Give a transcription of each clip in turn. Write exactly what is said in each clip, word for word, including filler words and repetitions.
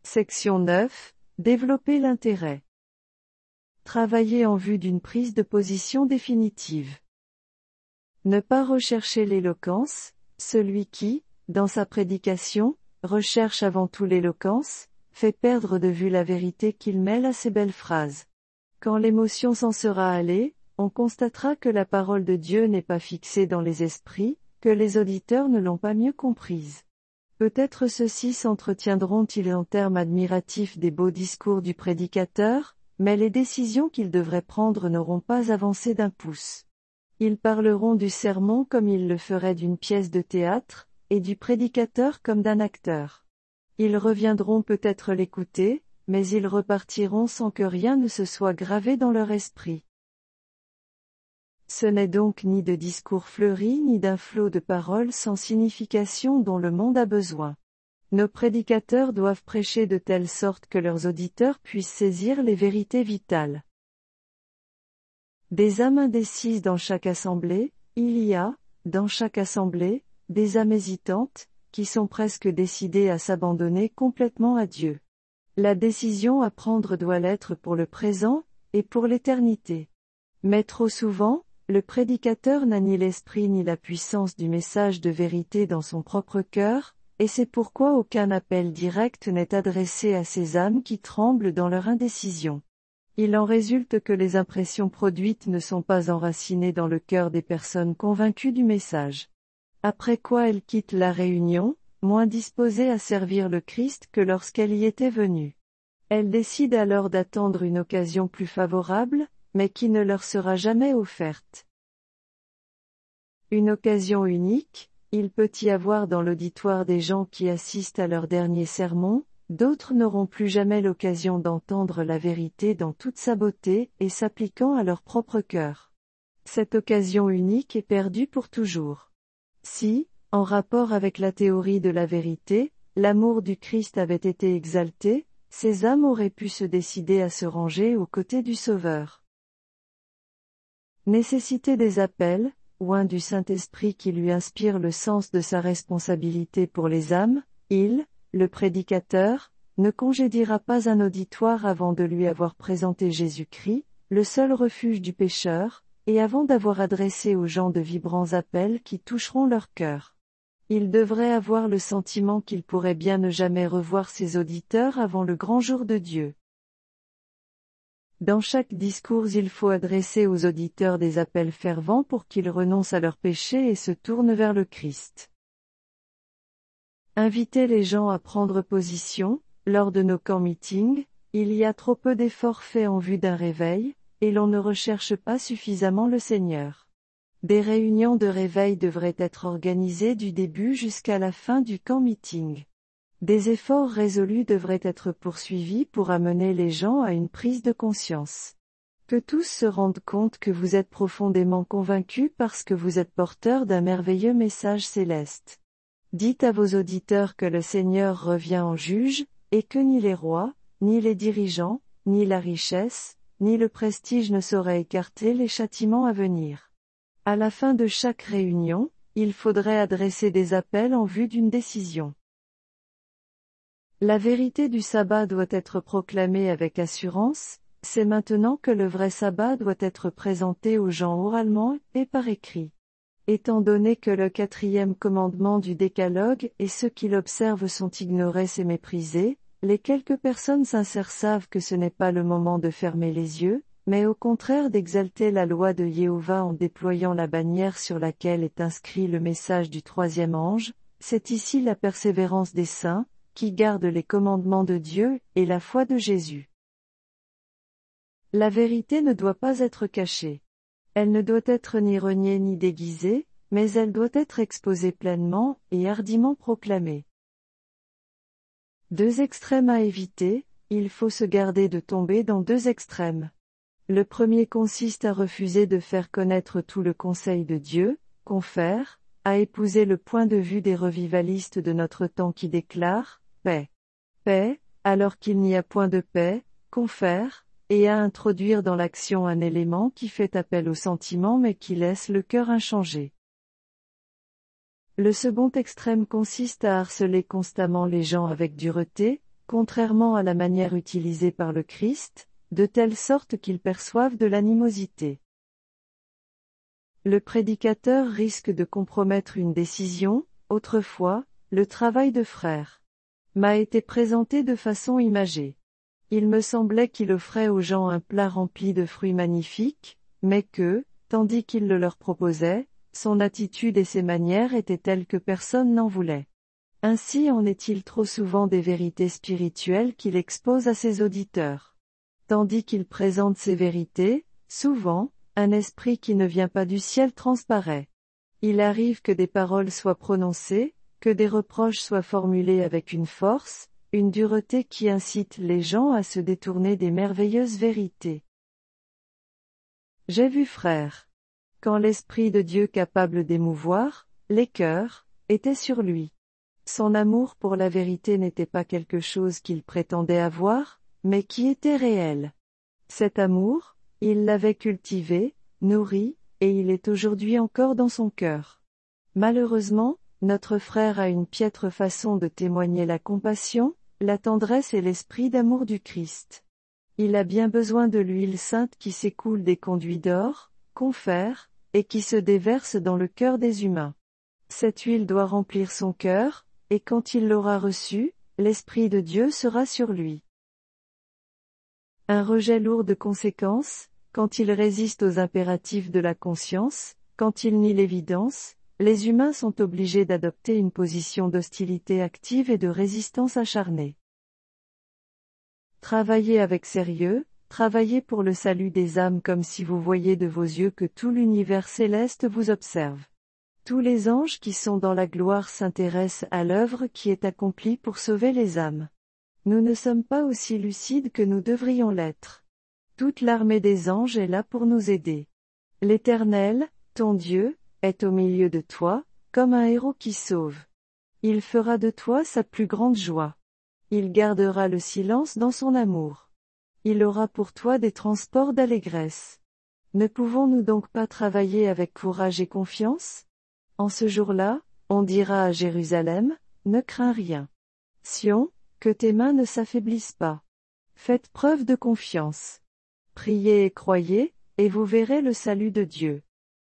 Section neuf. Développer l'intérêt. Travailler en vue d'une prise de position définitive. Ne pas rechercher l'éloquence, celui qui, dans sa prédication, recherche avant tout l'éloquence, fait perdre de vue la vérité qu'il mêle à ses belles phrases. Quand l'émotion s'en sera allée, on constatera que la parole de Dieu n'est pas fixée dans les esprits, que les auditeurs ne l'ont pas mieux comprise. Peut-être ceux-ci s'entretiendront-ils en termes admiratifs des beaux discours du prédicateur, mais les décisions qu'ils devraient prendre n'auront pas avancé d'un pouce. Ils parleront du sermon comme ils le feraient d'une pièce de théâtre, et du prédicateur comme d'un acteur. Ils reviendront peut-être l'écouter, mais ils repartiront sans que rien ne se soit gravé dans leur esprit. Ce n'est donc ni de discours fleuris ni d'un flot de paroles sans signification dont le monde a besoin. Nos prédicateurs doivent prêcher de telle sorte que leurs auditeurs puissent saisir les vérités vitales. Des âmes indécises dans chaque assemblée, il y a, dans chaque assemblée, des âmes hésitantes, qui sont presque décidées à s'abandonner complètement à Dieu. La décision à prendre doit l'être pour le présent, et pour l'éternité. Mais trop souvent, le prédicateur n'a ni l'esprit ni la puissance du message de vérité dans son propre cœur, et c'est pourquoi aucun appel direct n'est adressé à ces âmes qui tremblent dans leur indécision. Il en résulte que les impressions produites ne sont pas enracinées dans le cœur des personnes convaincues du message. Après quoi elles quittent la réunion, moins disposées à servir le Christ que lorsqu'elle y était venue. Elles décident alors d'attendre une occasion plus favorable, mais qui ne leur sera jamais offerte. Une occasion unique, il peut y avoir dans l'auditoire des gens qui assistent à leur dernier sermon, d'autres n'auront plus jamais l'occasion d'entendre la vérité dans toute sa beauté et s'appliquant à leur propre cœur. Cette occasion unique est perdue pour toujours. Si, en rapport avec la théorie de la vérité, l'amour du Christ avait été exalté, ces âmes auraient pu se décider à se ranger aux côtés du Sauveur. Nécessité des appels, oint du Saint-Esprit qui lui inspire le sens de sa responsabilité pour les âmes, il, le prédicateur, ne congédiera pas un auditoire avant de lui avoir présenté Jésus-Christ, le seul refuge du pécheur, et avant d'avoir adressé aux gens de vibrants appels qui toucheront leur cœur. Il devrait avoir le sentiment qu'il pourrait bien ne jamais revoir ses auditeurs avant le grand jour de Dieu. Dans chaque discours il faut adresser aux auditeurs des appels fervents pour qu'ils renoncent à leurs péchés et se tournent vers le Christ. Inviter les gens à prendre position, lors de nos camps-meetings, il y a trop peu d'efforts faits en vue d'un réveil, et l'on ne recherche pas suffisamment le Seigneur. Des réunions de réveil devraient être organisées du début jusqu'à la fin du camp-meeting. Des efforts résolus devraient être poursuivis pour amener les gens à une prise de conscience. Que tous se rendent compte que vous êtes profondément convaincus parce que vous êtes porteurs d'un merveilleux message céleste. Dites à vos auditeurs que le Seigneur revient en juge, et que ni les rois, ni les dirigeants, ni la richesse, ni le prestige ne sauraient écarter les châtiments à venir. À la fin de chaque réunion, il faudrait adresser des appels en vue d'une décision. La vérité du sabbat doit être proclamée avec assurance, c'est maintenant que le vrai sabbat doit être présenté aux gens oralement et par écrit. Étant donné que le quatrième commandement du décalogue et ceux qui l'observent sont ignorés et méprisés, les quelques personnes sincères savent que ce n'est pas le moment de fermer les yeux, mais au contraire d'exalter la loi de Jéhovah en déployant la bannière sur laquelle est inscrit le message du troisième ange. C'est ici la persévérance des saints, qui gardent les commandements de Dieu, et la foi de Jésus. La vérité ne doit pas être cachée. Elle ne doit être ni reniée ni déguisée, mais elle doit être exposée pleinement, et hardiment proclamée. Deux extrêmes à éviter, il faut se garder de tomber dans deux extrêmes. Le premier consiste à refuser de faire connaître tout le conseil de Dieu, confère, à épouser le point de vue des revivalistes de notre temps qui déclarent « paix, paix », alors qu'il n'y a point de paix, confère, et à introduire dans l'action un élément qui fait appel au sentiment mais qui laisse le cœur inchangé. Le second extrême consiste à harceler constamment les gens avec dureté, contrairement à la manière utilisée par le Christ, de telle sorte qu'ils perçoivent de l'animosité. Le prédicateur risque de compromettre une décision. Autrefois, le travail de frère m'a été présenté de façon imagée. Il me semblait qu'il offrait aux gens un plat rempli de fruits magnifiques, mais que, tandis qu'il le leur proposait, son attitude et ses manières étaient telles que personne n'en voulait. Ainsi en est-il trop souvent des vérités spirituelles qu'il expose à ses auditeurs. Tandis qu'il présente ces vérités, souvent, un esprit qui ne vient pas du ciel transparaît. Il arrive que des paroles soient prononcées, que des reproches soient formulés avec une force, une dureté qui incite les gens à se détourner des merveilleuses vérités. J'ai vu frère. Quand l'Esprit de Dieu capable d'émouvoir les cœurs était sur lui. Son amour pour la vérité n'était pas quelque chose qu'il prétendait avoir, mais qui était réel. Cet amour, il l'avait cultivé, nourri, et il est aujourd'hui encore dans son cœur. Malheureusement, notre frère a une piètre façon de témoigner la compassion, la tendresse et l'esprit d'amour du Christ. Il a bien besoin de l'huile sainte qui s'écoule des conduits d'or, confère, et qui se déverse dans le cœur des humains. Cette huile doit remplir son cœur, et quand il l'aura reçue, l'Esprit de Dieu sera sur lui. Un rejet lourd de conséquences, quand il résiste aux impératifs de la conscience, quand il nie l'évidence, les humains sont obligés d'adopter une position d'hostilité active et de résistance acharnée. Travaillez avec sérieux, travaillez pour le salut des âmes comme si vous voyiez de vos yeux que tout l'univers céleste vous observe. Tous les anges qui sont dans la gloire s'intéressent à l'œuvre qui est accomplie pour sauver les âmes. Nous ne sommes pas aussi lucides que nous devrions l'être. Toute l'armée des anges est là pour nous aider. L'Éternel, ton Dieu, est au milieu de toi, comme un héros qui sauve. Il fera de toi sa plus grande joie. Il gardera le silence dans son amour. Il aura pour toi des transports d'allégresse. Ne pouvons-nous donc pas travailler avec courage et confiance? En ce jour-là, on dira à Jérusalem, ne crains rien. Sion, que tes mains ne s'affaiblissent pas. Faites preuve de confiance. Priez et croyez, et vous verrez le salut de Dieu.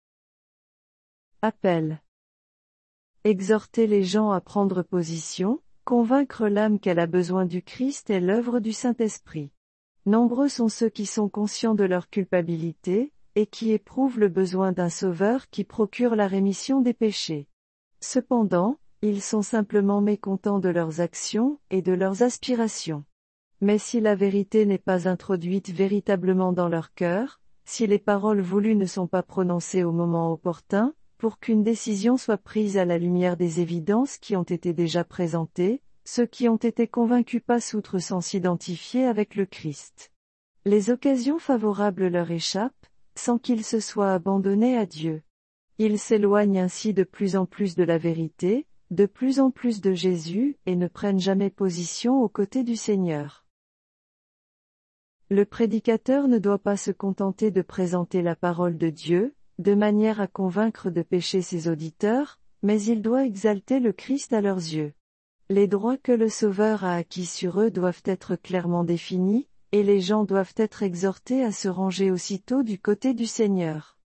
Appel. Exhorter les gens à prendre position, convaincre l'âme qu'elle a besoin du Christ est l'œuvre du Saint-Esprit. Nombreux sont ceux qui sont conscients de leur culpabilité, et qui éprouvent le besoin d'un sauveur qui procure la rémission des péchés. Cependant, ils sont simplement mécontents de leurs actions et de leurs aspirations. Mais si la vérité n'est pas introduite véritablement dans leur cœur, si les paroles voulues ne sont pas prononcées au moment opportun, pour qu'une décision soit prise à la lumière des évidences qui ont été déjà présentées, ceux qui ont été convaincus passent outre sans s'identifier avec le Christ. Les occasions favorables leur échappent, sans qu'ils se soient abandonnés à Dieu. Ils s'éloignent ainsi de plus en plus de la vérité, de plus en plus de Jésus, et ne prennent jamais position aux côtés du Seigneur. Le prédicateur ne doit pas se contenter de présenter la parole de Dieu, de manière à convaincre de péché ses auditeurs, mais il doit exalter le Christ à leurs yeux. Les droits que le Sauveur a acquis sur eux doivent être clairement définis, et les gens doivent être exhortés à se ranger aussitôt du côté du Seigneur.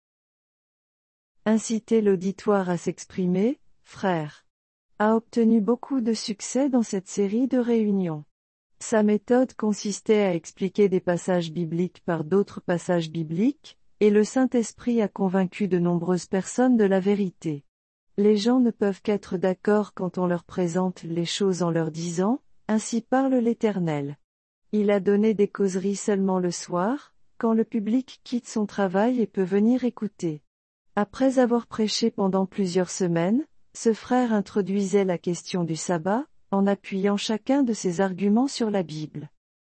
Inciter l'auditoire à s'exprimer, frère, a obtenu beaucoup de succès dans cette série de réunions. Sa méthode consistait à expliquer des passages bibliques par d'autres passages bibliques, et le Saint-Esprit a convaincu de nombreuses personnes de la vérité. Les gens ne peuvent qu'être d'accord quand on leur présente les choses en leur disant, « Ainsi parle l'Éternel ». Il a donné des causeries seulement le soir, quand le public quitte son travail et peut venir écouter. Après avoir prêché pendant plusieurs semaines, ce frère introduisait la question du sabbat, en appuyant chacun de ses arguments sur la Bible.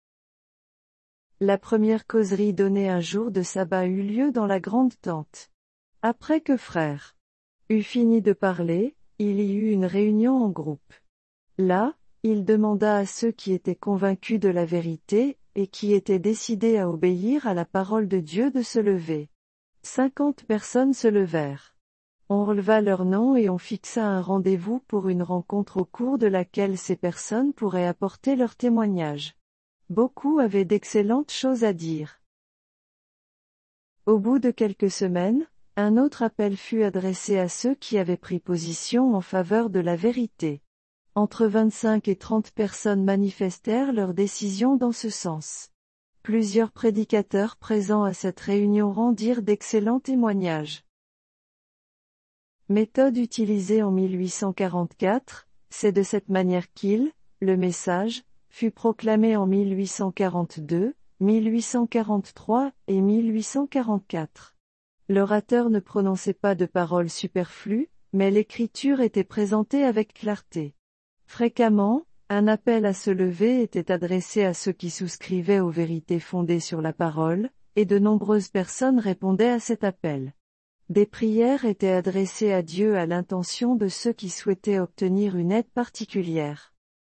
La première causerie donnée un jour de sabbat eut lieu dans la grande tente. Après que frère eut fini de parler, il y eut une réunion en groupe. Là, il demanda à ceux qui étaient convaincus de la vérité, et qui étaient décidés à obéir à la parole de Dieu de se lever. Cinquante personnes se levèrent. On releva leur nom et on fixa un rendez-vous pour une rencontre au cours de laquelle ces personnes pourraient apporter leur témoignage. Beaucoup avaient d'excellentes choses à dire. Au bout de quelques semaines, un autre appel fut adressé à ceux qui avaient pris position en faveur de la vérité. Entre vingt-cinq et trente personnes manifestèrent leur décision dans ce sens. Plusieurs prédicateurs présents à cette réunion rendirent d'excellents témoignages. Méthode utilisée en mille huit cent quarante-quatre, c'est de cette manière qu'il, le message, fut proclamé en mille huit cent quarante-deux, mille huit cent quarante-trois et mille huit cent quarante-quatre. L'orateur ne prononçait pas de paroles superflues, mais l'écriture était présentée avec clarté. Fréquemment, un appel à se lever était adressé à ceux qui souscrivaient aux vérités fondées sur la parole, et de nombreuses personnes répondaient à cet appel. Des prières étaient adressées à Dieu à l'intention de ceux qui souhaitaient obtenir une aide particulière.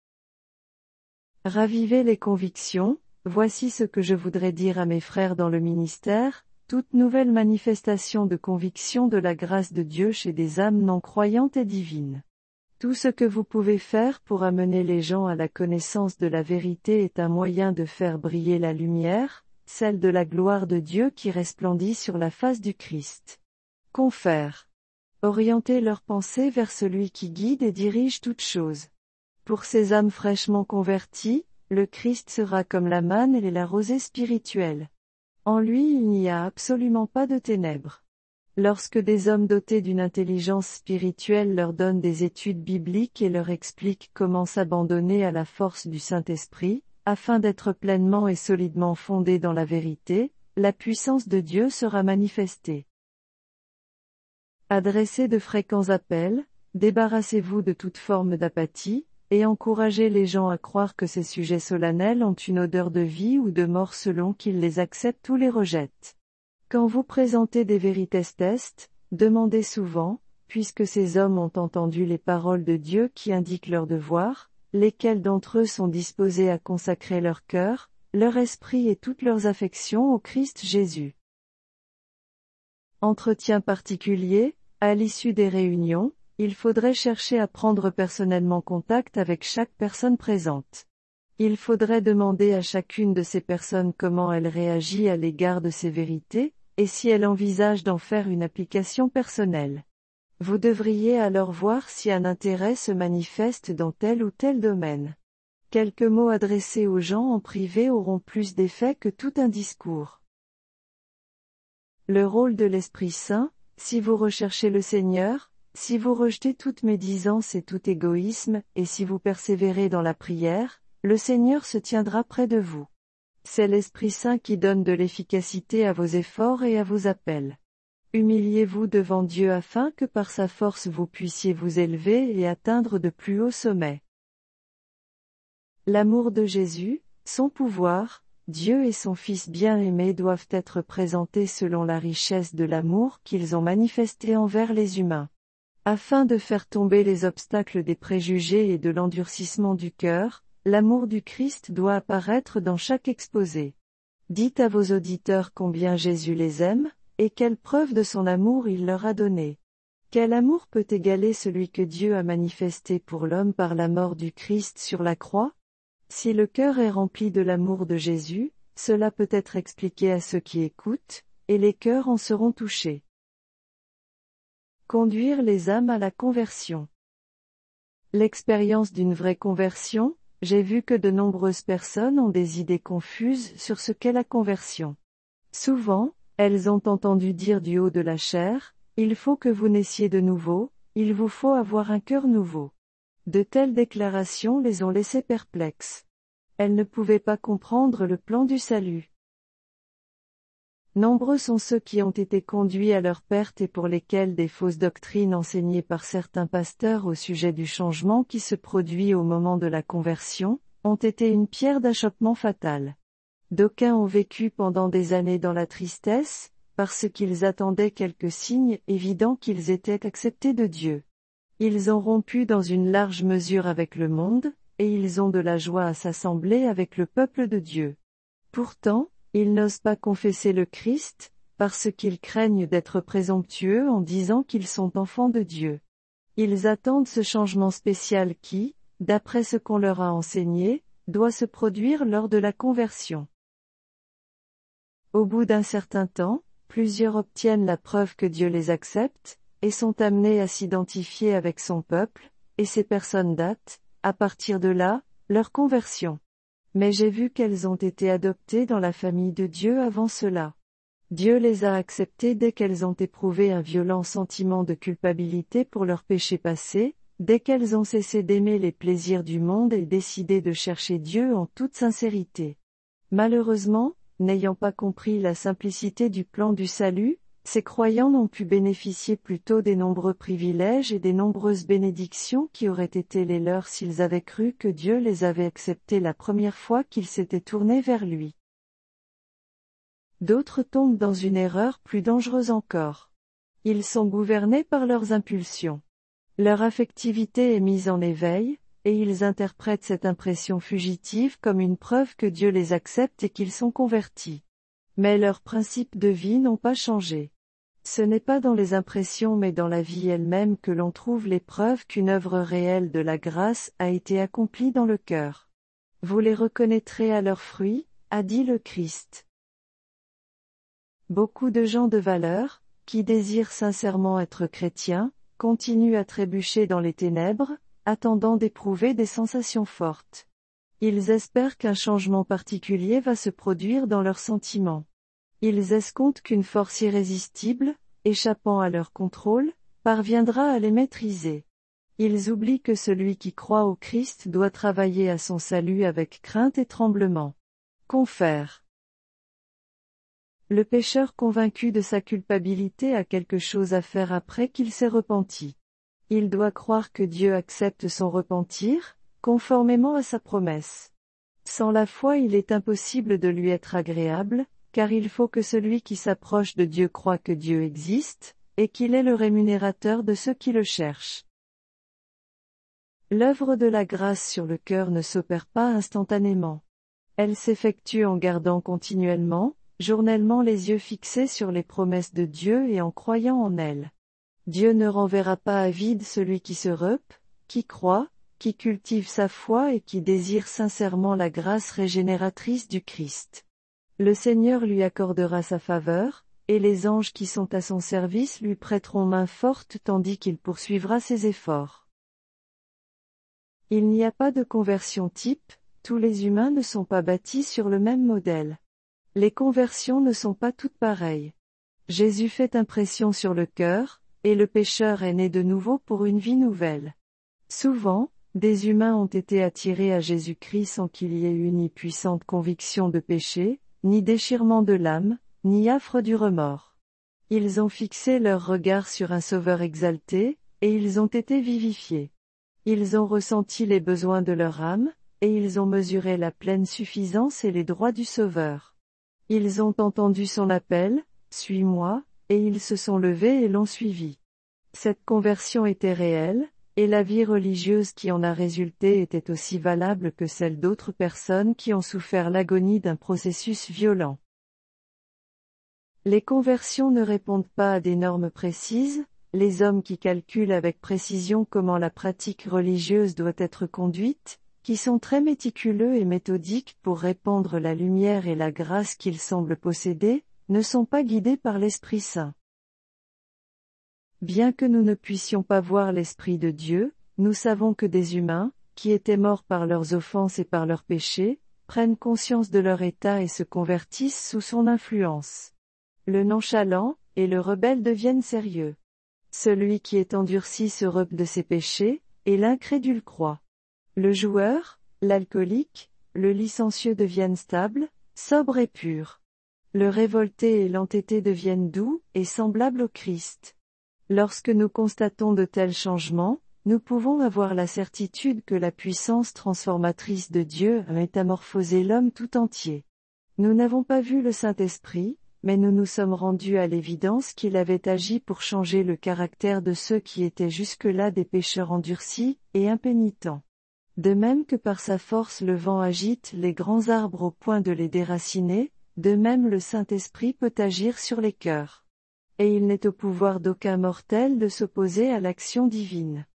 Ravivez les convictions, voici ce que je voudrais dire à mes frères dans le ministère, toute nouvelle manifestation de conviction de la grâce de Dieu chez des âmes non croyantes est divine. Tout ce que vous pouvez faire pour amener les gens à la connaissance de la vérité est un moyen de faire briller la lumière, celle de la gloire de Dieu qui resplendit sur la face du Christ. Confère. Orientez leurs pensées vers celui qui guide et dirige toutes choses. Pour ces âmes fraîchement converties, le Christ sera comme la manne et la rosée spirituelle. En lui il n'y a absolument pas de ténèbres. Lorsque des hommes dotés d'une intelligence spirituelle leur donnent des études bibliques et leur expliquent comment s'abandonner à la force du Saint-Esprit, afin d'être pleinement et solidement fondés dans la vérité, la puissance de Dieu sera manifestée. Adressez de fréquents appels, débarrassez-vous de toute forme d'apathie, et encouragez les gens à croire que ces sujets solennels ont une odeur de vie ou de mort selon qu'ils les acceptent ou les rejettent. Quand vous présentez des vérités tests, demandez souvent, puisque ces hommes ont entendu les paroles de Dieu qui indiquent leur devoir, lesquels d'entre eux sont disposés à consacrer leur cœur, leur esprit et toutes leurs affections au Christ Jésus. Entretien particulier, à l'issue des réunions, il faudrait chercher à prendre personnellement contact avec chaque personne présente. Il faudrait demander à chacune de ces personnes comment elle réagit à l'égard de ces vérités, et si elle envisage d'en faire une application personnelle. Vous devriez alors voir si un intérêt se manifeste dans tel ou tel domaine. Quelques mots adressés aux gens en privé auront plus d'effet que tout un discours. Le rôle de l'Esprit Saint, si vous recherchez le Seigneur, si vous rejetez toute médisance et tout égoïsme, et si vous persévérez dans la prière, le Seigneur se tiendra près de vous. C'est l'Esprit Saint qui donne de l'efficacité à vos efforts et à vos appels. Humiliez-vous devant Dieu afin que par sa force vous puissiez vous élever et atteindre de plus hauts sommets. L'amour de Jésus, son pouvoir, Dieu et son Fils bien-aimé doivent être présentés selon la richesse de l'amour qu'ils ont manifesté envers les humains. Afin de faire tomber les obstacles des préjugés et de l'endurcissement du cœur, l'amour du Christ doit apparaître dans chaque exposé. Dites à vos auditeurs combien Jésus les aime, et quelle preuve de son amour il leur a donné. Quel amour peut égaler celui que Dieu a manifesté pour l'homme par la mort du Christ sur la croix? Si le cœur est rempli de l'amour de Jésus, cela peut être expliqué à ceux qui écoutent, et les cœurs en seront touchés. Conduire les âmes à la conversion. L'expérience d'une vraie conversion, j'ai vu que de nombreuses personnes ont des idées confuses sur ce qu'est la conversion. Souvent, elles ont entendu dire du haut de la chair, « Il faut que vous naissiez de nouveau, il vous faut avoir un cœur nouveau ». De telles déclarations les ont laissées perplexes. Elles ne pouvaient pas comprendre le plan du salut. Nombreux sont ceux qui ont été conduits à leur perte et pour lesquels des fausses doctrines enseignées par certains pasteurs au sujet du changement qui se produit au moment de la conversion, ont été une pierre d'achoppement fatale. D'aucuns ont vécu pendant des années dans la tristesse, parce qu'ils attendaient quelques signes évidents qu'ils étaient acceptés de Dieu. Ils ont rompu dans une large mesure avec le monde, et ils ont de la joie à s'assembler avec le peuple de Dieu. Pourtant, ils n'osent pas confesser le Christ, parce qu'ils craignent d'être présomptueux en disant qu'ils sont enfants de Dieu. Ils attendent ce changement spécial qui, d'après ce qu'on leur a enseigné, doit se produire lors de la conversion. Au bout d'un certain temps, plusieurs obtiennent la preuve que Dieu les accepte, et sont amenés à s'identifier avec son peuple, et ces personnes datent, à partir de là, leur conversion. Mais j'ai vu qu'elles ont été adoptées dans la famille de Dieu avant cela. Dieu les a acceptées dès qu'elles ont éprouvé un violent sentiment de culpabilité pour leurs péchés passés, dès qu'elles ont cessé d'aimer les plaisirs du monde et décidé de chercher Dieu en toute sincérité. Malheureusement, n'ayant pas compris la simplicité du plan du salut, ces croyants n'ont pu bénéficier plutôt des nombreux privilèges et des nombreuses bénédictions qui auraient été les leurs s'ils avaient cru que Dieu les avait acceptés la première fois qu'ils s'étaient tournés vers lui. D'autres tombent dans une erreur plus dangereuse encore. Ils sont gouvernés par leurs impulsions. Leur affectivité est mise en éveil, et ils interprètent cette impression fugitive comme une preuve que Dieu les accepte et qu'ils sont convertis. Mais leurs principes de vie n'ont pas changé. Ce n'est pas dans les impressions mais dans la vie elle-même que l'on trouve les preuves qu'une œuvre réelle de la grâce a été accomplie dans le cœur. Vous les reconnaîtrez à leurs fruits, a dit le Christ. Beaucoup de gens de valeur, qui désirent sincèrement être chrétiens, continuent à trébucher dans les ténèbres, attendant d'éprouver des sensations fortes. Ils espèrent qu'un changement particulier va se produire dans leurs sentiments. Ils escomptent qu'une force irrésistible, échappant à leur contrôle, parviendra à les maîtriser. Ils oublient que celui qui croit au Christ doit travailler à son salut avec crainte et tremblement. Confère. Le pécheur convaincu de sa culpabilité a quelque chose à faire après qu'il s'est repenti. Il doit croire que Dieu accepte son repentir, conformément à sa promesse. Sans la foi il est impossible de lui être agréable, car il faut que celui qui s'approche de Dieu croie que Dieu existe, et qu'il est le rémunérateur de ceux qui le cherchent. L'œuvre de la grâce sur le cœur ne s'opère pas instantanément. Elle s'effectue en gardant continuellement, journellement les yeux fixés sur les promesses de Dieu et en croyant en elles. Dieu ne renverra pas à vide celui qui se repe, qui croit, qui cultive sa foi et qui désire sincèrement la grâce régénératrice du Christ. Le Seigneur lui accordera sa faveur, et les anges qui sont à son service lui prêteront main forte tandis qu'il poursuivra ses efforts. Il n'y a pas de conversion type, tous les humains ne sont pas bâtis sur le même modèle. Les conversions ne sont pas toutes pareilles. Jésus fait impression sur le cœur, et le pécheur est né de nouveau pour une vie nouvelle. Souvent, des humains ont été attirés à Jésus-Christ sans qu'il y ait eu ni puissante conviction de péché, ni déchirement de l'âme, ni affre du remords. Ils ont fixé leur regard sur un Sauveur exalté, et ils ont été vivifiés. Ils ont ressenti les besoins de leur âme, et ils ont mesuré la pleine suffisance et les droits du Sauveur. Ils ont entendu son appel, « Suis-moi », et ils se sont levés et l'ont suivi. Cette conversion était réelle, et la vie religieuse qui en a résulté était aussi valable que celle d'autres personnes qui ont souffert l'agonie d'un processus violent. Les conversions ne répondent pas à des normes précises, les hommes qui calculent avec précision comment la pratique religieuse doit être conduite, qui sont très méticuleux et méthodiques pour répandre la lumière et la grâce qu'ils semblent posséder, ne sont pas guidés par l'Esprit Saint. Bien que nous ne puissions pas voir l'Esprit de Dieu, nous savons que des humains, qui étaient morts par leurs offenses et par leurs péchés, prennent conscience de leur état et se convertissent sous son influence. Le nonchalant et le rebelle deviennent sérieux. Celui qui est endurci se repe de ses péchés, et l'incrédule croit. Le joueur, l'alcoolique, le licencieux deviennent stables, sobres et purs. Le révolté et l'entêté deviennent doux et semblables au Christ. Lorsque nous constatons de tels changements, nous pouvons avoir la certitude que la puissance transformatrice de Dieu a métamorphosé l'homme tout entier. Nous n'avons pas vu le Saint-Esprit, mais nous nous sommes rendus à l'évidence qu'il avait agi pour changer le caractère de ceux qui étaient jusque-là des pécheurs endurcis et impénitents. De même que par sa force le vent agite les grands arbres au point de les déraciner, De même le Saint-Esprit peut agir sur les cœurs. Et il n'est au pouvoir d'aucun mortel de s'opposer à l'action divine.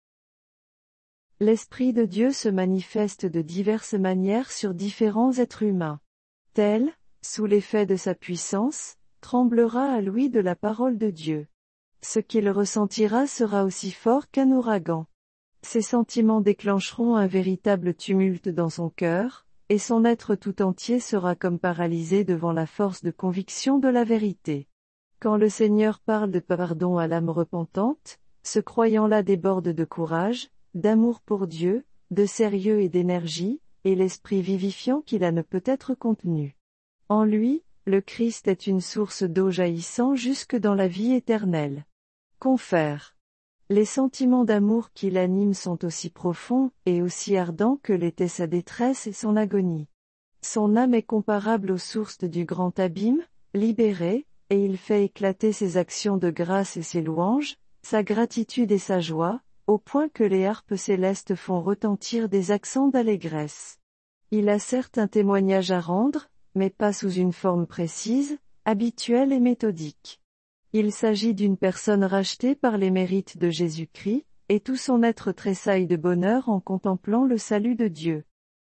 L'Esprit de Dieu se manifeste de diverses manières sur différents êtres humains. Tel, sous l'effet de sa puissance, tremblera à l'ouïe de la parole de Dieu. Ce qu'il ressentira sera aussi fort qu'un ouragan. Ses sentiments déclencheront un véritable tumulte dans son cœur, et son être tout entier sera comme paralysé devant la force de conviction de la vérité. Quand le Seigneur parle de pardon à l'âme repentante, ce croyant-là déborde de courage, d'amour pour Dieu, de sérieux et d'énergie, et l'esprit vivifiant qu'il a ne peut être contenu. En lui, le Christ est une source d'eau jaillissant jusque dans la vie éternelle. Confère. Les sentiments d'amour qui l'animent sont aussi profonds, et aussi ardents que l'était sa détresse et son agonie. Son âme est comparable aux sources du grand abîme, libéré, et il fait éclater ses actions de grâce et ses louanges, sa gratitude et sa joie, au point que les harpes célestes font retentir des accents d'allégresse. Il a certes un témoignage à rendre, mais pas sous une forme précise, habituelle et méthodique. Il s'agit d'une personne rachetée par les mérites de Jésus-Christ, et tout son être tressaille de bonheur en contemplant le salut de Dieu.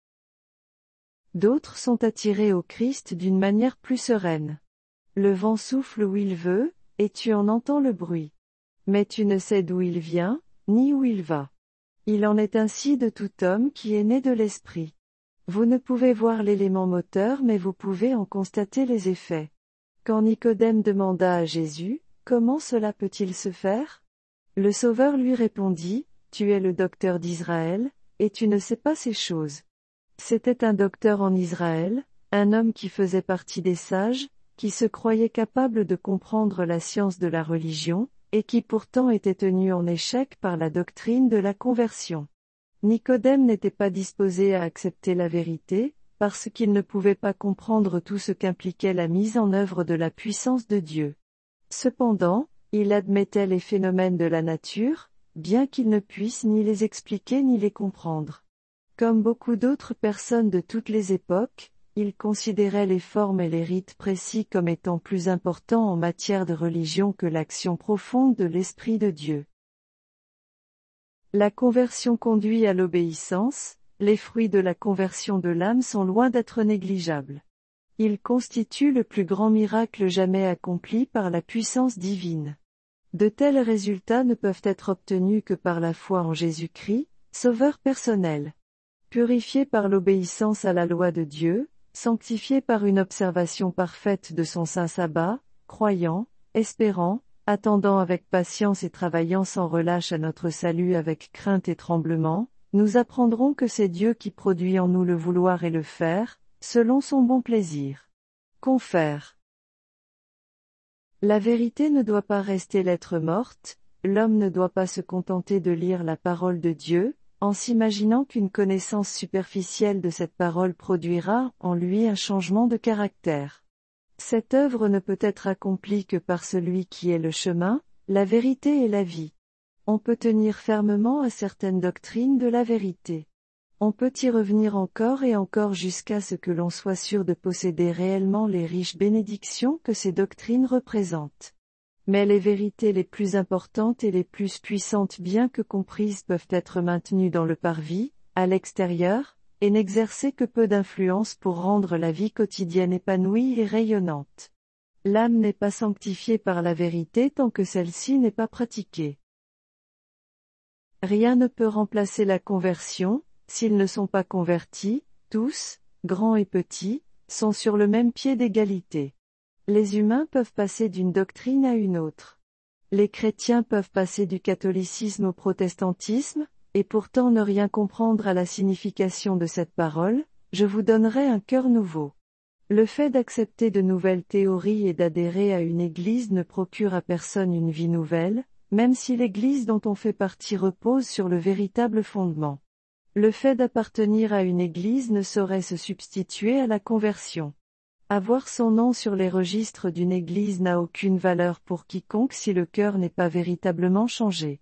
D'autres sont attirés au Christ d'une manière plus sereine. Le vent souffle où il veut, et tu en entends le bruit. Mais tu ne sais d'où il vient, ni où il va. Il en est ainsi de tout homme qui est né de l'Esprit. Vous ne pouvez voir l'élément moteur mais vous pouvez en constater les effets. Quand Nicodème demanda à Jésus, « Comment cela peut-il se faire ?» Le Sauveur lui répondit, « Tu es le docteur d'Israël, et tu ne sais pas ces choses. » C'était un docteur en Israël, un homme qui faisait partie des sages, qui se croyait capable de comprendre la science de la religion, et qui pourtant était tenu en échec par la doctrine de la conversion. Nicodème n'était pas disposé à accepter la vérité, parce qu'il ne pouvait pas comprendre tout ce qu'impliquait la mise en œuvre de la puissance de Dieu. Cependant, il admettait les phénomènes de la nature, bien qu'il ne puisse ni les expliquer ni les comprendre. Comme beaucoup d'autres personnes de toutes les époques, il considérait les formes et les rites précis comme étant plus importants en matière de religion que l'action profonde de l'Esprit de Dieu. La conversion conduit à l'obéissance. Les fruits de la conversion de l'âme sont loin d'être négligeables. Ils constituent le plus grand miracle jamais accompli par la puissance divine. De tels résultats ne peuvent être obtenus que par la foi en Jésus-Christ, Sauveur personnel. Purifié par l'obéissance à la loi de Dieu, sanctifié par une observation parfaite de son saint sabbat, croyant, espérant, attendant avec patience et travaillant sans relâche à notre salut avec crainte et tremblement, nous apprendrons que c'est Dieu qui produit en nous le vouloir et le faire, selon son bon plaisir. Confère. La vérité ne doit pas rester lettre morte, l'homme ne doit pas se contenter de lire la parole de Dieu, en s'imaginant qu'une connaissance superficielle de cette parole produira en lui un changement de caractère. Cette œuvre ne peut être accomplie que par celui qui est le chemin, la vérité et la vie. On peut tenir fermement à certaines doctrines de la vérité. On peut y revenir encore et encore jusqu'à ce que l'on soit sûr de posséder réellement les riches bénédictions que ces doctrines représentent. Mais les vérités les plus importantes et les plus puissantes bien que comprises peuvent être maintenues dans le parvis, à l'extérieur, et n'exercer que peu d'influence pour rendre la vie quotidienne épanouie et rayonnante. L'âme n'est pas sanctifiée par la vérité tant que celle-ci n'est pas pratiquée. Rien ne peut remplacer la conversion, s'ils ne sont pas convertis, tous, grands et petits, sont sur le même pied d'égalité. Les humains peuvent passer d'une doctrine à une autre. Les chrétiens peuvent passer du catholicisme au protestantisme, et pourtant ne rien comprendre à la signification de cette parole, je vous donnerai un cœur nouveau. Le fait d'accepter de nouvelles théories et d'adhérer à une église ne procure à personne une vie nouvelle, même si l'église dont on fait partie repose sur le véritable fondement. Le fait d'appartenir à une église ne saurait se substituer à la conversion. Avoir son nom sur les registres d'une église n'a aucune valeur pour quiconque si le cœur n'est pas véritablement changé.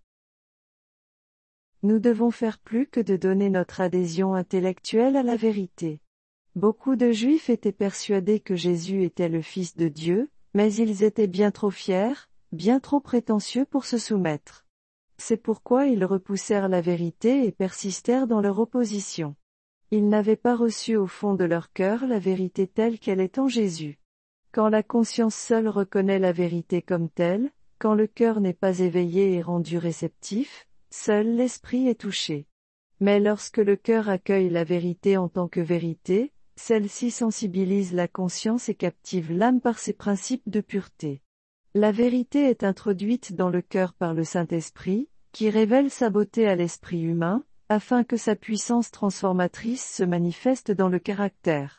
Nous devons faire plus que de donner notre adhésion intellectuelle à la vérité. Beaucoup de Juifs étaient persuadés que Jésus était le Fils de Dieu, mais ils étaient bien trop fiers, bien trop prétentieux pour se soumettre. C'est pourquoi ils repoussèrent la vérité et persistèrent dans leur opposition. Ils n'avaient pas reçu au fond de leur cœur la vérité telle qu'elle est en Jésus. Quand la conscience seule reconnaît la vérité comme telle, quand le cœur n'est pas éveillé et rendu réceptif, seul l'esprit est touché. Mais lorsque le cœur accueille la vérité en tant que vérité, celle-ci sensibilise la conscience et captive l'âme par ses principes de pureté. La vérité est introduite dans le cœur par le Saint-Esprit, qui révèle sa beauté à l'esprit humain, afin que sa puissance transformatrice se manifeste dans le caractère.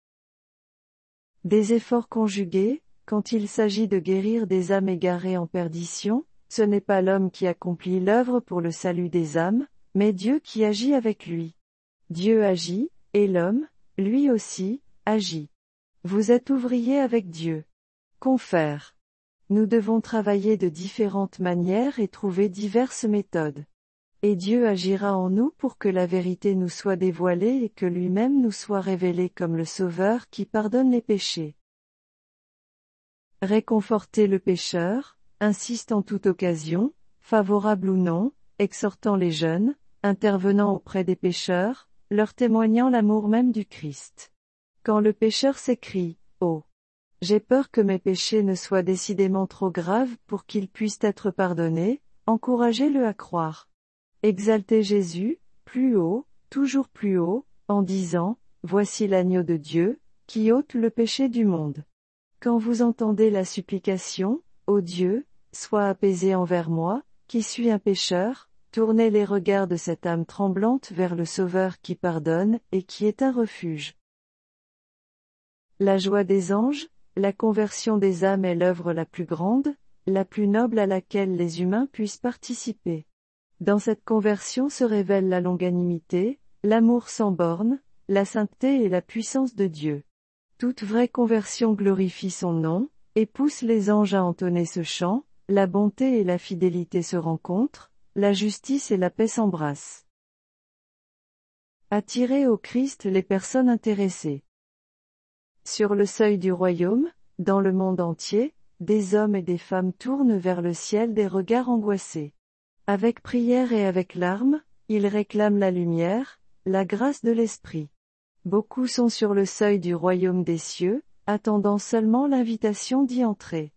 Des efforts conjugués, quand il s'agit de guérir des âmes égarées en perdition, ce n'est pas l'homme qui accomplit l'œuvre pour le salut des âmes, mais Dieu qui agit avec lui. Dieu agit, et l'homme, lui aussi, agit. Vous êtes ouvrier avec Dieu. Confère. Nous devons travailler de différentes manières et trouver diverses méthodes. Et Dieu agira en nous pour que la vérité nous soit dévoilée et que lui-même nous soit révélé comme le Sauveur qui pardonne les péchés. Réconforter le pécheur, insiste en toute occasion, favorable ou non, exhortant les jeunes, intervenant auprès des pécheurs, leur témoignant l'amour même du Christ. Quand le pécheur s'écrie, « Oh! J'ai peur que mes péchés ne soient décidément trop graves pour qu'ils puissent être pardonnés », encouragez-le à croire. Exaltez Jésus, plus haut, toujours plus haut, en disant, « Voici l'agneau de Dieu, qui ôte le péché du monde. » Quand vous entendez la supplication, « Ô Dieu, sois apaisé envers moi, qui suis un pécheur », tournez les regards de cette âme tremblante vers le Sauveur qui pardonne et qui est un refuge. La joie des anges, la conversion des âmes est l'œuvre la plus grande, la plus noble à laquelle les humains puissent participer. Dans cette conversion se révèle la longanimité, l'amour sans bornes, la sainteté et la puissance de Dieu. Toute vraie conversion glorifie son nom, et pousse les anges à entonner ce chant, la bonté et la fidélité se rencontrent, la justice et la paix s'embrassent. Attirer au Christ les personnes intéressées. Sur le seuil du royaume, dans le monde entier, des hommes et des femmes tournent vers le ciel des regards angoissés. Avec prière et avec larmes, ils réclament la lumière, la grâce de l'Esprit. Beaucoup sont sur le seuil du royaume des cieux, attendant seulement l'invitation d'y entrer.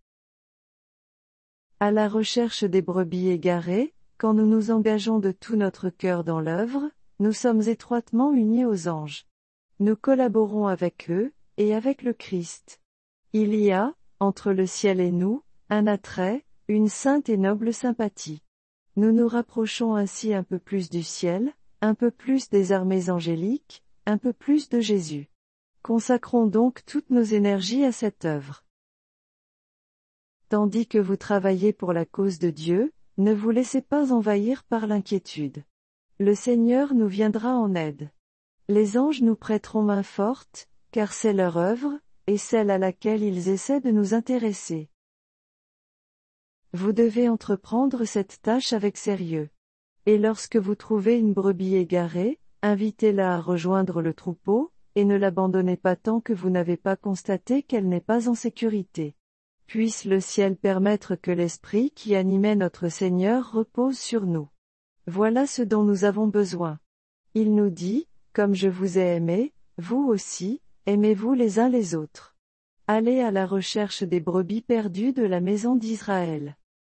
À la recherche des brebis égarées, quand nous nous engageons de tout notre cœur dans l'œuvre, nous sommes étroitement unis aux anges. Nous collaborons avec eux, et avec le Christ. Il y a, entre le ciel et nous, un attrait, une sainte et noble sympathie. Nous nous rapprochons ainsi un peu plus du ciel, un peu plus des armées angéliques, un peu plus de Jésus. Consacrons donc toutes nos énergies à cette œuvre. Tandis que vous travaillez pour la cause de Dieu, ne vous laissez pas envahir par l'inquiétude. Le Seigneur nous viendra en aide. Les anges nous prêteront main forte, car c'est leur œuvre, et celle à laquelle ils essaient de nous intéresser. Vous devez entreprendre cette tâche avec sérieux. Et lorsque vous trouvez une brebis égarée, invitez-la à rejoindre le troupeau, et ne l'abandonnez pas tant que vous n'avez pas constaté qu'elle n'est pas en sécurité. Puisse le ciel permettre que l'Esprit qui animait notre Seigneur repose sur nous. Voilà ce dont nous avons besoin. Il nous dit, « Comme je vous ai aimé, vous aussi, aimez-vous les uns les autres. » Allez à la recherche des brebis perdues de la maison d'Israël.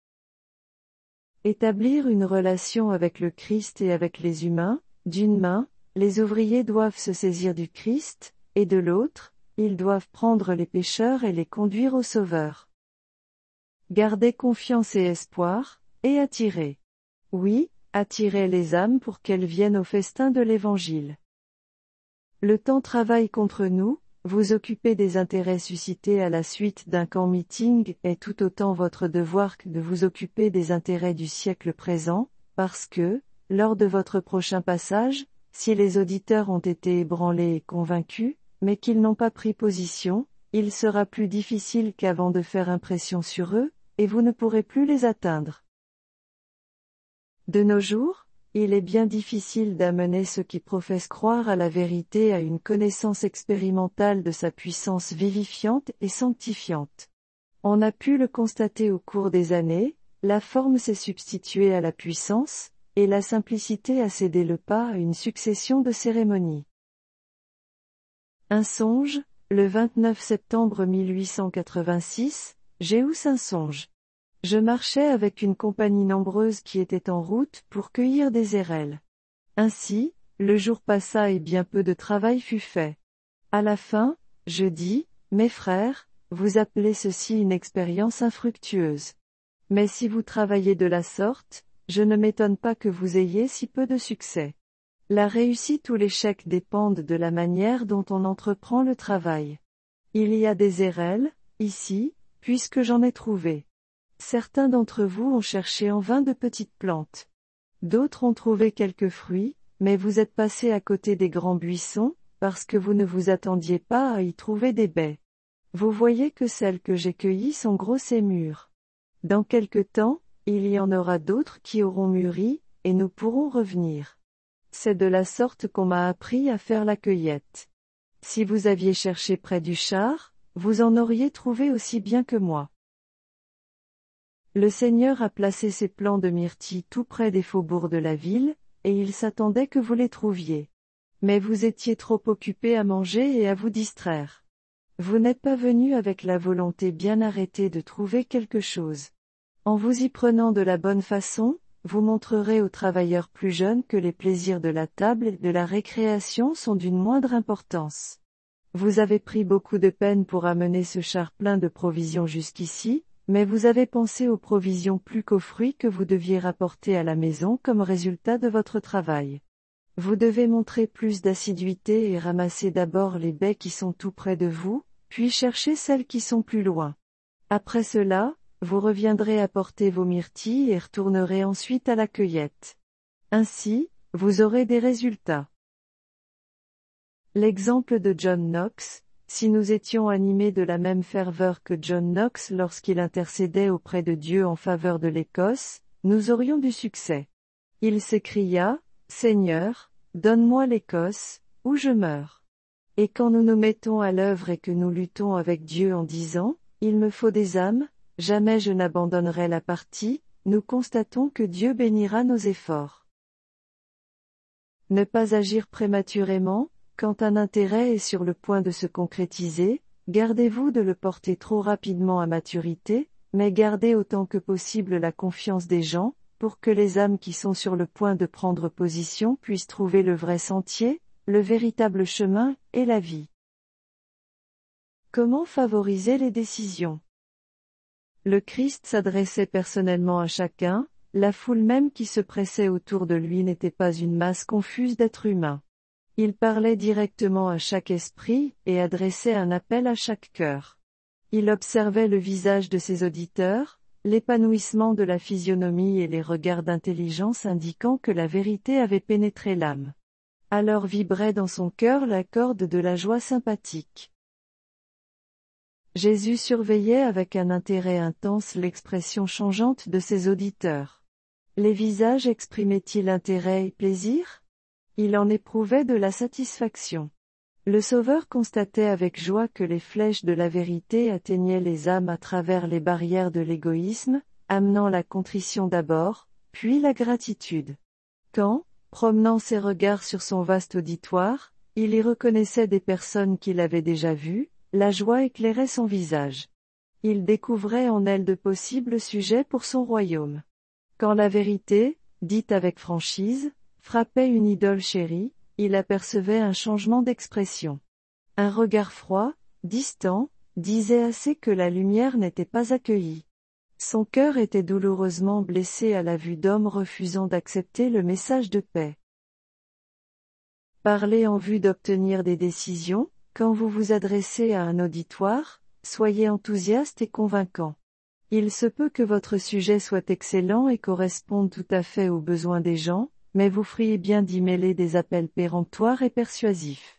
Établir une relation avec le Christ et avec les humains, d'une main, les ouvriers doivent se saisir du Christ, et de l'autre, ils doivent prendre les pécheurs et les conduire au Sauveur. Gardez confiance et espoir, et attirez. Oui, attirez les âmes pour qu'elles viennent au festin de l'Évangile. Le temps travaille contre nous, vous occuper des intérêts suscités à la suite d'un camp meeting est tout autant votre devoir que de vous occuper des intérêts du siècle présent, parce que, lors de votre prochain passage, si les auditeurs ont été ébranlés et convaincus, mais qu'ils n'ont pas pris position, il sera plus difficile qu'avant de faire impression sur eux, et vous ne pourrez plus les atteindre. De nos jours, il est bien difficile d'amener ceux qui professent croire à la vérité à une connaissance expérimentale de sa puissance vivifiante et sanctifiante. On a pu le constater au cours des années, la forme s'est substituée à la puissance, et la simplicité a cédé le pas à une succession de cérémonies. Un songe, le vingt-neuf septembre mille huit cent quatre-vingt-six, j'ai eu un songe. Je marchais avec une compagnie nombreuse qui était en route pour cueillir des érelles. Ainsi, le jour passa et bien peu de travail fut fait. À la fin, je dis, mes frères, vous appelez ceci une expérience infructueuse. Mais si vous travaillez de la sorte, je ne m'étonne pas que vous ayez si peu de succès. La réussite ou l'échec dépendent de la manière dont on entreprend le travail. Il y a des érelles, ici, puisque j'en ai trouvé. Certains d'entre vous ont cherché en vain de petites plantes. D'autres ont trouvé quelques fruits, mais vous êtes passés à côté des grands buissons, parce que vous ne vous attendiez pas à y trouver des baies. Vous voyez que celles que j'ai cueillies sont grosses et mûres. Dans quelque temps, il y en aura d'autres qui auront mûri, et nous pourrons revenir. C'est de la sorte qu'on m'a appris à faire la cueillette. Si vous aviez cherché près du char, vous en auriez trouvé aussi bien que moi. Le Seigneur a placé ses plants de myrtille tout près des faubourgs de la ville, et il s'attendait que vous les trouviez. Mais vous étiez trop occupés à manger et à vous distraire. Vous n'êtes pas venus avec la volonté bien arrêtée de trouver quelque chose. En vous y prenant de la bonne façon, vous montrerez aux travailleurs plus jeunes que les plaisirs de la table et de la récréation sont d'une moindre importance. Vous avez pris beaucoup de peine pour amener ce char plein de provisions jusqu'ici, mais vous avez pensé aux provisions plus qu'aux fruits que vous deviez rapporter à la maison comme résultat de votre travail. Vous devez montrer plus d'assiduité et ramasser d'abord les baies qui sont tout près de vous, puis chercher celles qui sont plus loin. Après cela, vous reviendrez apporter vos myrtilles et retournerez ensuite à la cueillette. Ainsi, vous aurez des résultats. L'exemple de John Knox, si nous étions animés de la même ferveur que John Knox lorsqu'il intercédait auprès de Dieu en faveur de l'Écosse, nous aurions du succès. Il s'écria, « Seigneur, donne-moi l'Écosse, ou je meurs. » Et quand nous nous mettons à l'œuvre et que nous luttons avec Dieu en disant, « Il me faut des âmes, jamais je n'abandonnerai la partie », nous constatons que Dieu bénira nos efforts. Ne pas agir prématurément, quand un intérêt est sur le point de se concrétiser, gardez-vous de le porter trop rapidement à maturité, mais gardez autant que possible la confiance des gens, pour que les âmes qui sont sur le point de prendre position puissent trouver le vrai sentier, le véritable chemin, et la vie. Comment favoriser les décisions ? Le Christ s'adressait personnellement à chacun, la foule même qui se pressait autour de lui n'était pas une masse confuse d'êtres humains. Il parlait directement à chaque esprit, et adressait un appel à chaque cœur. Il observait le visage de ses auditeurs, l'épanouissement de la physionomie et les regards d'intelligence indiquant que la vérité avait pénétré l'âme. Alors vibrait dans son cœur la corde de la joie sympathique. Jésus surveillait avec un intérêt intense l'expression changeante de ses auditeurs. Les visages exprimaient-ils intérêt et plaisir ? Il en éprouvait de la satisfaction. Le Sauveur constatait avec joie que les flèches de la vérité atteignaient les âmes à travers les barrières de l'égoïsme, amenant la contrition d'abord, puis la gratitude. Quand, promenant ses regards sur son vaste auditoire, il y reconnaissait des personnes qu'il avait déjà vues, la joie éclairait son visage. Il découvrait en elles de possibles sujets pour son royaume. Quand la vérité, dite avec franchise, frappait une idole chérie, il apercevait un changement d'expression. Un regard froid, distant, disait assez que la lumière n'était pas accueillie. Son cœur était douloureusement blessé à la vue d'hommes refusant d'accepter le message de paix. Parlez en vue d'obtenir des décisions, quand vous vous adressez à un auditoire, soyez enthousiaste et convaincant. Il se peut que votre sujet soit excellent et corresponde tout à fait aux besoins des gens, mais vous feriez bien d'y mêler des appels péremptoires et persuasifs.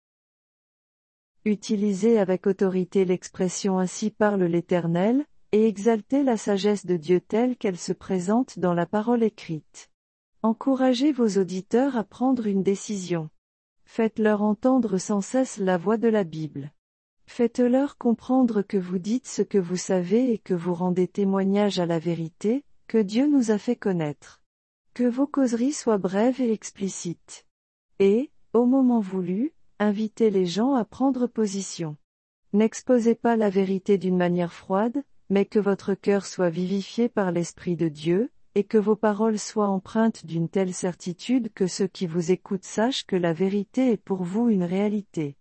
Utilisez avec autorité l'expression « Ainsi parle l'Éternel » et exaltez la sagesse de Dieu telle qu'elle se présente dans la parole écrite. Encouragez vos auditeurs à prendre une décision. Faites-leur entendre sans cesse la voix de la Bible. Faites-leur comprendre que vous dites ce que vous savez et que vous rendez témoignage à la vérité, que Dieu nous a fait connaître. Que vos causeries soient brèves et explicites. Et, au moment voulu, invitez les gens à prendre position. N'exposez pas la vérité d'une manière froide, mais que votre cœur soit vivifié par l'Esprit de Dieu, et que vos paroles soient empreintes d'une telle certitude que ceux qui vous écoutent sachent que la vérité est pour vous une réalité.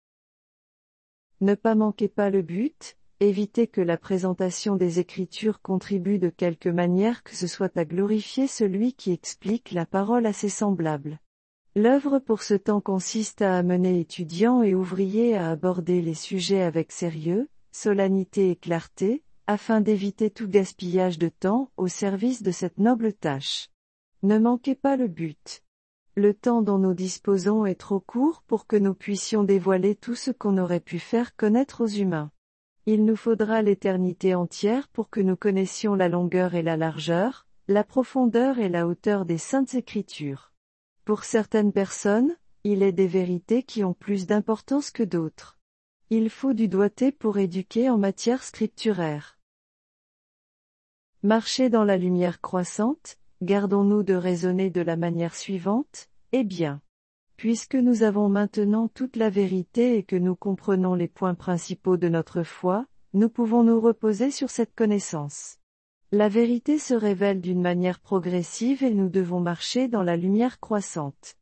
Ne pas manquer pas le but, évitez que la présentation des Écritures contribue de quelque manière que ce soit à glorifier celui qui explique la parole à ses semblables. L'œuvre pour ce temps consiste à amener étudiants et ouvriers à aborder les sujets avec sérieux, solennité et clarté, afin d'éviter tout gaspillage de temps au service de cette noble tâche. Ne manquez pas le but. Le temps dont nous disposons est trop court pour que nous puissions dévoiler tout ce qu'on aurait pu faire connaître aux humains. Il nous faudra l'éternité entière pour que nous connaissions la longueur et la largeur, la profondeur et la hauteur des Saintes Écritures. Pour certaines personnes, il est des vérités qui ont plus d'importance que d'autres. Il faut du doigté pour éduquer en matière scripturaire. Marcher dans la lumière croissante, gardons-nous de raisonner de la manière suivante, eh bien. Puisque nous avons maintenant toute la vérité et que nous comprenons les points principaux de notre foi, nous pouvons nous reposer sur cette connaissance. La vérité se révèle d'une manière progressive et nous devons marcher dans la lumière croissante.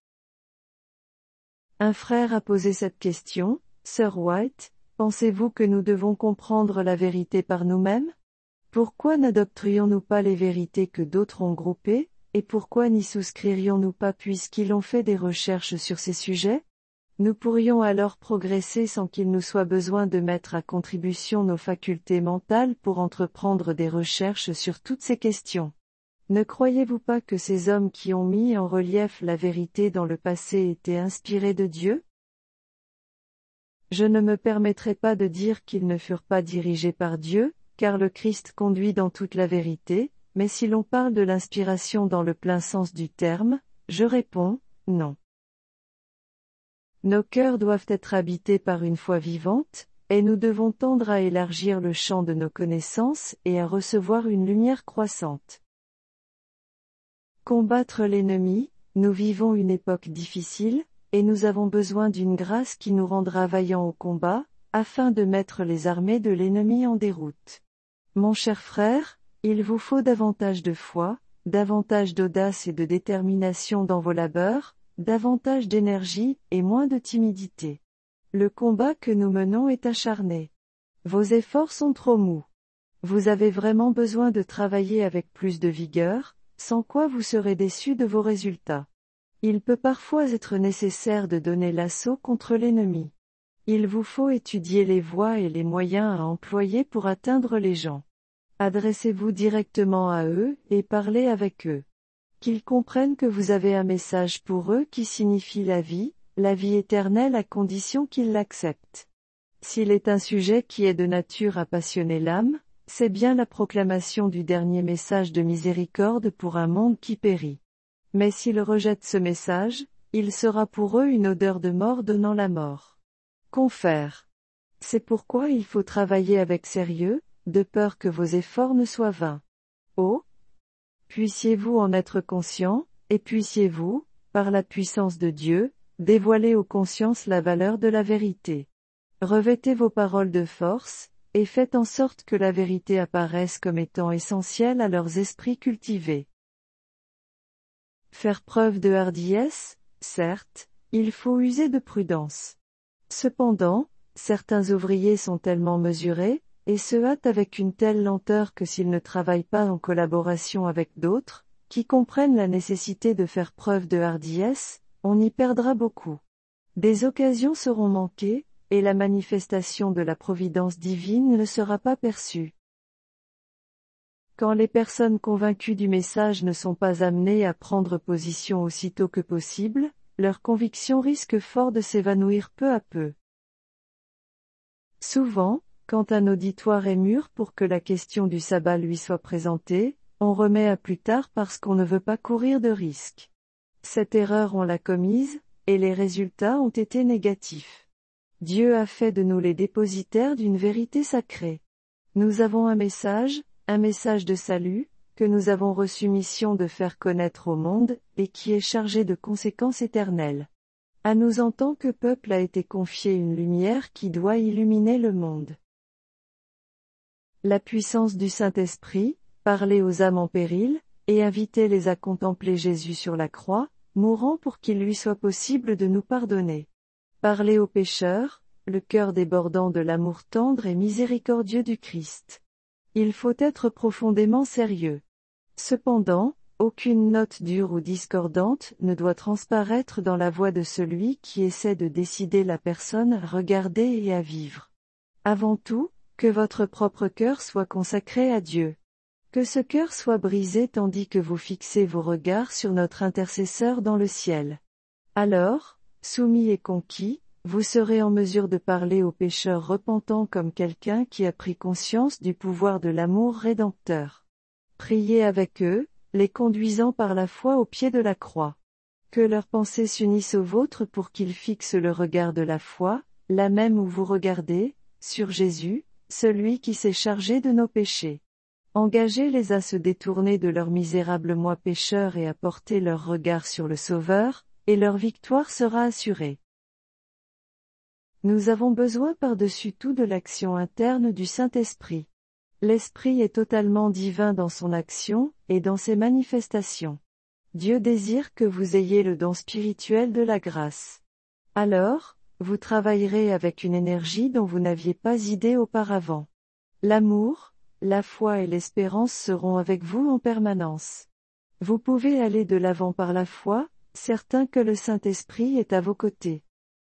Un frère a posé cette question, Sir White, pensez-vous que nous devons comprendre la vérité par nous-mêmes? Pourquoi n'adopterions-nous pas les vérités que d'autres ont groupées, et pourquoi n'y souscririons-nous pas puisqu'ils ont fait des recherches sur ces sujets? Nous pourrions alors progresser sans qu'il nous soit besoin de mettre à contribution nos facultés mentales pour entreprendre des recherches sur toutes ces questions. Ne croyez-vous pas que ces hommes qui ont mis en relief la vérité dans le passé étaient inspirés de Dieu? Je ne me permettrai pas de dire qu'ils ne furent pas dirigés par Dieu, car le Christ conduit dans toute la vérité, mais si l'on parle de l'inspiration dans le plein sens du terme, je réponds, non. Nos cœurs doivent être habités par une foi vivante, et nous devons tendre à élargir le champ de nos connaissances et à recevoir une lumière croissante. Combattre l'ennemi, nous vivons une époque difficile, et nous avons besoin d'une grâce qui nous rendra vaillants au combat, afin de mettre les armées de l'ennemi en déroute. Mon cher frère, il vous faut davantage de foi, davantage d'audace et de détermination dans vos labeurs, davantage d'énergie et moins de timidité. Le combat que nous menons est acharné. Vos efforts sont trop mous. Vous avez vraiment besoin de travailler avec plus de vigueur, sans quoi vous serez déçus de vos résultats. Il peut parfois être nécessaire de donner l'assaut contre l'ennemi. Il vous faut étudier les voies et les moyens à employer pour atteindre les gens. Adressez-vous directement à eux et parlez avec eux. Qu'ils comprennent que vous avez un message pour eux qui signifie la vie, la vie éternelle à condition qu'ils l'acceptent. S'il est un sujet qui est de nature à passionner l'âme, c'est bien la proclamation du dernier message de miséricorde pour un monde qui périt. Mais s'ils rejettent ce message, il sera pour eux une odeur de mort donnant la mort. Confère. C'est pourquoi il faut travailler avec sérieux, de peur que vos efforts ne soient vains. Oh! Puissiez-vous en être conscient, et puissiez-vous, par la puissance de Dieu, dévoiler aux consciences la valeur de la vérité. Revêtez vos paroles de force, et faites en sorte que la vérité apparaisse comme étant essentielle à leurs esprits cultivés. Faire preuve de hardiesse, certes, il faut user de prudence. Cependant, certains ouvriers sont tellement mesurés, et se hâtent avec une telle lenteur que s'ils ne travaillent pas en collaboration avec d'autres, qui comprennent la nécessité de faire preuve de hardiesse, on y perdra beaucoup. Des occasions seront manquées, et la manifestation de la providence divine ne sera pas perçue. Quand les personnes convaincues du message ne sont pas amenées à prendre position aussitôt que possible, leur conviction risque fort de s'évanouir peu à peu. Souvent, quand un auditoire est mûr pour que la question du sabbat lui soit présentée, On remet à plus tard parce qu'on ne veut pas courir de risques. Cette erreur on l'a commise, et les résultats ont été négatifs. Dieu a fait de nous les dépositaires d'une vérité sacrée. Nous avons un message, un message de salut, que nous avons reçu mission de faire connaître au monde, et qui est chargé de conséquences éternelles. À nous en tant que peuple a été confiée une lumière qui doit illuminer le monde. La puissance du Saint-Esprit, parler aux âmes en péril, et inviter-les à contempler Jésus sur la croix, mourant pour qu'il lui soit possible de nous pardonner. Parler aux pécheurs, le cœur débordant de l'amour tendre et miséricordieux du Christ. Il faut être profondément sérieux. Cependant, aucune note dure ou discordante ne doit transparaître dans la voix de celui qui essaie de décider la personne à regarder et à vivre. Avant tout, que votre propre cœur soit consacré à Dieu. Que ce cœur soit brisé tandis que vous fixez vos regards sur notre intercesseur dans le ciel. Alors, soumis et conquis, vous serez en mesure de parler aux pécheurs repentants comme quelqu'un qui a pris conscience du pouvoir de l'amour rédempteur. Priez avec eux, les conduisant par la foi au pied de la croix. Que leurs pensées s'unissent aux vôtres pour qu'ils fixent le regard de la foi, là même où vous regardez, sur Jésus, celui qui s'est chargé de nos péchés. Engagez-les à se détourner de leur misérable moi pécheur et à porter leur regard sur le Sauveur, et leur victoire sera assurée. Nous avons besoin par-dessus tout de l'action interne du Saint-Esprit. L'Esprit est totalement divin dans son action, et dans ses manifestations. Dieu désire que vous ayez le don spirituel de la grâce. Alors, vous travaillerez avec une énergie dont vous n'aviez pas idée auparavant. L'amour, la foi et l'espérance seront avec vous en permanence. Vous pouvez aller de l'avant par la foi, certain que le Saint-Esprit est à vos côtés.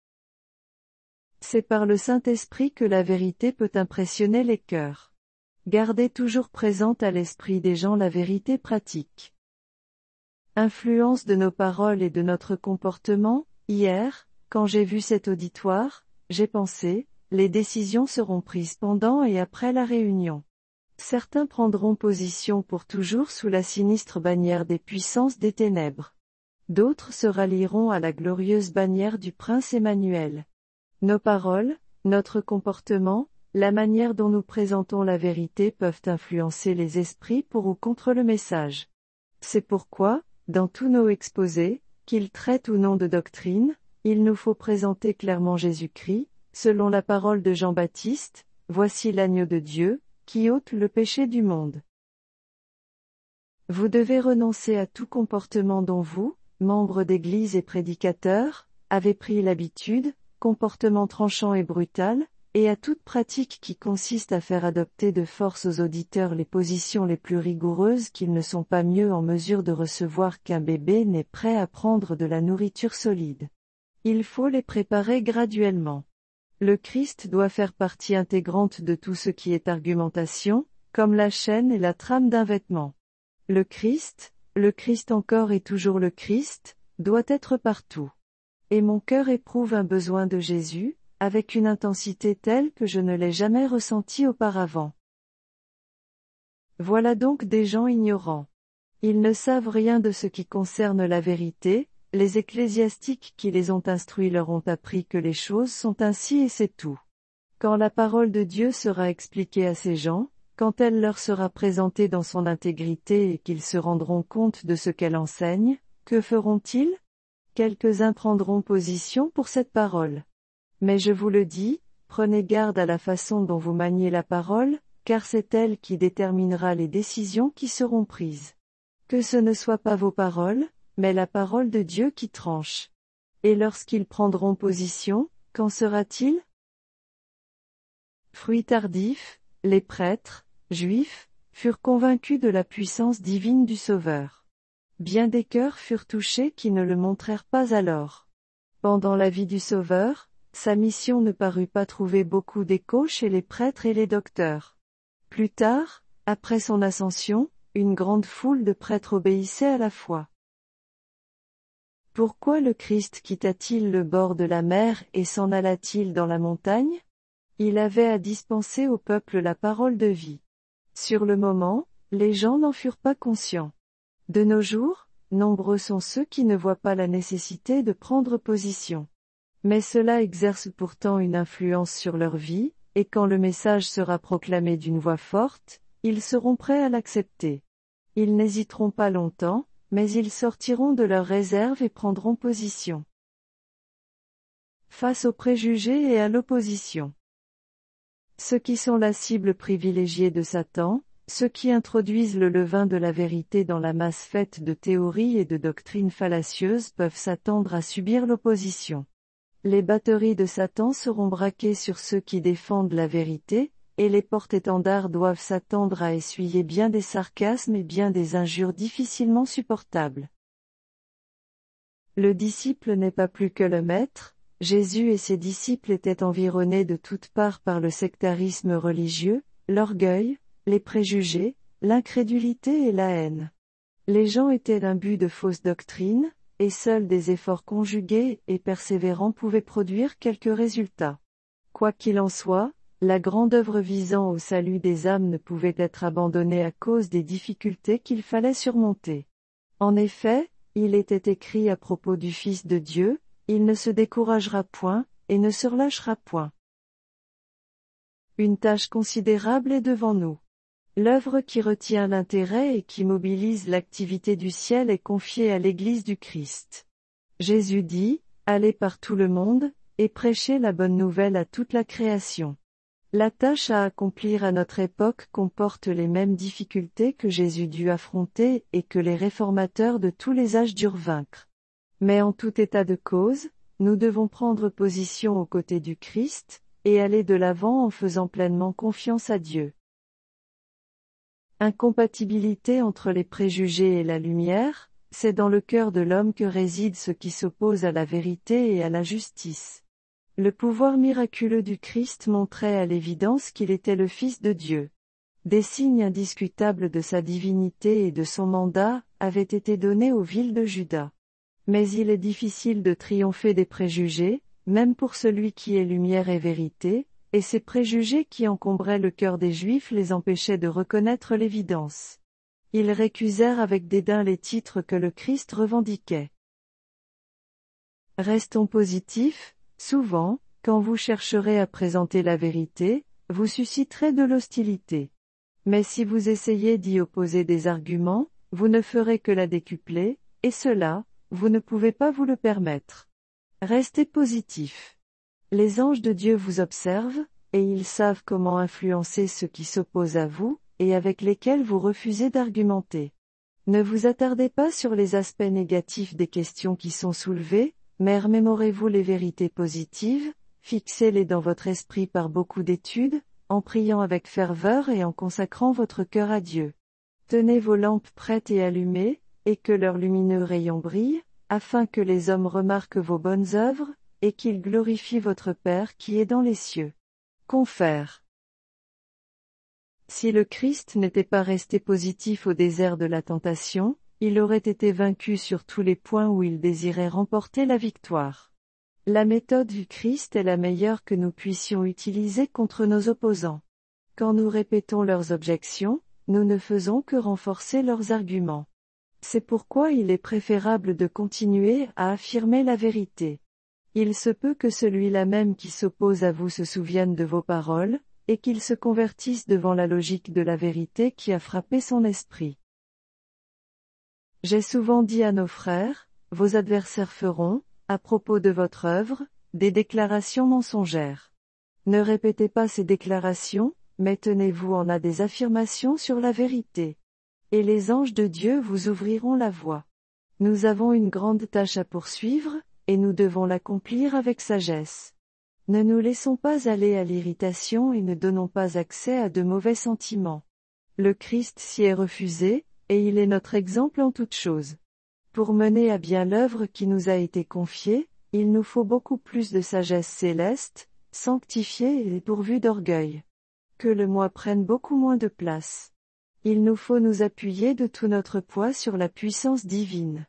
C'est par le Saint-Esprit que la vérité peut impressionner les cœurs. Gardez toujours présente à l'esprit des gens la vérité pratique. Influence de nos paroles et de notre comportement. Hier, quand j'ai vu cet auditoire, j'ai pensé, les décisions seront prises pendant et après la réunion. Certains prendront position pour toujours sous la sinistre bannière des puissances des ténèbres. D'autres se rallieront à la glorieuse bannière du Prince Emmanuel. Nos paroles, notre comportement, la manière dont nous présentons la vérité peuvent influencer les esprits pour ou contre le message. C'est pourquoi, dans tous nos exposés, qu'ils traitent ou non de doctrine, il nous faut présenter clairement Jésus-Christ, selon la parole de Jean-Baptiste, « Voici l'agneau de Dieu, qui ôte le péché du monde ». Vous devez renoncer à tout comportement dont vous, membres d'Église et prédicateurs, avez pris l'habitude, comportement tranchant et brutal, et à toute pratique qui consiste à faire adopter de force aux auditeurs les positions les plus rigoureuses qu'ils ne sont pas mieux en mesure de recevoir qu'un bébé n'est prêt à prendre de la nourriture solide. Il faut les préparer graduellement. Le Christ doit faire partie intégrante de tout ce qui est argumentation, comme la chaîne et la trame d'un vêtement. Le Christ, le Christ encore et toujours le Christ, doit être partout. Et mon cœur éprouve un besoin de Jésus, avec une intensité telle que je ne l'ai jamais ressentie auparavant. Voilà donc des gens ignorants. Ils ne savent rien de ce qui concerne la vérité, les ecclésiastiques qui les ont instruits leur ont appris que les choses sont ainsi et c'est tout. Quand la parole de Dieu sera expliquée à ces gens, quand elle leur sera présentée dans son intégrité et qu'ils se rendront compte de ce qu'elle enseigne, que feront-ils? Quelques-uns prendront position pour cette parole. Mais je vous le dis, prenez garde à la façon dont vous maniez la parole, car c'est elle qui déterminera les décisions qui seront prises. Que ce ne soit pas vos paroles, mais la parole de Dieu qui tranche. Et lorsqu'ils prendront position, qu'en sera-t-il? Fruit tardif, les prêtres, juifs, furent convaincus de la puissance divine du Sauveur. Bien des cœurs furent touchés qui ne le montrèrent pas alors. Pendant la vie du Sauveur, sa mission ne parut pas trouver beaucoup d'écho chez les prêtres et les docteurs. Plus tard, après son ascension, une grande foule de prêtres obéissait à la foi. Pourquoi le Christ quitta-t-il le bord de la mer et s'en alla-t-il dans la montagne? Il avait à dispenser au peuple la parole de vie. Sur le moment, les gens n'en furent pas conscients. De nos jours, nombreux sont ceux qui ne voient pas la nécessité de prendre position. Mais cela exerce pourtant une influence sur leur vie, et quand le message sera proclamé d'une voix forte, ils seront prêts à l'accepter. Ils n'hésiteront pas longtemps, mais ils sortiront de leurs réserves et prendront position. Face aux préjugés et à l'opposition. Ceux qui sont la cible privilégiée de Satan, ceux qui introduisent le levain de la vérité dans la masse faite de théories et de doctrines fallacieuses peuvent s'attendre à subir l'opposition. Les batteries de Satan seront braquées sur ceux qui défendent la vérité, et les porte-étendards doivent s'attendre à essuyer bien des sarcasmes et bien des injures difficilement supportables. Le disciple n'est pas plus que le maître. Jésus et ses disciples étaient environnés de toutes parts par le sectarisme religieux, l'orgueil, les préjugés, l'incrédulité et la haine. Les gens étaient imbus de fausses doctrines, et seuls des efforts conjugués et persévérants pouvaient produire quelques résultats. Quoi qu'il en soit, la grande œuvre visant au salut des âmes ne pouvait être abandonnée à cause des difficultés qu'il fallait surmonter. En effet, il était écrit à propos du Fils de Dieu, il ne se découragera point, et ne se relâchera point. Une tâche considérable est devant nous. L'œuvre qui retient l'intérêt et qui mobilise l'activité du ciel est confiée à l'Église du Christ. Jésus dit, « Allez par tout le monde, et prêchez la bonne nouvelle à toute la création ». La tâche à accomplir à notre époque comporte les mêmes difficultés que Jésus dut affronter et que les réformateurs de tous les âges durent vaincre. Mais en tout état de cause, nous devons prendre position aux côtés du Christ, et aller de l'avant en faisant pleinement confiance à Dieu. Incompatibilité entre les préjugés et la lumière, c'est dans le cœur de l'homme que réside ce qui s'oppose à la vérité et à la justice. Le pouvoir miraculeux du Christ montrait à l'évidence qu'il était le Fils de Dieu. Des signes indiscutables de sa divinité et de son mandat avaient été donnés aux villes de Juda. Mais il est difficile de triompher des préjugés, même pour celui qui est lumière et vérité, et ces préjugés qui encombraient le cœur des Juifs les empêchaient de reconnaître l'évidence. Ils récusèrent avec dédain les titres que le Christ revendiquait. Restons positifs, souvent, quand vous chercherez à présenter la vérité, vous susciterez de l'hostilité. Mais si vous essayez d'y opposer des arguments, vous ne ferez que la décupler, et cela, vous ne pouvez pas vous le permettre. Restez positif. Les anges de Dieu vous observent, et ils savent comment influencer ceux qui s'opposent à vous, et avec lesquels vous refusez d'argumenter. Ne vous attardez pas sur les aspects négatifs des questions qui sont soulevées, mais remémorez-vous les vérités positives, fixez-les dans votre esprit par beaucoup d'études, en priant avec ferveur et en consacrant votre cœur à Dieu. Tenez vos lampes prêtes et allumées, et que leurs lumineux rayons brillent, afin que les hommes remarquent vos bonnes œuvres, et qu'ils glorifient votre Père qui est dans les cieux. Confère. Si le Christ n'était pas resté positif au désert de la tentation, il aurait été vaincu sur tous les points où il désirait remporter la victoire. La méthode du Christ est la meilleure que nous puissions utiliser contre nos opposants. Quand nous répétons leurs objections, nous ne faisons que renforcer leurs arguments. C'est pourquoi il est préférable de continuer à affirmer la vérité. Il se peut que celui-là même qui s'oppose à vous se souvienne de vos paroles, et qu'il se convertisse devant la logique de la vérité qui a frappé son esprit. J'ai souvent dit à nos frères, vos adversaires feront, à propos de votre œuvre, des déclarations mensongères. Ne répétez pas ces déclarations, mais tenez-vous en à des affirmations sur la vérité. Et les anges de Dieu vous ouvriront la voie. Nous avons une grande tâche à poursuivre, et nous devons l'accomplir avec sagesse. Ne nous laissons pas aller à l'irritation et ne donnons pas accès à de mauvais sentiments. Le Christ s'y est refusé, et il est notre exemple en toutes choses. Pour mener à bien l'œuvre qui nous a été confiée, il nous faut beaucoup plus de sagesse céleste, sanctifiée et pourvue d'orgueil. Que le moi prenne beaucoup moins de place. Il nous faut nous appuyer de tout notre poids sur la puissance divine.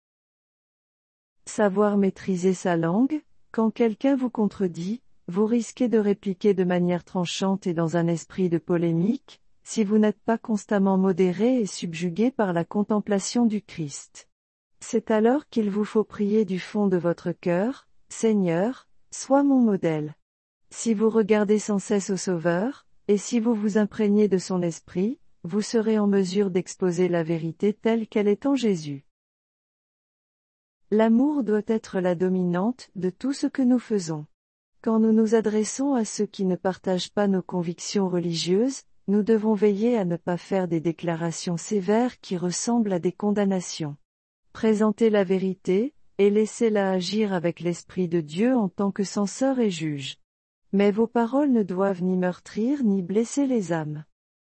Savoir maîtriser sa langue, quand quelqu'un vous contredit, vous risquez de répliquer de manière tranchante et dans un esprit de polémique, si vous n'êtes pas constamment modéré et subjugué par la contemplation du Christ. C'est alors qu'il vous faut prier du fond de votre cœur, « Seigneur, sois mon modèle ». Si vous regardez sans cesse au Sauveur, et si vous vous imprégnez de son esprit, vous serez en mesure d'exposer la vérité telle qu'elle est en Jésus. L'amour doit être la dominante de tout ce que nous faisons. Quand nous nous adressons à ceux qui ne partagent pas nos convictions religieuses, nous devons veiller à ne pas faire des déclarations sévères qui ressemblent à des condamnations. Présentez la vérité, et laissez-la agir avec l'Esprit de Dieu en tant que censeur et juge. Mais vos paroles ne doivent ni meurtrir ni blesser les âmes.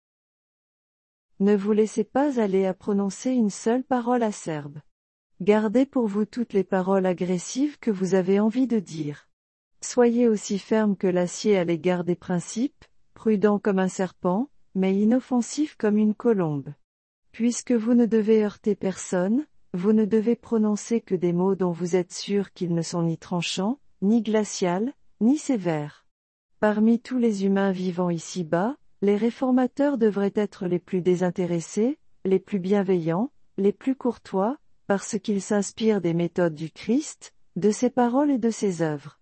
Ne vous laissez pas aller à prononcer une seule parole acerbe. Gardez pour vous toutes les paroles agressives que vous avez envie de dire. Soyez aussi ferme que l'acier à l'égard des principes, prudent comme un serpent, mais inoffensif comme une colombe. Puisque vous ne devez heurter personne, vous ne devez prononcer que des mots dont vous êtes sûr qu'ils ne sont ni tranchants, ni glacials, ni sévères. Parmi tous les humains vivant ici-bas, les réformateurs devraient être les plus désintéressés, les plus bienveillants, les plus courtois, parce qu'ils s'inspirent des méthodes du Christ, de ses paroles et de ses œuvres.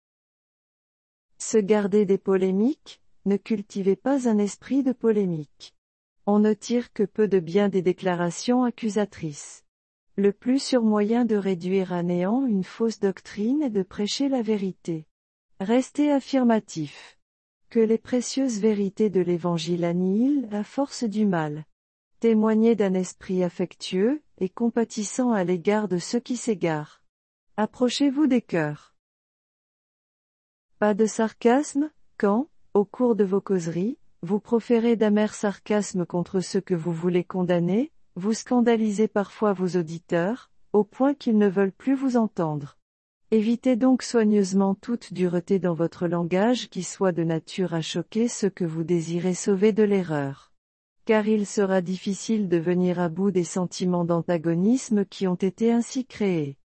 Se garder des polémiques, ne cultivez pas un esprit de polémique. On ne tire que peu de bien des déclarations accusatrices. Le plus sûr moyen de réduire à néant une fausse doctrine est de prêcher la vérité. Restez affirmatif. Que les précieuses vérités de l'Évangile annihilent la force du mal. Témoignez d'un esprit affectueux et compatissant à l'égard de ceux qui s'égarent. Approchez-vous des cœurs. Pas de sarcasme, quand, au cours de vos causeries, vous proférez d'amers sarcasmes contre ceux que vous voulez condamner, vous scandalisez parfois vos auditeurs, au point qu'ils ne veulent plus vous entendre. Évitez donc soigneusement toute dureté dans votre langage qui soit de nature à choquer ceux que vous désirez sauver de l'erreur. Car il sera difficile de venir à bout des sentiments d'antagonisme qui ont été ainsi créés.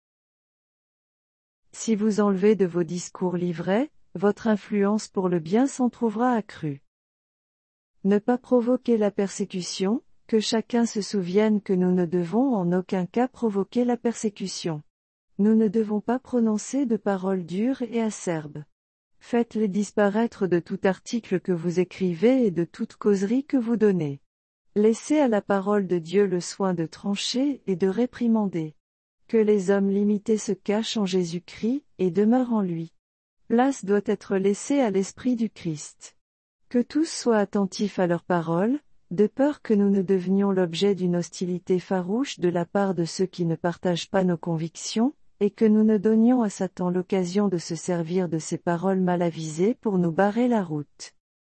Si vous enlevez de vos discours livrets, votre influence pour le bien s'en trouvera accrue. Ne pas provoquer la persécution, que chacun se souvienne que nous ne devons en aucun cas provoquer la persécution. Nous ne devons pas prononcer de paroles dures et acerbes. Faites-les disparaître de tout article que vous écrivez et de toute causerie que vous donnez. Laissez à la parole de Dieu le soin de trancher et de réprimander. Que les hommes limités se cachent en Jésus-Christ, et demeurent en lui. Place doit être laissée à l'Esprit du Christ. Que tous soient attentifs à leurs paroles, de peur que nous ne devenions l'objet d'une hostilité farouche de la part de ceux qui ne partagent pas nos convictions, et que nous ne donnions à Satan l'occasion de se servir de ces paroles mal avisées pour nous barrer la route.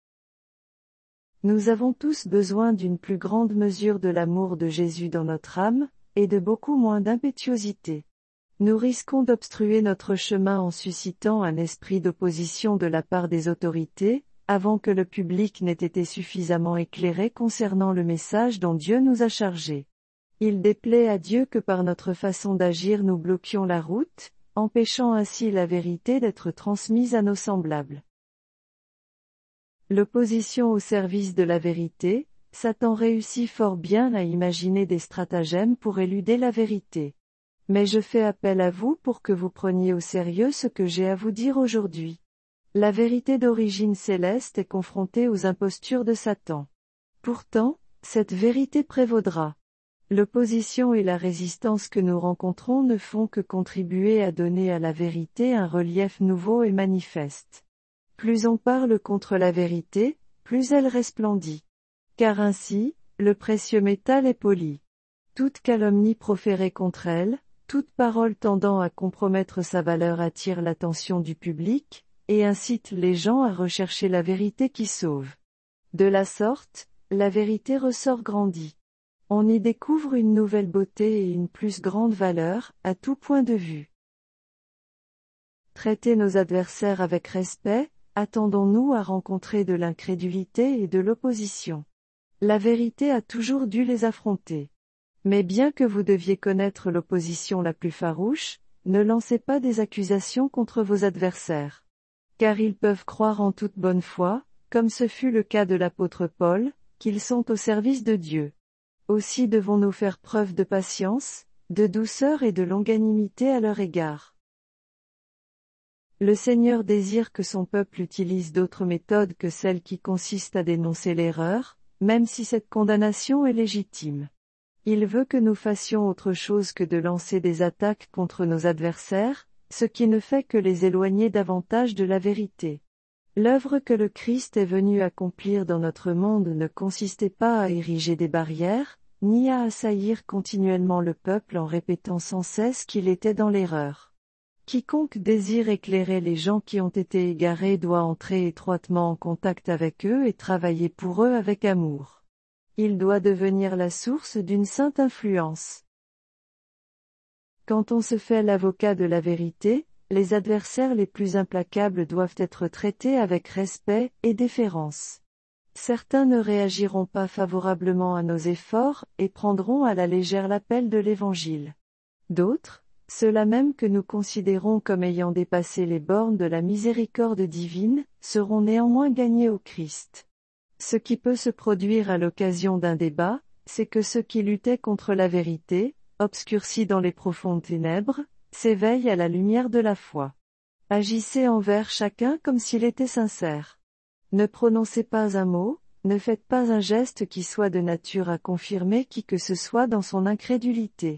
Nous avons tous besoin d'une plus grande mesure de l'amour de Jésus dans notre âme, et de beaucoup moins d'impétuosité. Nous risquons d'obstruer notre chemin en suscitant un esprit d'opposition de la part des autorités, avant que le public n'ait été suffisamment éclairé concernant le message dont Dieu nous a chargés. Il déplaît à Dieu que par notre façon d'agir nous bloquions la route, empêchant ainsi la vérité d'être transmise à nos semblables. L'opposition au service de la vérité, Satan réussit fort bien à imaginer des stratagèmes pour éluder la vérité. Mais je fais appel à vous pour que vous preniez au sérieux ce que j'ai à vous dire aujourd'hui. La vérité d'origine céleste est confrontée aux impostures de Satan. Pourtant, cette vérité prévaudra. L'opposition et la résistance que nous rencontrons ne font que contribuer à donner à la vérité un relief nouveau et manifeste. Plus on parle contre la vérité, plus elle resplendit. Car ainsi, le précieux métal est poli. Toute calomnie proférée contre elle, toute parole tendant à compromettre sa valeur attire l'attention du public, et incite les gens à rechercher la vérité qui sauve. De la sorte, la vérité ressort grandie. On y découvre une nouvelle beauté et une plus grande valeur, à tout point de vue. Traiter nos adversaires avec respect, attendons-nous à rencontrer de l'incrédulité et de l'opposition. La vérité a toujours dû les affronter. Mais bien que vous deviez connaître l'opposition la plus farouche, ne lancez pas des accusations contre vos adversaires. Car ils peuvent croire en toute bonne foi, comme ce fut le cas de l'apôtre Paul, qu'ils sont au service de Dieu. Aussi devons-nous faire preuve de patience, de douceur et de longanimité à leur égard. Le Seigneur désire que son peuple utilise d'autres méthodes que celles qui consistent à dénoncer l'erreur, même si cette condamnation est légitime. Il veut que nous fassions autre chose que de lancer des attaques contre nos adversaires, ce qui ne fait que les éloigner davantage de la vérité. L'œuvre que le Christ est venu accomplir dans notre monde ne consistait pas à ériger des barrières, ni à assaillir continuellement le peuple en répétant sans cesse qu'il était dans l'erreur. Quiconque désire éclairer les gens qui ont été égarés doit entrer étroitement en contact avec eux et travailler pour eux avec amour. Il doit devenir la source d'une sainte influence. Quand on se fait l'avocat de la vérité, les adversaires les plus implacables doivent être traités avec respect et déférence. Certains ne réagiront pas favorablement à nos efforts et prendront à la légère l'appel de l'Évangile. D'autres, ceux-là même que nous considérons comme ayant dépassé les bornes de la miséricorde divine, seront néanmoins gagnés au Christ. Ce qui peut se produire à l'occasion d'un débat, c'est que ceux qui luttaient contre la vérité, obscurcis dans les profondes ténèbres, s'éveillent à la lumière de la foi. Agissez envers chacun comme s'il était sincère. Ne prononcez pas un mot, ne faites pas un geste qui soit de nature à confirmer qui que ce soit dans son incrédulité.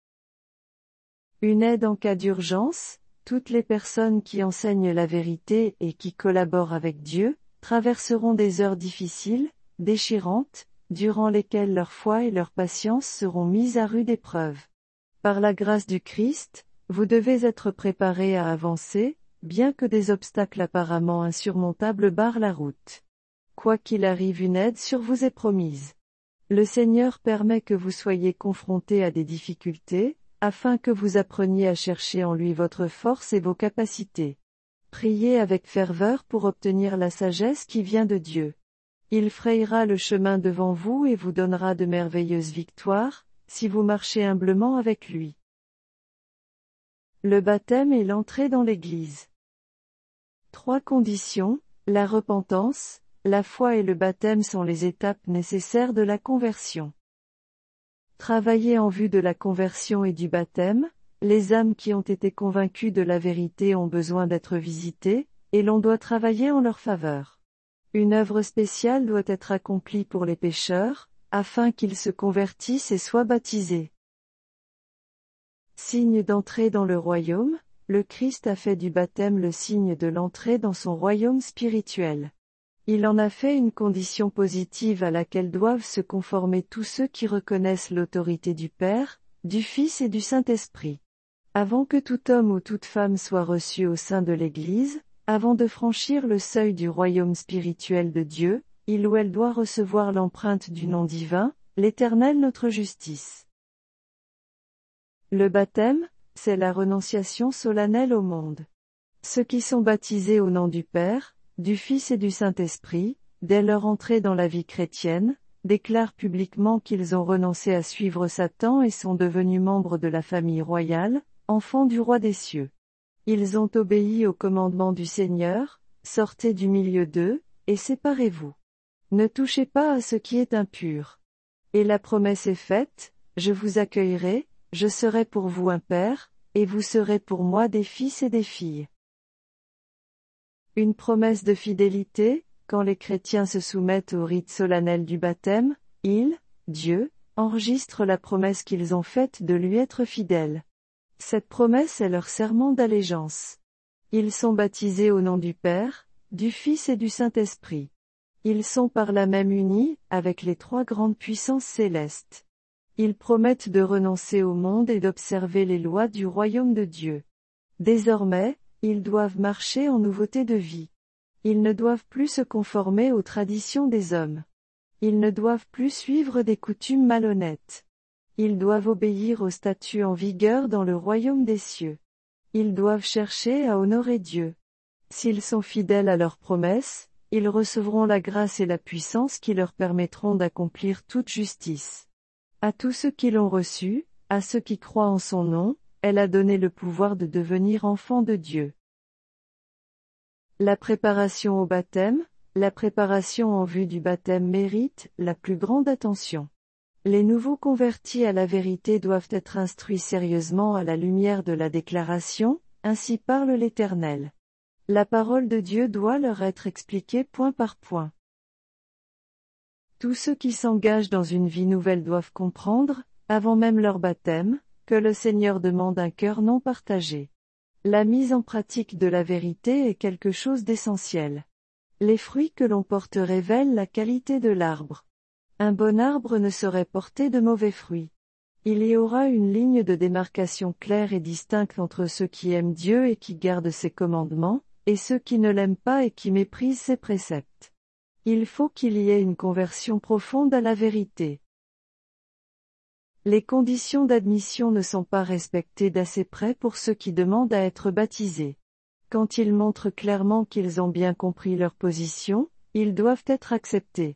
Une aide en cas d'urgence, toutes les personnes qui enseignent la vérité et qui collaborent avec Dieu, traverseront des heures difficiles, déchirantes, durant lesquelles leur foi et leur patience seront mises à rude épreuve. Par la grâce du Christ, vous devez être préparés à avancer, bien que des obstacles apparemment insurmontables barrent la route. Quoi qu'il arrive, une aide sur vous est promise. Le Seigneur permet que vous soyez confrontés à des difficultés, afin que vous appreniez à chercher en lui votre force et vos capacités. Priez avec ferveur pour obtenir la sagesse qui vient de Dieu. Il frayera le chemin devant vous et vous donnera de merveilleuses victoires, si vous marchez humblement avec lui. Le baptême et l'entrée dans l'Église. Trois conditions, la repentance, la foi et le baptême sont les étapes nécessaires de la conversion. Travailler en vue de la conversion et du baptême, les âmes qui ont été convaincues de la vérité ont besoin d'être visitées, et l'on doit travailler en leur faveur. Une œuvre spéciale doit être accomplie pour les pécheurs, afin qu'ils se convertissent et soient baptisés. Signe d'entrée dans le royaume, le Christ a fait du baptême le signe de l'entrée dans son royaume spirituel. Il en a fait une condition positive à laquelle doivent se conformer tous ceux qui reconnaissent l'autorité du Père, du Fils et du Saint-Esprit. Avant que tout homme ou toute femme soit reçu au sein de l'Église, avant de franchir le seuil du royaume spirituel de Dieu, il ou elle doit recevoir l'empreinte du nom divin, l'Éternel notre justice. Le baptême, c'est la renonciation solennelle au monde. Ceux qui sont baptisés au nom du Père, du Fils et du Saint-Esprit, dès leur entrée dans la vie chrétienne, déclarent publiquement qu'ils ont renoncé à suivre Satan et sont devenus membres de la famille royale, enfants du roi des cieux. Ils ont obéi au commandement du Seigneur, sortez du milieu d'eux, et séparez-vous. Ne touchez pas à ce qui est impur. Et la promesse est faite, je vous accueillerai, je serai pour vous un père, et vous serez pour moi des fils et des filles. Une promesse de fidélité, quand les chrétiens se soumettent au rite solennel du baptême, il, Dieu, enregistre la promesse qu'ils ont faite de lui être fidèles. Cette promesse est leur serment d'allégeance. Ils sont baptisés au nom du Père, du Fils et du Saint-Esprit. Ils sont par là même unis, avec les trois grandes puissances célestes. Ils promettent de renoncer au monde et d'observer les lois du royaume de Dieu. Désormais, ils doivent marcher en nouveauté de vie. Ils ne doivent plus se conformer aux traditions des hommes. Ils ne doivent plus suivre des coutumes malhonnêtes. Ils doivent obéir aux statuts en vigueur dans le royaume des cieux. Ils doivent chercher à honorer Dieu. S'ils sont fidèles à leurs promesses, ils recevront la grâce et la puissance qui leur permettront d'accomplir toute justice. À tous ceux qui l'ont reçu, à ceux qui croient en son nom, elle a donné le pouvoir de devenir enfants de Dieu. La préparation au baptême, La préparation en vue du baptême mérite la plus grande attention. Les nouveaux convertis à la vérité doivent être instruits sérieusement à la lumière de la déclaration, ainsi parle l'Éternel. La parole de Dieu doit leur être expliquée point par point. Tous ceux qui s'engagent dans une vie nouvelle doivent comprendre, avant même leur baptême, que le Seigneur demande un cœur non partagé. La mise en pratique de la vérité est quelque chose d'essentiel. Les fruits que l'on porte révèlent la qualité de l'arbre. Un bon arbre ne saurait porter de mauvais fruits. Il y aura une ligne de démarcation claire et distincte entre ceux qui aiment Dieu et qui gardent ses commandements, et ceux qui ne l'aiment pas et qui méprisent ses préceptes. Il faut qu'il y ait une conversion profonde à la vérité. Les conditions d'admission ne sont pas respectées d'assez près pour ceux qui demandent à être baptisés. Quand ils montrent clairement qu'ils ont bien compris leur position, ils doivent être acceptés.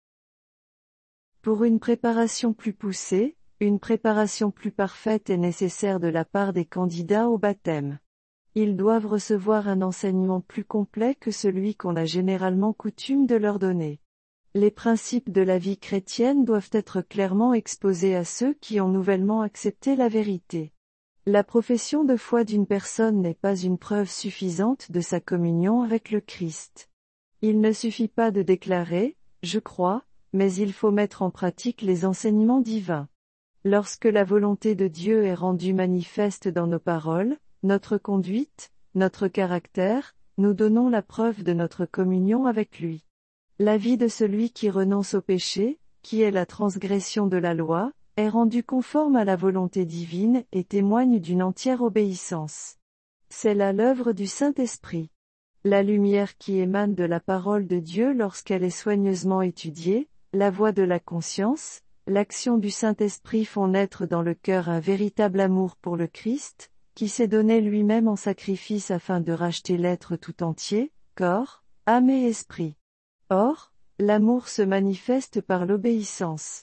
Pour une préparation plus poussée, une préparation plus parfaite est nécessaire de la part des candidats au baptême. Ils doivent recevoir un enseignement plus complet que celui qu'on a généralement coutume de leur donner. Les principes de la vie chrétienne doivent être clairement exposés à ceux qui ont nouvellement accepté la vérité. La profession de foi d'une personne n'est pas une preuve suffisante de sa communion avec le Christ. Il ne suffit pas de déclarer « je crois », mais il faut mettre en pratique les enseignements divins. Lorsque la volonté de Dieu est rendue manifeste dans nos paroles, notre conduite, notre caractère, nous donnons la preuve de notre communion avec lui. La vie de celui qui renonce au péché, qui est la transgression de la loi, est rendue conforme à la volonté divine et témoigne d'une entière obéissance. C'est là l'œuvre du Saint-Esprit. La lumière qui émane de la parole de Dieu lorsqu'elle est soigneusement étudiée, la voix de la conscience, l'action du Saint-Esprit font naître dans le cœur un véritable amour pour le Christ, qui s'est donné lui-même en sacrifice afin de racheter l'être tout entier, corps, âme et esprit. Or, l'amour se manifeste par l'obéissance.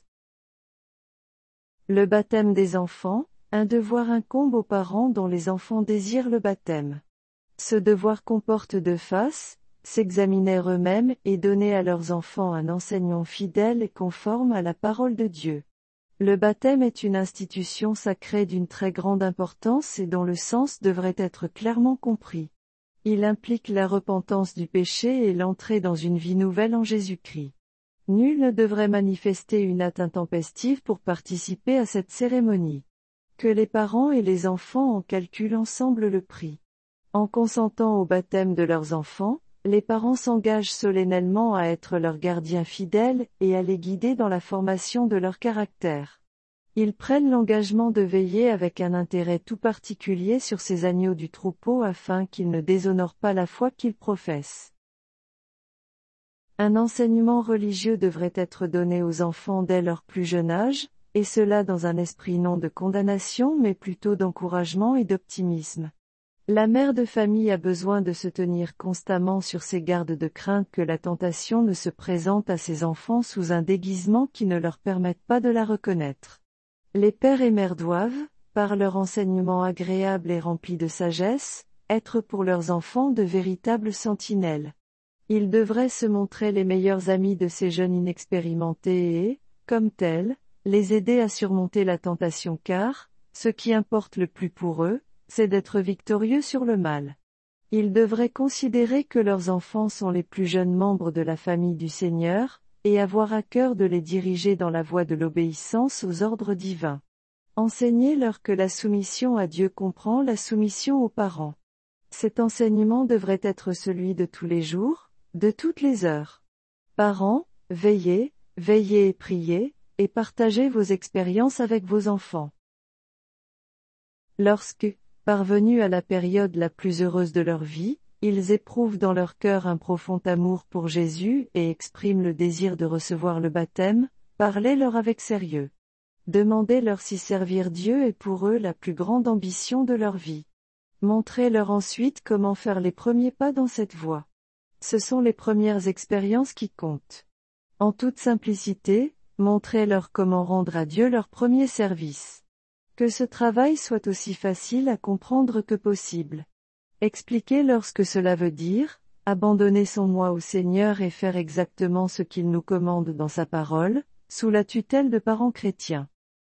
Le baptême des enfants, un devoir incombe aux parents dont les enfants désirent le baptême. Ce devoir comporte deux faces, s'examiner eux-mêmes et donner à leurs enfants un enseignement fidèle et conforme à la parole de Dieu. Le baptême est une institution sacrée d'une très grande importance et dont le sens devrait être clairement compris. Il implique la repentance du péché et l'entrée dans une vie nouvelle en Jésus-Christ. Nul ne devrait manifester une hâte intempestive pour participer à cette cérémonie. Que les parents et les enfants en calculent ensemble le prix. En consentant au baptême de leurs enfants, les parents s'engagent solennellement à être leurs gardiens fidèles et à les guider dans la formation de leur caractère. Ils prennent l'engagement de veiller avec un intérêt tout particulier sur ces agneaux du troupeau afin qu'ils ne déshonorent pas la foi qu'ils professent. Un enseignement religieux devrait être donné aux enfants dès leur plus jeune âge, et cela dans un esprit non de condamnation mais plutôt d'encouragement et d'optimisme. La mère de famille a besoin de se tenir constamment sur ses gardes de crainte que la tentation ne se présente à ses enfants sous un déguisement qui ne leur permette pas de la reconnaître. Les pères et mères doivent, par leur enseignement agréable et rempli de sagesse, être pour leurs enfants de véritables sentinelles. Ils devraient se montrer les meilleurs amis de ces jeunes inexpérimentés et, comme tels, les aider à surmonter la tentation car, ce qui importe le plus pour eux, c'est d'être victorieux sur le mal. Ils devraient considérer que leurs enfants sont les plus jeunes membres de la famille du Seigneur, et avoir à cœur de les diriger dans la voie de l'obéissance aux ordres divins. Enseignez-leur que la soumission à Dieu comprend la soumission aux parents. Cet enseignement devrait être celui de tous les jours, de toutes les heures. Parents, veillez, veillez et priez, et partagez vos expériences avec vos enfants. Lorsque, parvenus à la période la plus heureuse de leur vie, ils éprouvent dans leur cœur un profond amour pour Jésus et expriment le désir de recevoir le baptême, parlez-leur avec sérieux. Demandez-leur si servir Dieu est pour eux la plus grande ambition de leur vie. Montrez-leur ensuite comment faire les premiers pas dans cette voie. Ce sont les premières expériences qui comptent. En toute simplicité, montrez-leur comment rendre à Dieu leur premier service. Que ce travail soit aussi facile à comprendre que possible. Expliquez-leur ce que cela veut dire, abandonner son moi au Seigneur et faire exactement ce qu'il nous commande dans sa parole, sous la tutelle de parents chrétiens.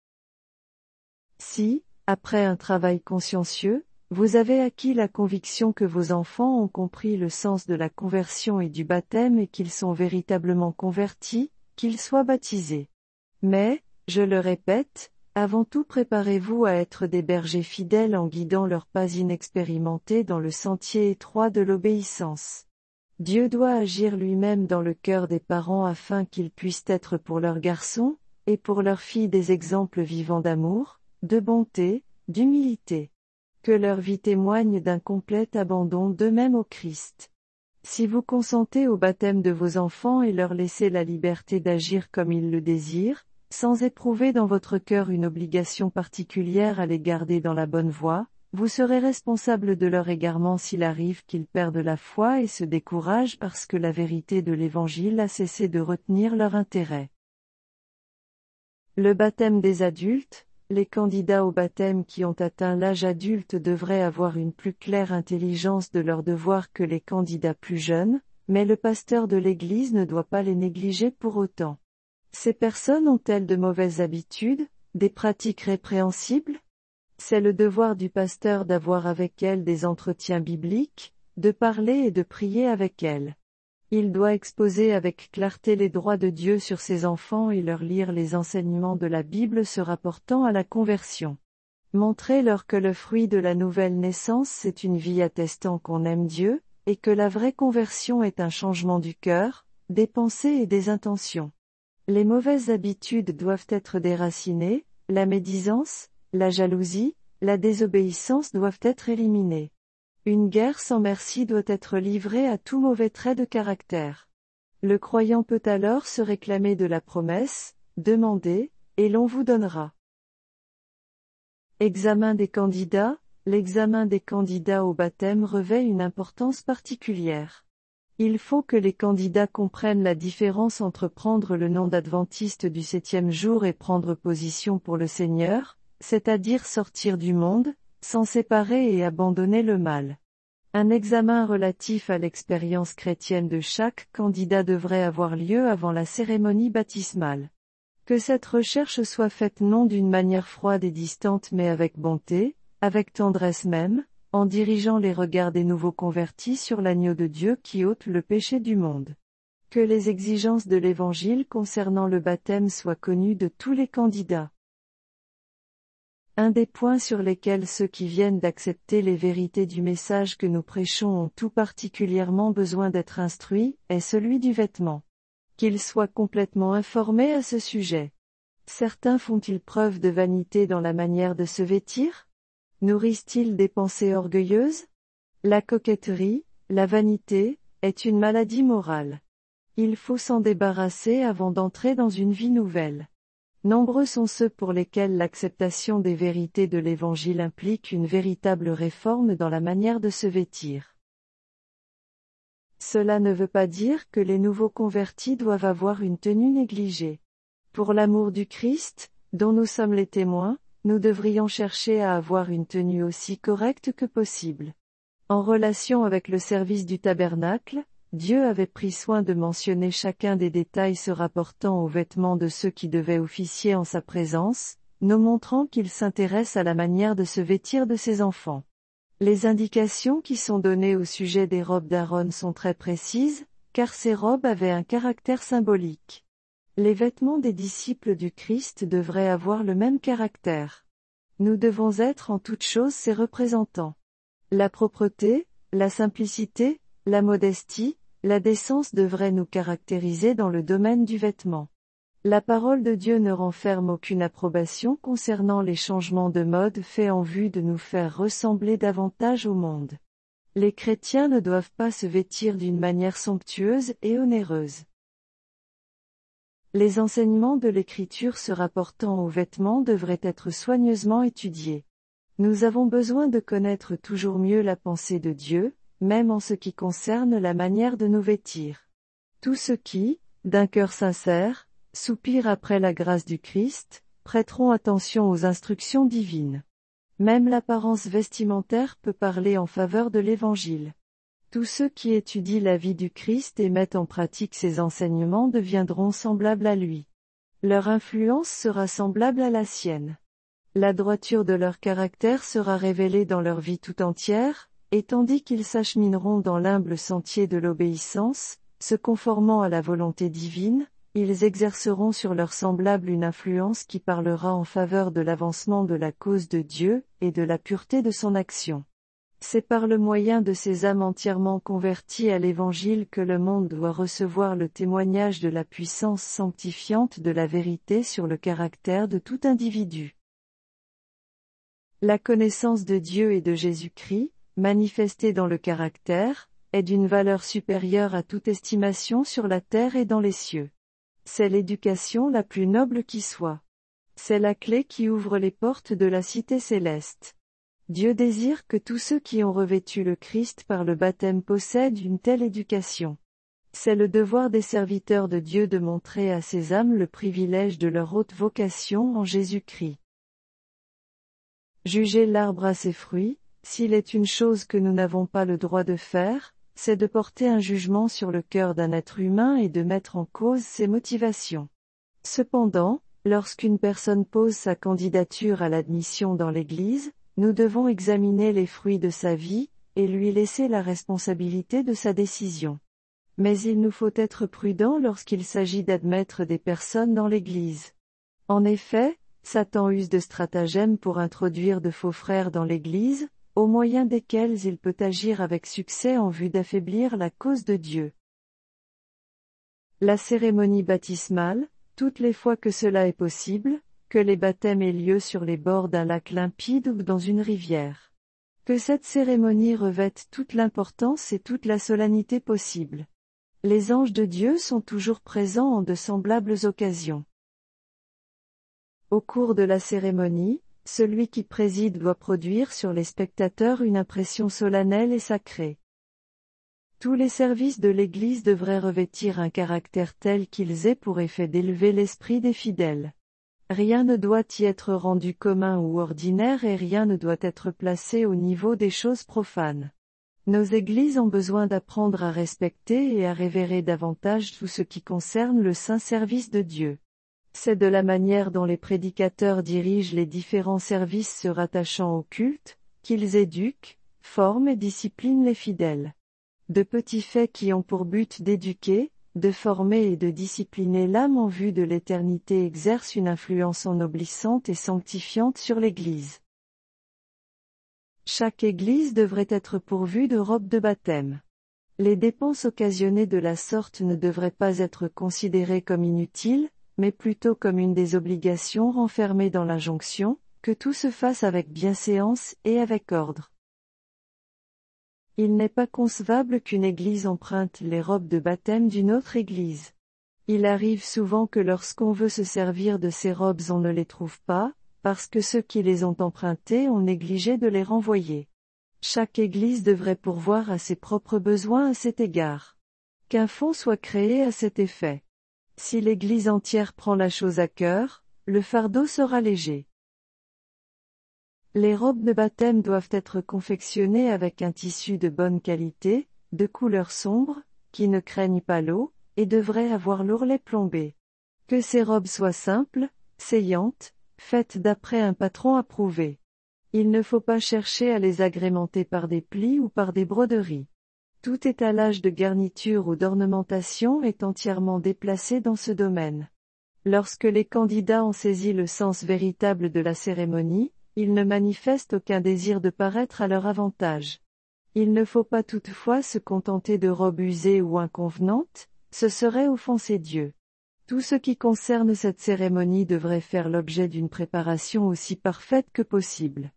Si, après un travail consciencieux, vous avez acquis la conviction que vos enfants ont compris le sens de la conversion et du baptême et qu'ils sont véritablement convertis, qu'ils soient baptisés. Mais, je le répète, avant tout préparez-vous à être des bergers fidèles en guidant leurs pas inexpérimentés dans le sentier étroit de l'obéissance. Dieu doit agir lui-même dans le cœur des parents afin qu'ils puissent être pour leurs garçons, et pour leurs filles des exemples vivants d'amour, de bonté, d'humilité. Que leur vie témoigne d'un complet abandon d'eux-mêmes au Christ. Si vous consentez au baptême de vos enfants et leur laissez la liberté d'agir comme ils le désirent, sans éprouver dans votre cœur une obligation particulière à les garder dans la bonne voie, vous serez responsable de leur égarement s'il arrive qu'ils perdent la foi et se découragent parce que la vérité de l'Évangile a cessé de retenir leur intérêt. Le baptême des adultes. Les candidats au baptême qui ont atteint l'âge adulte devraient avoir une plus claire intelligence de leurs devoirs que les candidats plus jeunes, mais le pasteur de l'Église ne doit pas les négliger pour autant. Ces personnes ont-elles de mauvaises habitudes, des pratiques répréhensibles? C'est le devoir du pasteur d'avoir avec elles des entretiens bibliques, de parler et de prier avec elles. Il doit exposer avec clarté les droits de Dieu sur ses enfants et leur lire les enseignements de la Bible se rapportant à la conversion. Montrez-leur que le fruit de la nouvelle naissance c'est une vie attestant qu'on aime Dieu, et que la vraie conversion est un changement du cœur, des pensées et des intentions. Les mauvaises habitudes doivent être déracinées, la médisance, la jalousie, la désobéissance doivent être éliminées. Une guerre sans merci doit être livrée à tout mauvais trait de caractère. Le croyant peut alors se réclamer de la promesse, demander, et l'on vous donnera. Examen des candidats. L'examen des candidats au baptême revêt une importance particulière. Il faut que les candidats comprennent la différence entre prendre le nom d'adventiste du septième jour et prendre position pour le Seigneur, c'est-à-dire sortir du monde, s'en séparer et abandonner le mal. Un examen relatif à l'expérience chrétienne de chaque candidat devrait avoir lieu avant la cérémonie baptismale. Que cette recherche soit faite non d'une manière froide et distante mais avec bonté, avec tendresse même, en dirigeant les regards des nouveaux convertis sur l'agneau de Dieu qui ôte le péché du monde. Que les exigences de l'Évangile concernant le baptême soient connues de tous les candidats. Un des points sur lesquels ceux qui viennent d'accepter les vérités du message que nous prêchons ont tout particulièrement besoin d'être instruits, est celui du vêtement. Qu'ils soient complètement informés à ce sujet. Certains font-ils preuve de vanité dans la manière de se vêtir? Nourrissent-ils des pensées orgueilleuses? La coquetterie, la vanité, est une maladie morale. Il faut s'en débarrasser avant d'entrer dans une vie nouvelle. Nombreux sont ceux pour lesquels l'acceptation des vérités de l'Évangile implique une véritable réforme dans la manière de se vêtir. Cela ne veut pas dire que les nouveaux convertis doivent avoir une tenue négligée. Pour l'amour du Christ, dont nous sommes les témoins, nous devrions chercher à avoir une tenue aussi correcte que possible. En relation avec le service du tabernacle, Dieu avait pris soin de mentionner chacun des détails se rapportant aux vêtements de ceux qui devaient officier en sa présence, nous montrant qu'il s'intéresse à la manière de se vêtir de ses enfants. Les indications qui sont données au sujet des robes d'Aaron sont très précises, car ces robes avaient un caractère symbolique. Les vêtements des disciples du Christ devraient avoir le même caractère. Nous devons être en toutes choses ses représentants. La propreté, la simplicité, la modestie, la décence devraient nous caractériser dans le domaine du vêtement. La parole de Dieu ne renferme aucune approbation concernant les changements de mode faits en vue de nous faire ressembler davantage au monde. Les chrétiens ne doivent pas se vêtir d'une manière somptueuse et onéreuse. Les enseignements de l'Écriture se rapportant aux vêtements devraient être soigneusement étudiés. Nous avons besoin de connaître toujours mieux la pensée de Dieu, même en ce qui concerne la manière de nous vêtir. Tous ceux qui, d'un cœur sincère, soupirent après la grâce du Christ, prêteront attention aux instructions divines. Même l'apparence vestimentaire peut parler en faveur de l'Évangile. Tous ceux qui étudient la vie du Christ et mettent en pratique ses enseignements deviendront semblables à lui. Leur influence sera semblable à la sienne. La droiture de leur caractère sera révélée dans leur vie tout entière, et tandis qu'ils s'achemineront dans l'humble sentier de l'obéissance, se conformant à la volonté divine, ils exerceront sur leurs semblables une influence qui parlera en faveur de l'avancement de la cause de Dieu, et de la pureté de son action. C'est par le moyen de ces âmes entièrement converties à l'Évangile que le monde doit recevoir le témoignage de la puissance sanctifiante de la vérité sur le caractère de tout individu. La connaissance de Dieu et de Jésus-Christ, manifestée dans le caractère, est d'une valeur supérieure à toute estimation sur la terre et dans les cieux. C'est l'éducation la plus noble qui soit. C'est la clé qui ouvre les portes de la cité céleste. Dieu désire que tous ceux qui ont revêtu le Christ par le baptême possèdent une telle éducation. C'est le devoir des serviteurs de Dieu de montrer à ces âmes le privilège de leur haute vocation en Jésus-Christ. Juger l'arbre à ses fruits, s'il est une chose que nous n'avons pas le droit de faire, c'est de porter un jugement sur le cœur d'un être humain et de mettre en cause ses motivations. Cependant, lorsqu'une personne pose sa candidature à l'admission dans l'Église, nous devons examiner les fruits de sa vie, et lui laisser la responsabilité de sa décision. Mais il nous faut être prudents lorsqu'il s'agit d'admettre des personnes dans l'Église. En effet, Satan use de stratagèmes pour introduire de faux frères dans l'Église, au moyen desquels il peut agir avec succès en vue d'affaiblir la cause de Dieu. La cérémonie baptismale, toutes les fois que cela est possible, que les baptêmes aient lieu sur les bords d'un lac limpide ou dans une rivière. Que cette cérémonie revête toute l'importance et toute la solennité possible. Les anges de Dieu sont toujours présents en de semblables occasions. Au cours de la cérémonie, celui qui préside doit produire sur les spectateurs une impression solennelle et sacrée. Tous les services de l'Église devraient revêtir un caractère tel qu'ils aient pour effet d'élever l'esprit des fidèles. Rien ne doit y être rendu commun ou ordinaire et rien ne doit être placé au niveau des choses profanes. Nos églises ont besoin d'apprendre à respecter et à révérer davantage tout ce qui concerne le saint service de Dieu. C'est de la manière dont les prédicateurs dirigent les différents services se rattachant au culte, qu'ils éduquent, forment et disciplinent les fidèles. De petits faits qui ont pour but d'éduquer, de former et de discipliner l'âme en vue de l'éternité exercent une influence ennoblissante et sanctifiante sur l'Église. Chaque Église devrait être pourvue de robes de baptême. Les dépenses occasionnées de la sorte ne devraient pas être considérées comme inutiles, mais plutôt comme une des obligations renfermées dans l'injonction, que tout se fasse avec bienséance et avec ordre. Il n'est pas concevable qu'une église emprunte les robes de baptême d'une autre église. Il arrive souvent que lorsqu'on veut se servir de ces robes on ne les trouve pas, parce que ceux qui les ont empruntées ont négligé de les renvoyer. Chaque église devrait pourvoir à ses propres besoins à cet égard. Qu'un fonds soit créé à cet effet. Si l'église entière prend la chose à cœur, le fardeau sera léger. Les robes de baptême doivent être confectionnées avec un tissu de bonne qualité, de couleur sombre, qui ne craignent pas l'eau, et devraient avoir l'ourlet plombé. Que ces robes soient simples, saillantes, faites d'après un patron approuvé. Il ne faut pas chercher à les agrémenter par des plis ou par des broderies. Tout étalage de garniture ou d'ornementation est entièrement déplacé dans ce domaine. Lorsque les candidats ont saisi le sens véritable de la cérémonie, ils ne manifestent aucun désir de paraître à leur avantage. Il ne faut pas toutefois se contenter de robes usées ou inconvenantes, ce serait offenser Dieu. Tout ce qui concerne cette cérémonie devrait faire l'objet d'une préparation aussi parfaite que possible.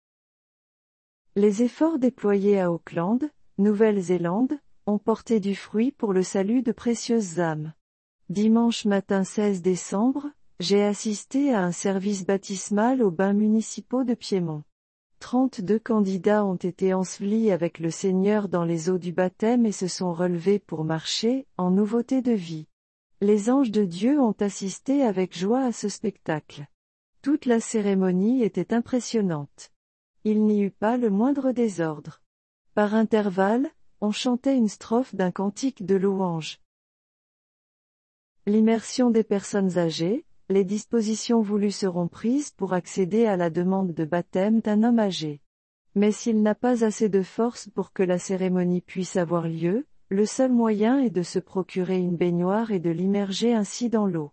Les efforts déployés à Auckland, Nouvelle-Zélande, ont porté du fruit pour le salut de précieuses âmes. Dimanche matin seize décembre, j'ai assisté à un service baptismal aux bains municipaux de Piémont. trente-deux candidats ont été ensevelis avec le Seigneur dans les eaux du baptême et se sont relevés pour marcher, en nouveauté de vie. Les anges de Dieu ont assisté avec joie à ce spectacle. Toute la cérémonie était impressionnante. Il n'y eut pas le moindre désordre. Par intervalles, on chantait une strophe d'un cantique de louange. L'immersion des personnes âgées, les dispositions voulues seront prises pour accéder à la demande de baptême d'un homme âgé. Mais s'il n'a pas assez de force pour que la cérémonie puisse avoir lieu, le seul moyen est de se procurer une baignoire et de l'immerger ainsi dans l'eau.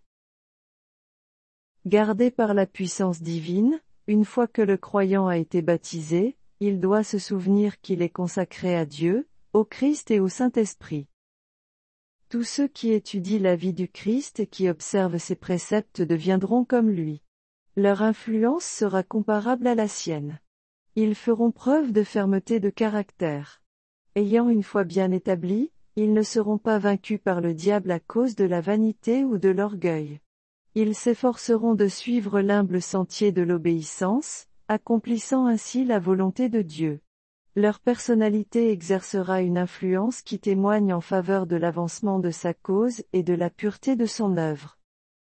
Gardé par la puissance divine, une fois que le croyant a été baptisé, il doit se souvenir qu'il est consacré à Dieu, au Christ et au Saint-Esprit. Tous ceux qui étudient la vie du Christ et qui observent ses préceptes deviendront comme lui. Leur influence sera comparable à la sienne. Ils feront preuve de fermeté de caractère. Ayant une foi bien établie, ils ne seront pas vaincus par le diable à cause de la vanité ou de l'orgueil. Ils s'efforceront de suivre l'humble sentier de l'obéissance, accomplissant ainsi la volonté de Dieu. Leur personnalité exercera une influence qui témoigne en faveur de l'avancement de sa cause et de la pureté de son œuvre.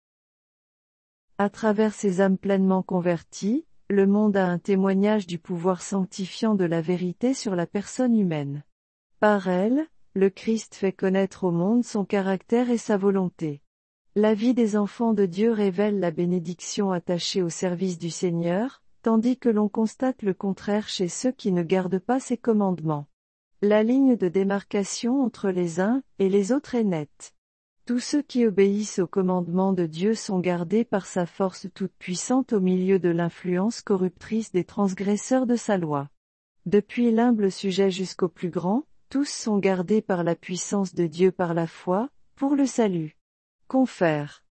À travers ces âmes pleinement converties, le monde a un témoignage du pouvoir sanctifiant de la vérité sur la personne humaine. Par elle, le Christ fait connaître au monde son caractère et sa volonté. La vie des enfants de Dieu révèle la bénédiction attachée au service du Seigneur, tandis que l'on constate le contraire chez ceux qui ne gardent pas ses commandements. La ligne de démarcation entre les uns et les autres est nette. Tous ceux qui obéissent aux commandements de Dieu sont gardés par sa force toute-puissante au milieu de l'influence corruptrice des transgresseurs de sa loi. Depuis l'humble sujet jusqu'au plus grand, tous sont gardés par la puissance de Dieu par la foi, pour le salut. Confère.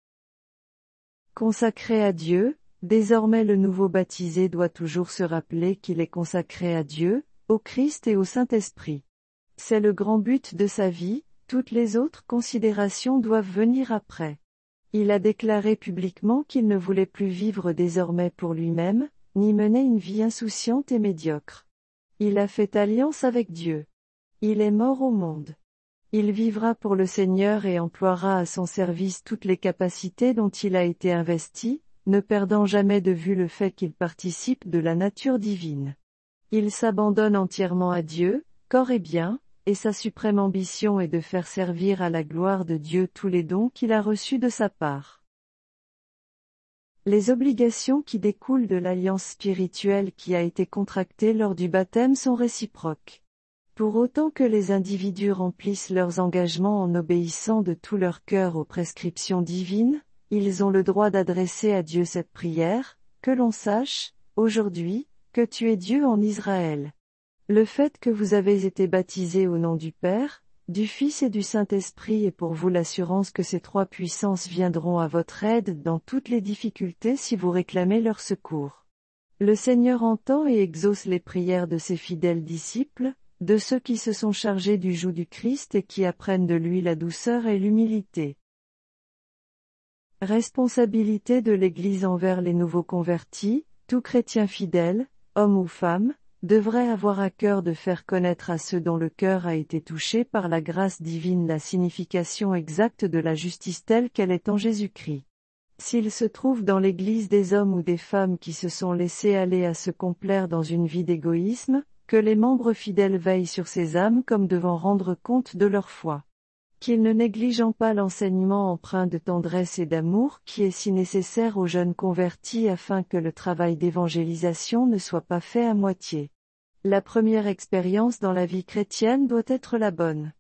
Consacré à Dieu, désormais le nouveau baptisé doit toujours se rappeler qu'il est consacré à Dieu, au Christ et au Saint-Esprit. C'est le grand but de sa vie, toutes les autres considérations doivent venir après. Il a déclaré publiquement qu'il ne voulait plus vivre désormais pour lui-même, ni mener une vie insouciante et médiocre. Il a fait alliance avec Dieu. Il est mort au monde. Il vivra pour le Seigneur et emploiera à son service toutes les capacités dont il a été investi, ne perdant jamais de vue le fait qu'il participe de la nature divine. Il s'abandonne entièrement à Dieu, corps et biens, et sa suprême ambition est de faire servir à la gloire de Dieu tous les dons qu'il a reçus de sa part. Les obligations qui découlent de l'alliance spirituelle qui a été contractée lors du baptême sont réciproques. Pour autant que les individus remplissent leurs engagements en obéissant de tout leur cœur aux prescriptions divines, ils ont le droit d'adresser à Dieu cette prière, que l'on sache, aujourd'hui, que tu es Dieu en Israël. Le fait que vous avez été baptisés au nom du Père, du Fils et du Saint-Esprit est pour vous l'assurance que ces trois puissances viendront à votre aide dans toutes les difficultés si vous réclamez leur secours. Le Seigneur entend et exauce les prières de ses fidèles disciples, de ceux qui se sont chargés du joug du Christ et qui apprennent de lui la douceur et l'humilité. Responsabilité de l'Église envers les nouveaux convertis, tout chrétien fidèle, homme ou femme, devrait avoir à cœur de faire connaître à ceux dont le cœur a été touché par la grâce divine la signification exacte de la justice telle qu'elle est en Jésus-Christ. S'il se trouve dans l'Église des hommes ou des femmes qui se sont laissés aller à se complaire dans une vie d'égoïsme, que les membres fidèles veillent sur ces âmes comme devant rendre compte de leur foi. Qu'ils ne négligent pas l'enseignement empreint de tendresse et d'amour qui est si nécessaire aux jeunes convertis afin que le travail d'évangélisation ne soit pas fait à moitié. La première expérience dans la vie chrétienne doit être la bonne.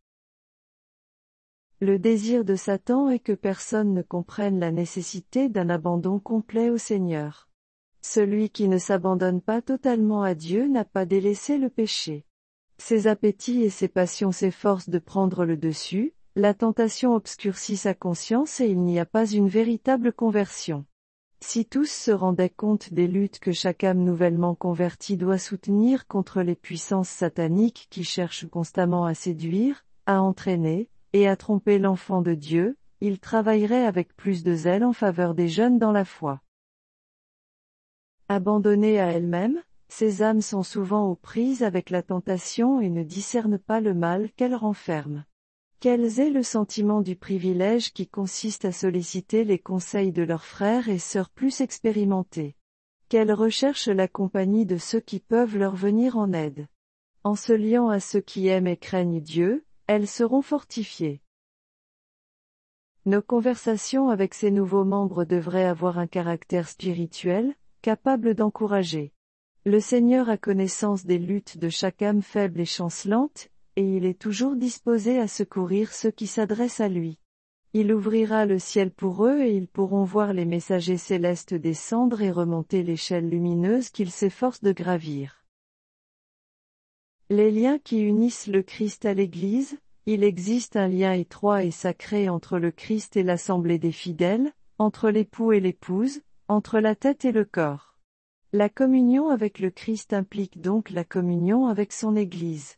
Le désir de Satan est que personne ne comprenne la nécessité d'un abandon complet au Seigneur. Celui qui ne s'abandonne pas totalement à Dieu n'a pas délaissé le péché. Ses appétits et ses passions s'efforcent de prendre le dessus, la tentation obscurcit sa conscience et il n'y a pas une véritable conversion. Si tous se rendaient compte des luttes que chaque âme nouvellement convertie doit soutenir contre les puissances sataniques qui cherchent constamment à séduire, à entraîner, et à tromper l'enfant de Dieu, ils travailleraient avec plus de zèle en faveur des jeunes dans la foi. Abandonnées à elles-mêmes, ces âmes sont souvent aux prises avec la tentation et ne discernent pas le mal qu'elle renferme. Quels est le sentiment du privilège qui consiste à solliciter les conseils de leurs frères et sœurs plus expérimentés. Qu'elles recherchent la compagnie de ceux qui peuvent leur venir en aide. En se liant à ceux qui aiment et craignent Dieu, elles seront fortifiées. Nos conversations avec ces nouveaux membres devraient avoir un caractère spirituel, capable d'encourager. Le Seigneur a connaissance des luttes de chaque âme faible et chancelante, et il est toujours disposé à secourir ceux qui s'adressent à lui. Il ouvrira le ciel pour eux et ils pourront voir les messagers célestes descendre et remonter l'échelle lumineuse qu'ils s'efforcent de gravir. Les liens qui unissent le Christ à l'Église. Il existe un lien étroit et sacré entre le Christ et l'assemblée des fidèles, entre l'époux et l'épouse, entre la tête et le corps. La communion avec le Christ implique donc la communion avec son Église.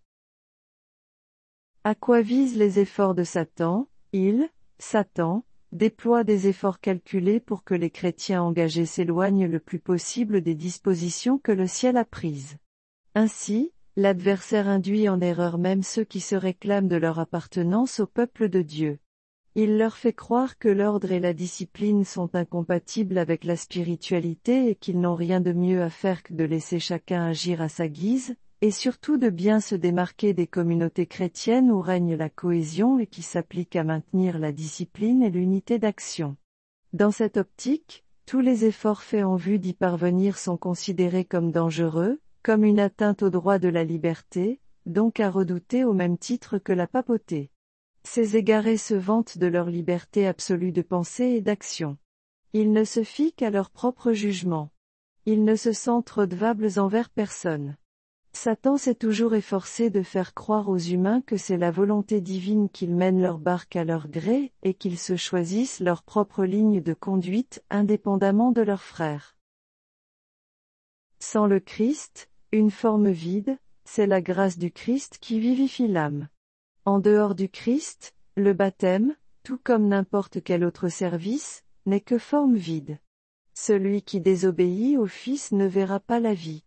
À quoi visent les efforts de Satan? Il, Satan, déploie des efforts calculés pour que les chrétiens engagés s'éloignent le plus possible des dispositions que le ciel a prises. Ainsi, l'adversaire induit en erreur même ceux qui se réclament de leur appartenance au peuple de Dieu. Il leur fait croire que l'ordre et la discipline sont incompatibles avec la spiritualité et qu'ils n'ont rien de mieux à faire que de laisser chacun agir à sa guise, et surtout de bien se démarquer des communautés chrétiennes où règne la cohésion et qui s'appliquent à maintenir la discipline et l'unité d'action. Dans cette optique, tous les efforts faits en vue d'y parvenir sont considérés comme dangereux, comme une atteinte au droit de la liberté, donc à redouter au même titre que la papauté. Ces égarés se vantent de leur liberté absolue de pensée et d'action. Ils ne se fient qu'à leur propre jugement. Ils ne se sentent redevables envers personne. Satan s'est toujours efforcé de faire croire aux humains que c'est la volonté divine qu'ils mènent leur barque à leur gré, et qu'ils se choisissent leur propre ligne de conduite, indépendamment de leurs frères. Sans le Christ, une forme vide, c'est la grâce du Christ qui vivifie l'âme. En dehors du Christ, le baptême, tout comme n'importe quel autre service, n'est que forme vide. Celui qui désobéit au Fils ne verra pas la vie.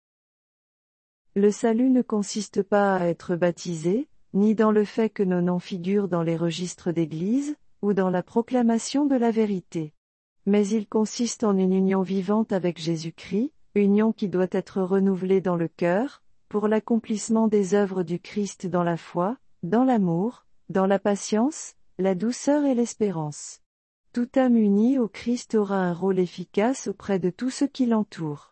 Le salut ne consiste pas à être baptisé, ni dans le fait que nos noms figurent dans les registres d'Église, ou dans la proclamation de la vérité. Mais il consiste en une union vivante avec Jésus-Christ, union qui doit être renouvelée dans le cœur, pour l'accomplissement des œuvres du Christ dans la foi, dans l'amour, dans la patience, la douceur et l'espérance. Toute âme unie au Christ aura un rôle efficace auprès de tous ceux qui l'entourent.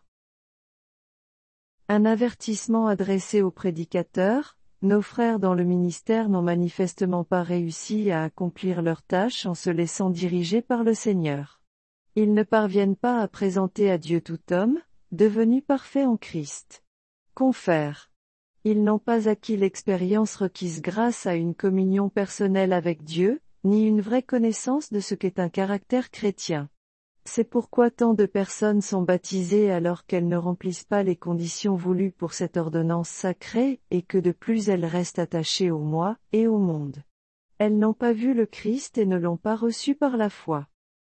Un avertissement adressé aux prédicateurs. Nos frères dans le ministère n'ont manifestement pas réussi à accomplir leur tâche en se laissant diriger par le Seigneur. Ils ne parviennent pas à présenter à Dieu tout homme, devenu parfait en Christ. Confère. Ils n'ont pas acquis l'expérience requise grâce à une communion personnelle avec Dieu, ni une vraie connaissance de ce qu'est un caractère chrétien. C'est pourquoi tant de personnes sont baptisées alors qu'elles ne remplissent pas les conditions voulues pour cette ordonnance sacrée, et que de plus elles restent attachées au moi, et au monde. Elles n'ont pas vu le Christ et ne l'ont pas reçu par la foi.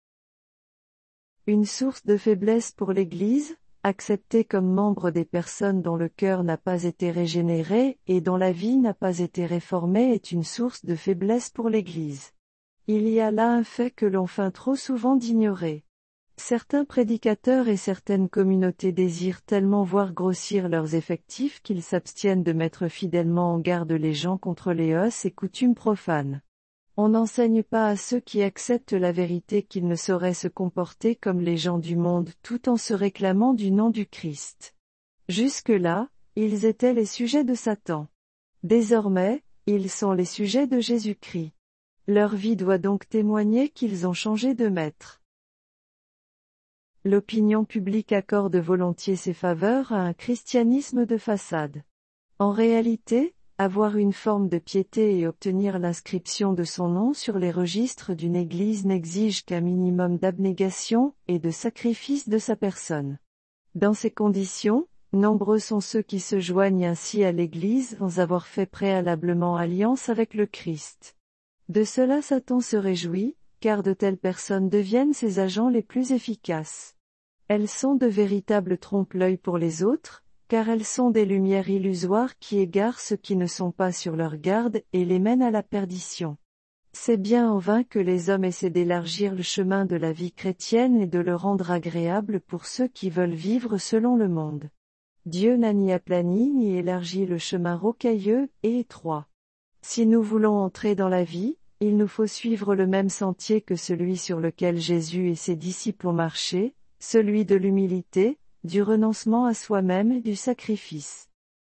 Une source de faiblesse pour l'Église, accepter comme membre des personnes dont le cœur n'a pas été régénéré et dont la vie n'a pas été réformée est une source de faiblesse pour l'Église. Il y a là un fait que l'on feint trop souvent d'ignorer. Certains prédicateurs et certaines communautés désirent tellement voir grossir leurs effectifs qu'ils s'abstiennent de mettre fidèlement en garde les gens contre les us et coutumes profanes. On n'enseigne pas à ceux qui acceptent la vérité qu'ils ne sauraient se comporter comme les gens du monde tout en se réclamant du nom du Christ. Jusque-là, ils étaient les sujets de Satan. Désormais, ils sont les sujets de Jésus-Christ. Leur vie doit donc témoigner qu'ils ont changé de maître. L'opinion publique accorde volontiers ses faveurs à un christianisme de façade. En réalité, avoir une forme de piété et obtenir l'inscription de son nom sur les registres d'une église n'exige qu'un minimum d'abnégation et de sacrifice de sa personne. Dans ces conditions, nombreux sont ceux qui se joignent ainsi à l'église sans avoir fait préalablement alliance avec le Christ. De cela Satan se réjouit, car de telles personnes deviennent ses agents les plus efficaces. Elles sont de véritables trompe-l'œil pour les autres, car elles sont des lumières illusoires qui égarent ceux qui ne sont pas sur leur garde et les mènent à la perdition. C'est bien en vain que les hommes essaient d'élargir le chemin de la vie chrétienne et de le rendre agréable pour ceux qui veulent vivre selon le monde. Dieu n'a ni aplani ni élargi le chemin rocailleux et étroit. Si nous voulons entrer dans la vie, il nous faut suivre le même sentier que celui sur lequel Jésus et ses disciples ont marché, celui de l'humilité, du renoncement à soi-même et du sacrifice.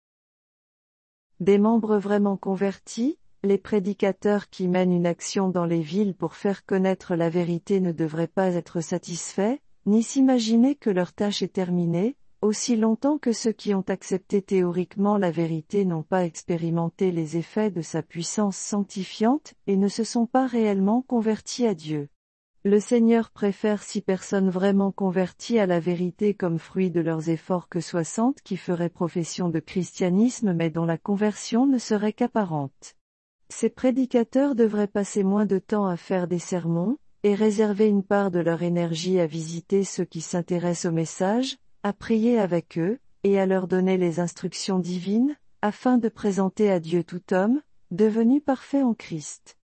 Des membres vraiment convertis, les prédicateurs qui mènent une action dans les villes pour faire connaître la vérité ne devraient pas être satisfaits, ni s'imaginer que leur tâche est terminée, aussi longtemps que ceux qui ont accepté théoriquement la vérité n'ont pas expérimenté les effets de sa puissance sanctifiante et ne se sont pas réellement convertis à Dieu. Le Seigneur préfère six personnes vraiment converties à la vérité comme fruit de leurs efforts que soixante qui feraient profession de christianisme mais dont la conversion ne serait qu'apparente. Ces prédicateurs devraient passer moins de temps à faire des sermons, et réserver une part de leur énergie à visiter ceux qui s'intéressent au message, à prier avec eux, et à leur donner les instructions divines, afin de présenter à Dieu tout homme, devenu parfait en Christ.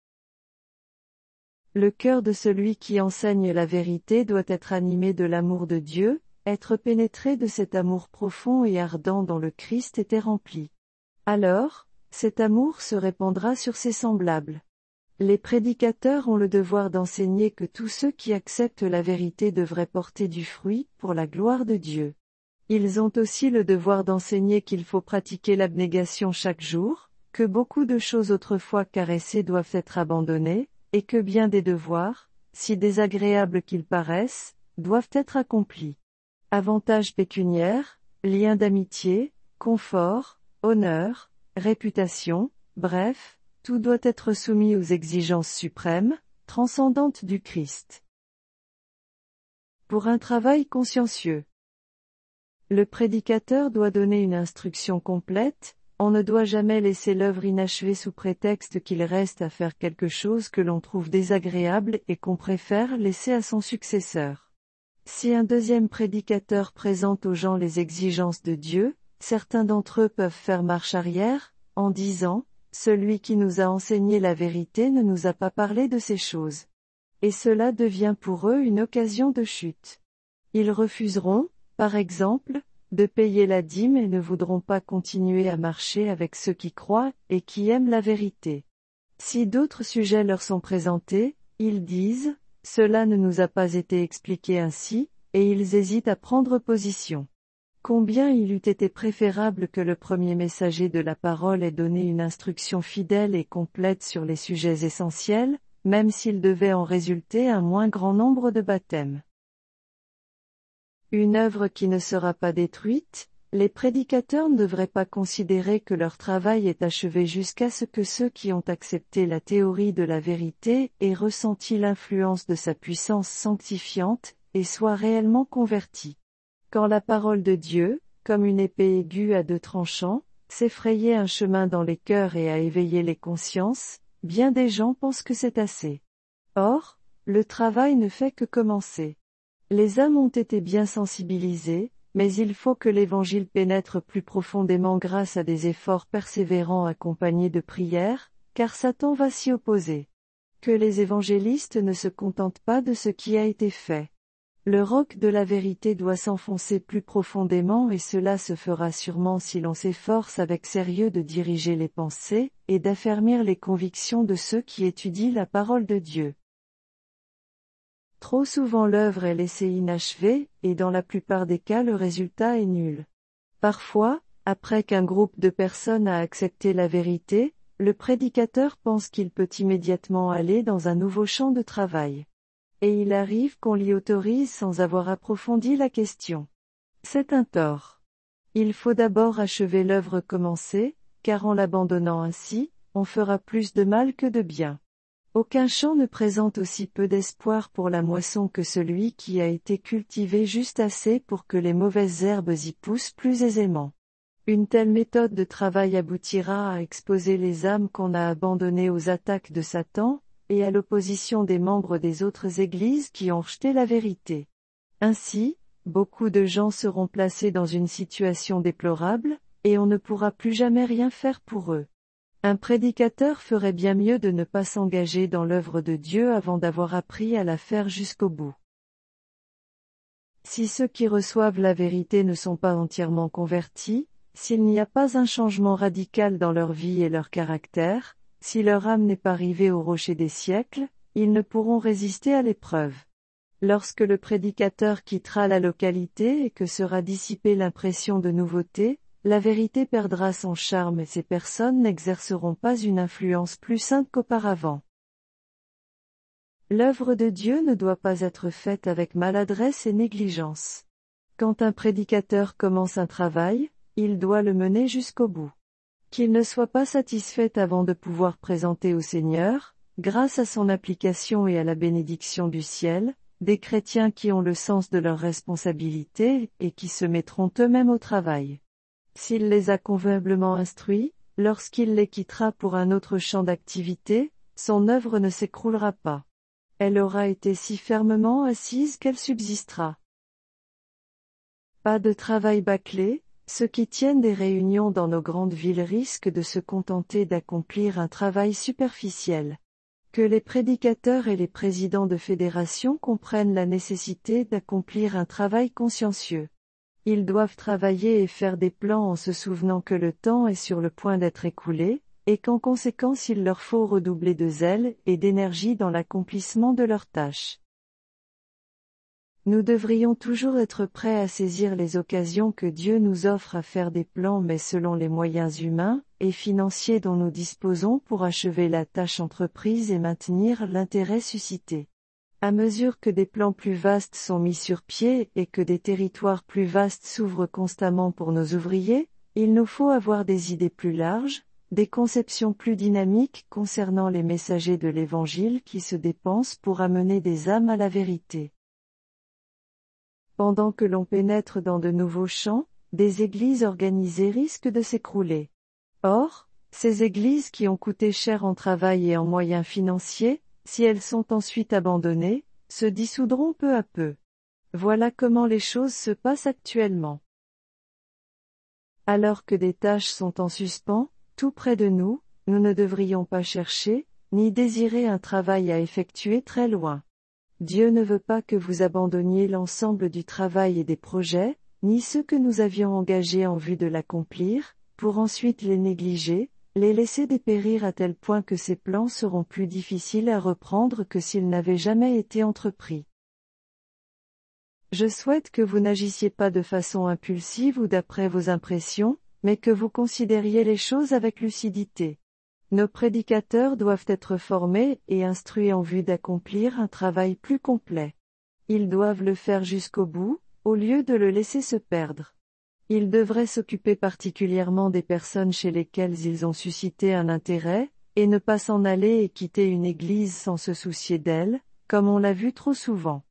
Le cœur de celui qui enseigne la vérité doit être animé de l'amour de Dieu, être pénétré de cet amour profond et ardent dont le Christ était rempli. Alors, cet amour se répandra sur ses semblables. Les prédicateurs ont le devoir d'enseigner que tous ceux qui acceptent la vérité devraient porter du fruit, pour la gloire de Dieu. Ils ont aussi le devoir d'enseigner qu'il faut pratiquer l'abnégation chaque jour, que beaucoup de choses autrefois caressées doivent être abandonnées, et que bien des devoirs, si désagréables qu'ils paraissent, doivent être accomplis. Avantages pécuniaires, liens d'amitié, confort, honneur, réputation, bref, tout doit être soumis aux exigences suprêmes, transcendantes du Christ. Pour un travail consciencieux. Le prédicateur doit donner une instruction complète, on ne doit jamais laisser l'œuvre inachevée sous prétexte qu'il reste à faire quelque chose que l'on trouve désagréable et qu'on préfère laisser à son successeur. Si un deuxième prédicateur présente aux gens les exigences de Dieu, certains d'entre eux peuvent faire marche arrière, en disant « Celui qui nous a enseigné la vérité ne nous a pas parlé de ces choses ». Et cela devient pour eux une occasion de chute. Ils refuseront, par exemple, de payer la dîme et ne voudront pas continuer à marcher avec ceux qui croient et qui aiment la vérité. Si d'autres sujets leur sont présentés, ils disent « Cela ne nous a pas été expliqué ainsi », et ils hésitent à prendre position. Combien il eût été préférable que le premier messager de la parole ait donné une instruction fidèle et complète sur les sujets essentiels, même s'il devait en résulter un moins grand nombre de baptêmes. Une œuvre qui ne sera pas détruite, les prédicateurs ne devraient pas considérer que leur travail est achevé jusqu'à ce que ceux qui ont accepté la théorie de la vérité aient ressenti l'influence de sa puissance sanctifiante, et soient réellement convertis. Quand la parole de Dieu, comme une épée aiguë à deux tranchants, s'effrayait un chemin dans les cœurs et a éveillé les consciences, bien des gens pensent que c'est assez. Or, le travail ne fait que commencer. Les âmes ont été bien sensibilisées, mais il faut que l'Évangile pénètre plus profondément grâce à des efforts persévérants accompagnés de prières, car Satan va s'y opposer. Que les évangélistes ne se contentent pas de ce qui a été fait. Le roc de la vérité doit s'enfoncer plus profondément et cela se fera sûrement si l'on s'efforce avec sérieux de diriger les pensées, et d'affermir les convictions de ceux qui étudient la parole de Dieu. Trop souvent l'œuvre est laissée inachevée, et dans la plupart des cas le résultat est nul. Parfois, après qu'un groupe de personnes a accepté la vérité, le prédicateur pense qu'il peut immédiatement aller dans un nouveau champ de travail. Et il arrive qu'on l'y autorise sans avoir approfondi la question. C'est un tort. Il faut d'abord achever l'œuvre commencée, car en l'abandonnant ainsi, on fera plus de mal que de bien. Aucun champ ne présente aussi peu d'espoir pour la moisson que celui qui a été cultivé juste assez pour que les mauvaises herbes y poussent plus aisément. Une telle méthode de travail aboutira à exposer les âmes qu'on a abandonnées aux attaques de Satan, et à l'opposition des membres des autres églises qui ont rejeté la vérité. Ainsi, beaucoup de gens seront placés dans une situation déplorable, et on ne pourra plus jamais rien faire pour eux. Un prédicateur ferait bien mieux de ne pas s'engager dans l'œuvre de Dieu avant d'avoir appris à la faire jusqu'au bout. Si ceux qui reçoivent la vérité ne sont pas entièrement convertis, s'il n'y a pas un changement radical dans leur vie et leur caractère, si leur âme n'est pas rivée au rocher des siècles, ils ne pourront résister à l'épreuve. Lorsque le prédicateur quittera la localité et que sera dissipée l'impression de nouveauté, la vérité perdra son charme et ces personnes n'exerceront pas une influence plus sainte qu'auparavant. L'œuvre de Dieu ne doit pas être faite avec maladresse et négligence. Quand un prédicateur commence un travail, il doit le mener jusqu'au bout. Qu'il ne soit pas satisfait avant de pouvoir présenter au Seigneur, grâce à son application et à la bénédiction du ciel, des chrétiens qui ont le sens de leurs responsabilités et qui se mettront eux-mêmes au travail. S'il les a convenablement instruits, lorsqu'il les quittera pour un autre champ d'activité, son œuvre ne s'écroulera pas. Elle aura été si fermement assise qu'elle subsistera. Pas de travail bâclé, ceux qui tiennent des réunions dans nos grandes villes risquent de se contenter d'accomplir un travail superficiel. Que les prédicateurs et les présidents de fédérations comprennent la nécessité d'accomplir un travail consciencieux. Ils doivent travailler et faire des plans en se souvenant que le temps est sur le point d'être écoulé, et qu'en conséquence il leur faut redoubler de zèle et d'énergie dans l'accomplissement de leurs tâches. Nous devrions toujours être prêts à saisir les occasions que Dieu nous offre à faire des plans mais selon les moyens humains et financiers dont nous disposons pour achever la tâche entreprise et maintenir l'intérêt suscité. À mesure que des plans plus vastes sont mis sur pied et que des territoires plus vastes s'ouvrent constamment pour nos ouvriers, il nous faut avoir des idées plus larges, des conceptions plus dynamiques concernant les messagers de l'Évangile qui se dépensent pour amener des âmes à la vérité. Pendant que l'on pénètre dans de nouveaux champs, des églises organisées risquent de s'écrouler. Or, ces églises qui ont coûté cher en travail et en moyens financiers, si elles sont ensuite abandonnées, se dissoudront peu à peu. Voilà comment les choses se passent actuellement. Alors que des tâches sont en suspens, tout près de nous, nous ne devrions pas chercher, ni désirer un travail à effectuer très loin. Dieu ne veut pas que vous abandonniez l'ensemble du travail et des projets, ni ceux que nous avions engagés en vue de l'accomplir, pour ensuite les négliger, les laisser dépérir à tel point que ces plans seront plus difficiles à reprendre que s'ils n'avaient jamais été entrepris. Je souhaite que vous n'agissiez pas de façon impulsive ou d'après vos impressions, mais que vous considériez les choses avec lucidité. Nos prédicateurs doivent être formés et instruits en vue d'accomplir un travail plus complet. Ils doivent le faire jusqu'au bout, au lieu de le laisser se perdre. Ils devraient s'occuper particulièrement des personnes chez lesquelles ils ont suscité un intérêt, et ne pas s'en aller et quitter une église sans se soucier d'elles, comme on l'a vu trop souvent.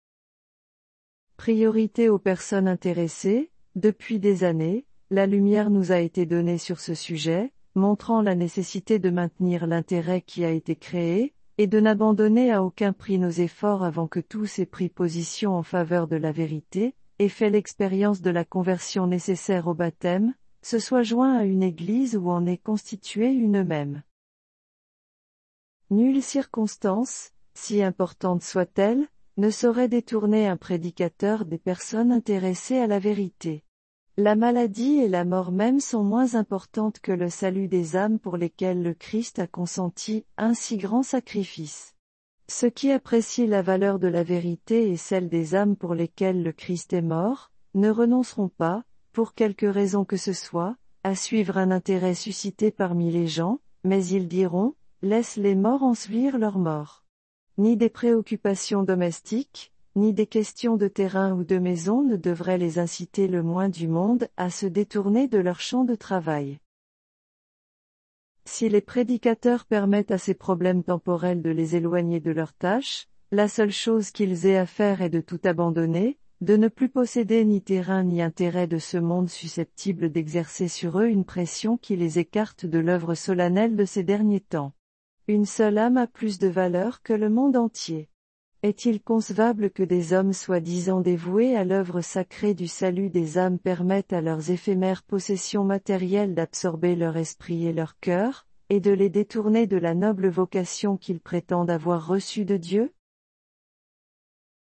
Priorité aux personnes intéressées. Depuis des années, la lumière nous a été donnée sur ce sujet, montrant la nécessité de maintenir l'intérêt qui a été créé, et de n'abandonner à aucun prix nos efforts avant que tous aient pris position en faveur de la vérité, et fait l'expérience de la conversion nécessaire au baptême, se soit joint à une église ou en est constitué une même. Nulle circonstance, si importante soit-elle, ne saurait détourner un prédicateur des personnes intéressées à la vérité. La maladie et la mort même sont moins importantes que le salut des âmes pour lesquelles le Christ a consenti un si grand sacrifice. Ceux qui apprécient la valeur de la vérité et celle des âmes pour lesquelles le Christ est mort, ne renonceront pas, pour quelque raison que ce soit, à suivre un intérêt suscité parmi les gens, mais ils diront, laisse les morts ensevelir leurs morts. Ni des préoccupations domestiques, ni des questions de terrain ou de maison ne devraient les inciter le moins du monde à se détourner de leur champ de travail. Si les prédicateurs permettent à ces problèmes temporels de les éloigner de leurs tâches, la seule chose qu'ils aient à faire est de tout abandonner, de ne plus posséder ni terrain ni intérêt de ce monde susceptible d'exercer sur eux une pression qui les écarte de l'œuvre solennelle de ces derniers temps. Une seule âme a plus de valeur que le monde entier. Est-il concevable que des hommes soi-disant dévoués à l'œuvre sacrée du salut des âmes permettent à leurs éphémères possessions matérielles d'absorber leur esprit et leur cœur, et de les détourner de la noble vocation qu'ils prétendent avoir reçue de Dieu?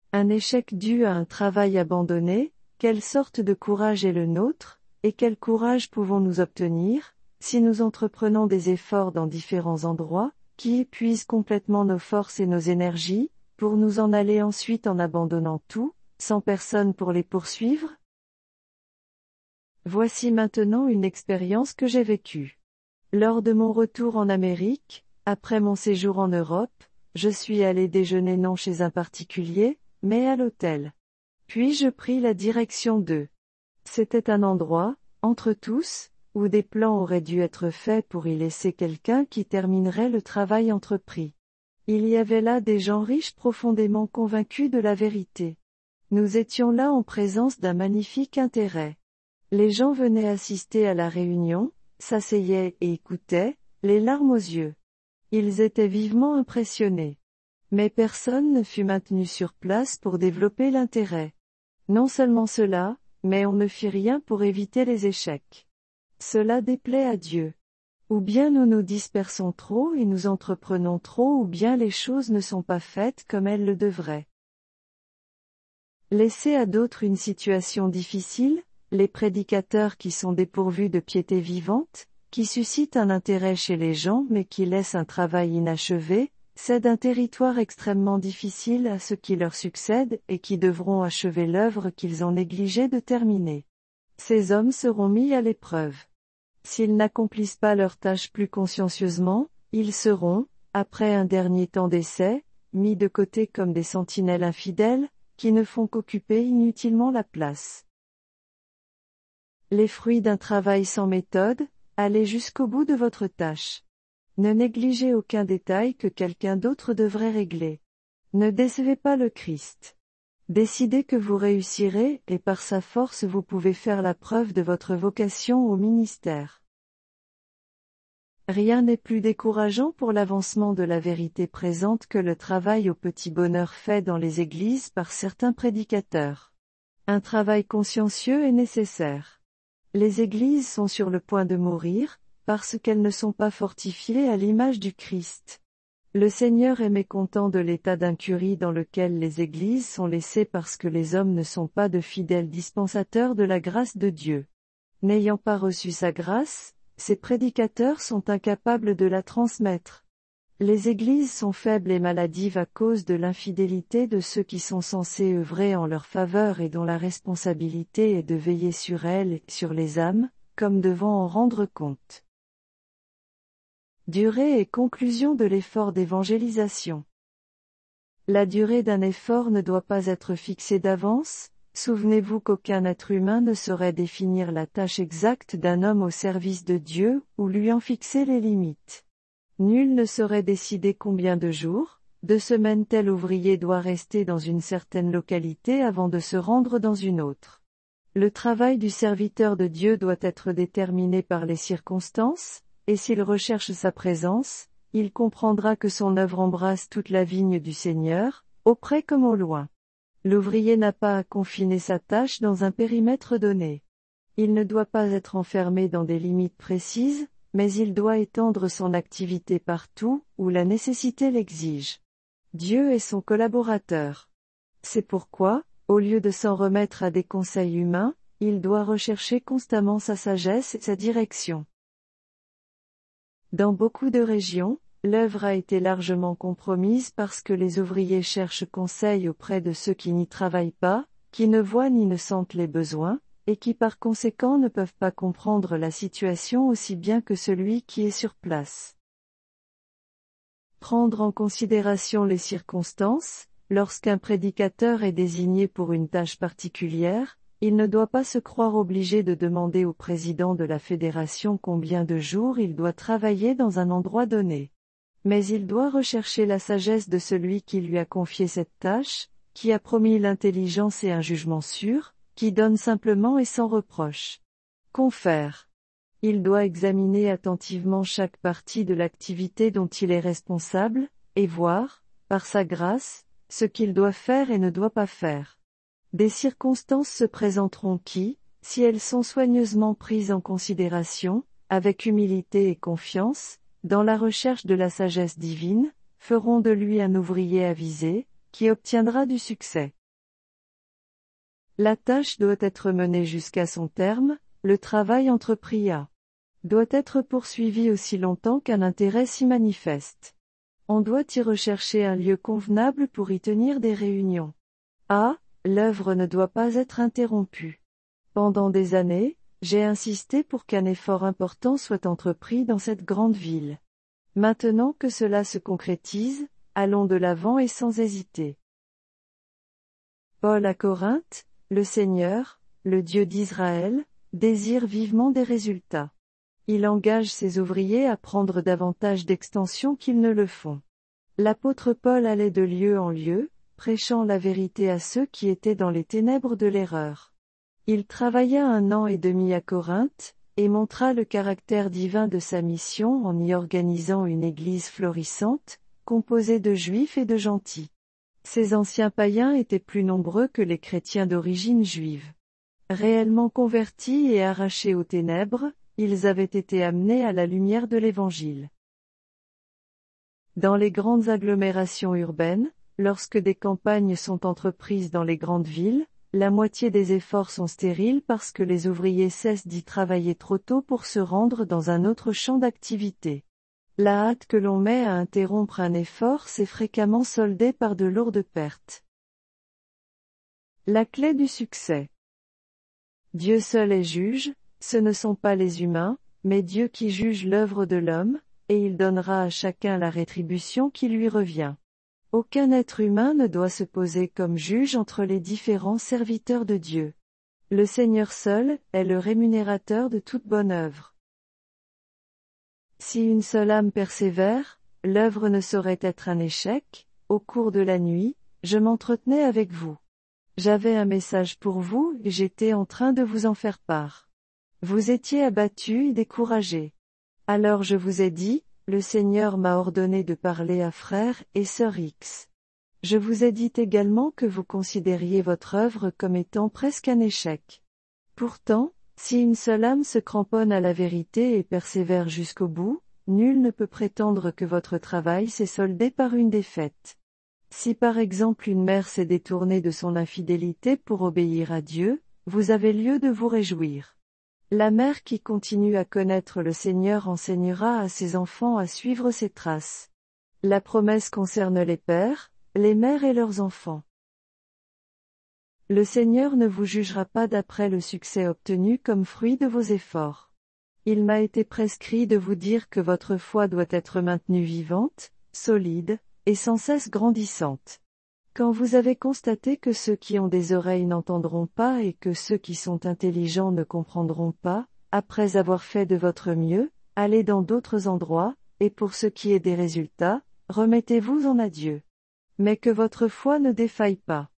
Un échec dû à un travail abandonné, quelle sorte de courage est le nôtre, et quel courage pouvons-nous obtenir, si nous entreprenons des efforts dans différents endroits, qui épuisent complètement nos forces et nos énergies, pour nous en aller ensuite en abandonnant tout, sans personne pour les poursuivre? Voici maintenant une expérience que j'ai vécue. Lors de mon retour en Amérique, après mon séjour en Europe, je suis allé déjeuner non chez un particulier, mais à l'hôtel. Puis je pris la direction de. C'était un endroit, entre tous, où des plans auraient dû être faits pour y laisser quelqu'un qui terminerait le travail entrepris. Il y avait là des gens riches profondément convaincus de la vérité. Nous étions là en présence d'un magnifique intérêt. Les gens venaient assister à la réunion, s'asseyaient et écoutaient, les larmes aux yeux. Ils étaient vivement impressionnés. Mais personne ne fut maintenu sur place pour développer l'intérêt. Non seulement cela, mais on ne fit rien pour éviter les échecs. Cela déplaît à Dieu. Ou bien nous nous dispersons trop et nous entreprenons trop ou bien les choses ne sont pas faites comme elles le devraient. Laisser à d'autres une situation difficile, les prédicateurs qui sont dépourvus de piété vivante, qui suscitent un intérêt chez les gens mais qui laissent un travail inachevé, cèdent un territoire extrêmement difficile à ceux qui leur succèdent et qui devront achever l'œuvre qu'ils ont négligé de terminer. Ces hommes seront mis à l'épreuve. S'ils n'accomplissent pas leur tâche plus consciencieusement, ils seront, après un dernier temps d'essai, mis de côté comme des sentinelles infidèles, qui ne font qu'occuper inutilement la place. Les fruits d'un travail sans méthode, allez jusqu'au bout de votre tâche. Ne négligez aucun détail que quelqu'un d'autre devrait régler. Ne décevez pas le Christ. Décidez que vous réussirez et par sa force vous pouvez faire la preuve de votre vocation au ministère. Rien n'est plus décourageant pour l'avancement de la vérité présente que le travail au petit bonheur fait dans les églises par certains prédicateurs. Un travail consciencieux est nécessaire. Les églises sont sur le point de mourir, parce qu'elles ne sont pas fortifiées à l'image du Christ. Le Seigneur est mécontent de l'état d'incurie dans lequel les églises sont laissées parce que les hommes ne sont pas de fidèles dispensateurs de la grâce de Dieu. N'ayant pas reçu sa grâce, ces prédicateurs sont incapables de la transmettre. Les églises sont faibles et maladives à cause de l'infidélité de ceux qui sont censés œuvrer en leur faveur et dont la responsabilité est de veiller sur elles et sur les âmes, comme devant en rendre compte. Durée et conclusion de l'effort d'évangélisation. La durée d'un effort ne doit pas être fixée d'avance. Souvenez-vous qu'aucun être humain ne saurait définir la tâche exacte d'un homme au service de Dieu, ou lui en fixer les limites. Nul ne saurait décider combien de jours, de semaines tel ouvrier doit rester dans une certaine localité avant de se rendre dans une autre. Le travail du serviteur de Dieu doit être déterminé par les circonstances, et s'il recherche sa présence, il comprendra que son œuvre embrasse toute la vigne du Seigneur, au près comme au loin. L'ouvrier n'a pas à confiner sa tâche dans un périmètre donné. Il ne doit pas être enfermé dans des limites précises, mais il doit étendre son activité partout où la nécessité l'exige. Dieu est son collaborateur. C'est pourquoi, au lieu de s'en remettre à des conseils humains, il doit rechercher constamment sa sagesse et sa direction. Dans beaucoup de régions, l'œuvre a été largement compromise parce que les ouvriers cherchent conseil auprès de ceux qui n'y travaillent pas, qui ne voient ni ne sentent les besoins, et qui par conséquent ne peuvent pas comprendre la situation aussi bien que celui qui est sur place. Prendre en considération les circonstances, lorsqu'un prédicateur est désigné pour une tâche particulière, il ne doit pas se croire obligé de demander au président de la fédération combien de jours il doit travailler dans un endroit donné. Mais il doit rechercher la sagesse de celui qui lui a confié cette tâche, qui a promis l'intelligence et un jugement sûr, qui donne simplement et sans reproche. Confère. Il doit examiner attentivement chaque partie de l'activité dont il est responsable, et voir, par sa grâce, ce qu'il doit faire et ne doit pas faire. Des circonstances se présenteront qui, si elles sont soigneusement prises en considération, avec humilité et confiance, dans la recherche de la sagesse divine, feront de lui un ouvrier avisé, qui obtiendra du succès. La tâche doit être menée jusqu'à son terme, le travail entrepris a doit être poursuivi aussi longtemps qu'un intérêt s'y manifeste. On doit y rechercher un lieu convenable pour y tenir des réunions. A. L'œuvre ne doit pas être interrompue. Pendant des années, j'ai insisté pour qu'un effort important soit entrepris dans cette grande ville. Maintenant que cela se concrétise, allons de l'avant et sans hésiter. Paul à Corinthe, le Seigneur, le Dieu d'Israël, désire vivement des résultats. Il engage ses ouvriers à prendre davantage d'extension qu'ils ne le font. L'apôtre Paul allait de lieu en lieu, prêchant la vérité à ceux qui étaient dans les ténèbres de l'erreur. Il travailla un an et demi à Corinthe, et montra le caractère divin de sa mission en y organisant une église florissante, composée de juifs et de gentils. Ces anciens païens étaient plus nombreux que les chrétiens d'origine juive. Réellement convertis et arrachés aux ténèbres, ils avaient été amenés à la lumière de l'Évangile. Dans les grandes agglomérations urbaines, lorsque des campagnes sont entreprises dans les grandes villes, la moitié des efforts sont stériles parce que les ouvriers cessent d'y travailler trop tôt pour se rendre dans un autre champ d'activité. La hâte que l'on met à interrompre un effort s'est fréquemment soldée par de lourdes pertes. La clé du succès. Dieu seul est juge, ce ne sont pas les humains, mais Dieu qui juge l'œuvre de l'homme, et il donnera à chacun la rétribution qui lui revient. Aucun être humain ne doit se poser comme juge entre les différents serviteurs de Dieu. Le Seigneur seul est le rémunérateur de toute bonne œuvre. Si une seule âme persévère, l'œuvre ne saurait être un échec. Au cours de la nuit, je m'entretenais avec vous. J'avais un message pour vous et j'étais en train de vous en faire part. Vous étiez abattus et découragés. Alors je vous ai dit, le Seigneur m'a ordonné de parler à frère et sœur X. Je vous ai dit également que vous considériez votre œuvre comme étant presque un échec. Pourtant, si une seule âme se cramponne à la vérité et persévère jusqu'au bout, nul ne peut prétendre que votre travail s'est soldé par une défaite. Si par exemple une mère s'est détournée de son infidélité pour obéir à Dieu, vous avez lieu de vous réjouir. La mère qui continue à connaître le Seigneur enseignera à ses enfants à suivre ses traces. La promesse concerne les pères, les mères et leurs enfants. Le Seigneur ne vous jugera pas d'après le succès obtenu comme fruit de vos efforts. Il m'a été prescrit de vous dire que votre foi doit être maintenue vivante, solide, et sans cesse grandissante. Quand vous avez constaté que ceux qui ont des oreilles n'entendront pas et que ceux qui sont intelligents ne comprendront pas, après avoir fait de votre mieux, allez dans d'autres endroits, et pour ce qui est des résultats, remettez-vous en à Dieu. Mais que votre foi ne défaille pas.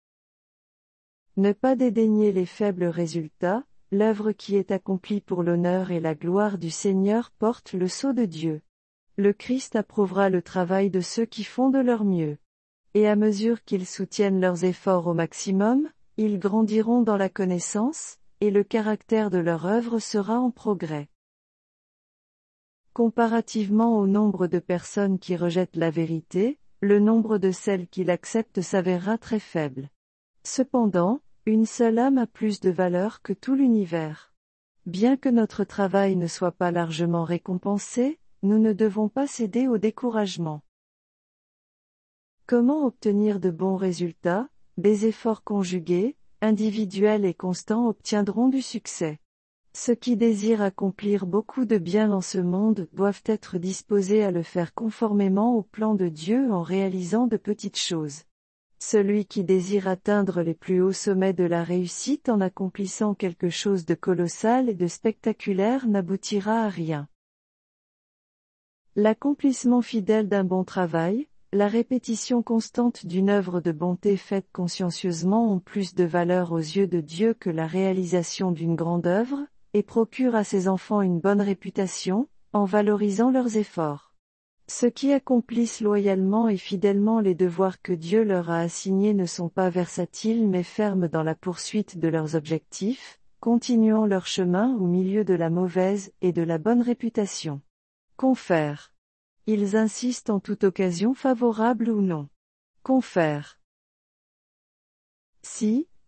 Ne pas dédaigner les faibles résultats, l'œuvre qui est accomplie pour l'honneur et la gloire du Seigneur porte le sceau de Dieu. Le Christ approuvera le travail de ceux qui font de leur mieux. Et à mesure qu'ils soutiennent leurs efforts au maximum, ils grandiront dans la connaissance, et le caractère de leur œuvre sera en progrès. Comparativement au nombre de personnes qui rejettent la vérité, le nombre de celles qui l'acceptent s'avérera très faible. Cependant, une seule âme a plus de valeur que tout l'univers. Bien que notre travail ne soit pas largement récompensé, nous ne devons pas céder au découragement. Comment obtenir de bons résultats? Des efforts conjugués, individuels et constants obtiendront du succès. Ceux qui désirent accomplir beaucoup de bien dans ce monde doivent être disposés à le faire conformément au plan de Dieu en réalisant de petites choses. Celui qui désire atteindre les plus hauts sommets de la réussite en accomplissant quelque chose de colossal et de spectaculaire n'aboutira à rien. L'accomplissement fidèle d'un bon travail, la répétition constante d'une œuvre de bonté faite consciencieusement ont plus de valeur aux yeux de Dieu que la réalisation d'une grande œuvre, et procurent à ses enfants une bonne réputation, en valorisant leurs efforts. Ceux qui accomplissent loyalement et fidèlement les devoirs que Dieu leur a assignés ne sont pas versatiles mais fermes dans la poursuite de leurs objectifs, continuant leur chemin au milieu de la mauvaise et de la bonne réputation. Confère. Ils insistent en toute occasion favorable ou non. Confère. Si,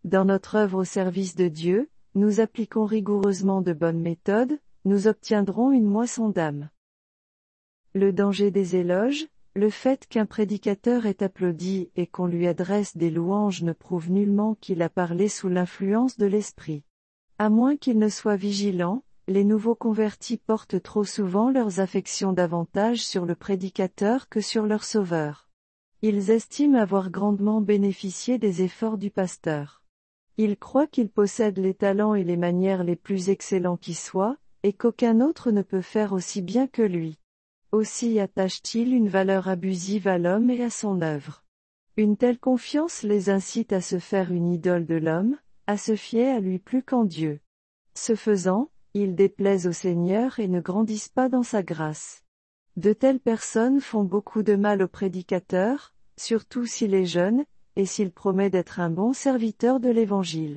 Dans notre œuvre au service de Dieu, nous appliquons rigoureusement de bonnes méthodes, nous obtiendrons une moisson d'âmes. Le danger des éloges, le fait qu'un prédicateur est applaudi et qu'on lui adresse des louanges ne prouve nullement qu'il a parlé sous l'influence de l'esprit. À moins qu'il ne soit vigilant, les nouveaux convertis portent trop souvent leurs affections davantage sur le prédicateur que sur leur sauveur. Ils estiment avoir grandement bénéficié des efforts du pasteur. Ils croient qu'ils possèdent les talents et les manières les plus excellents qui soient, et qu'aucun autre ne peut faire aussi bien que lui. Aussi attachent-ils une valeur abusive à l'homme et à son œuvre. Une telle confiance les incite à se faire une idole de l'homme, à se fier à lui plus qu'en Dieu. Ce faisant, ils déplaisent au Seigneur et ne grandissent pas dans sa grâce. De telles personnes font beaucoup de mal au prédicateur, surtout s'il est jeune, et s'il promet d'être un bon serviteur de l'Évangile.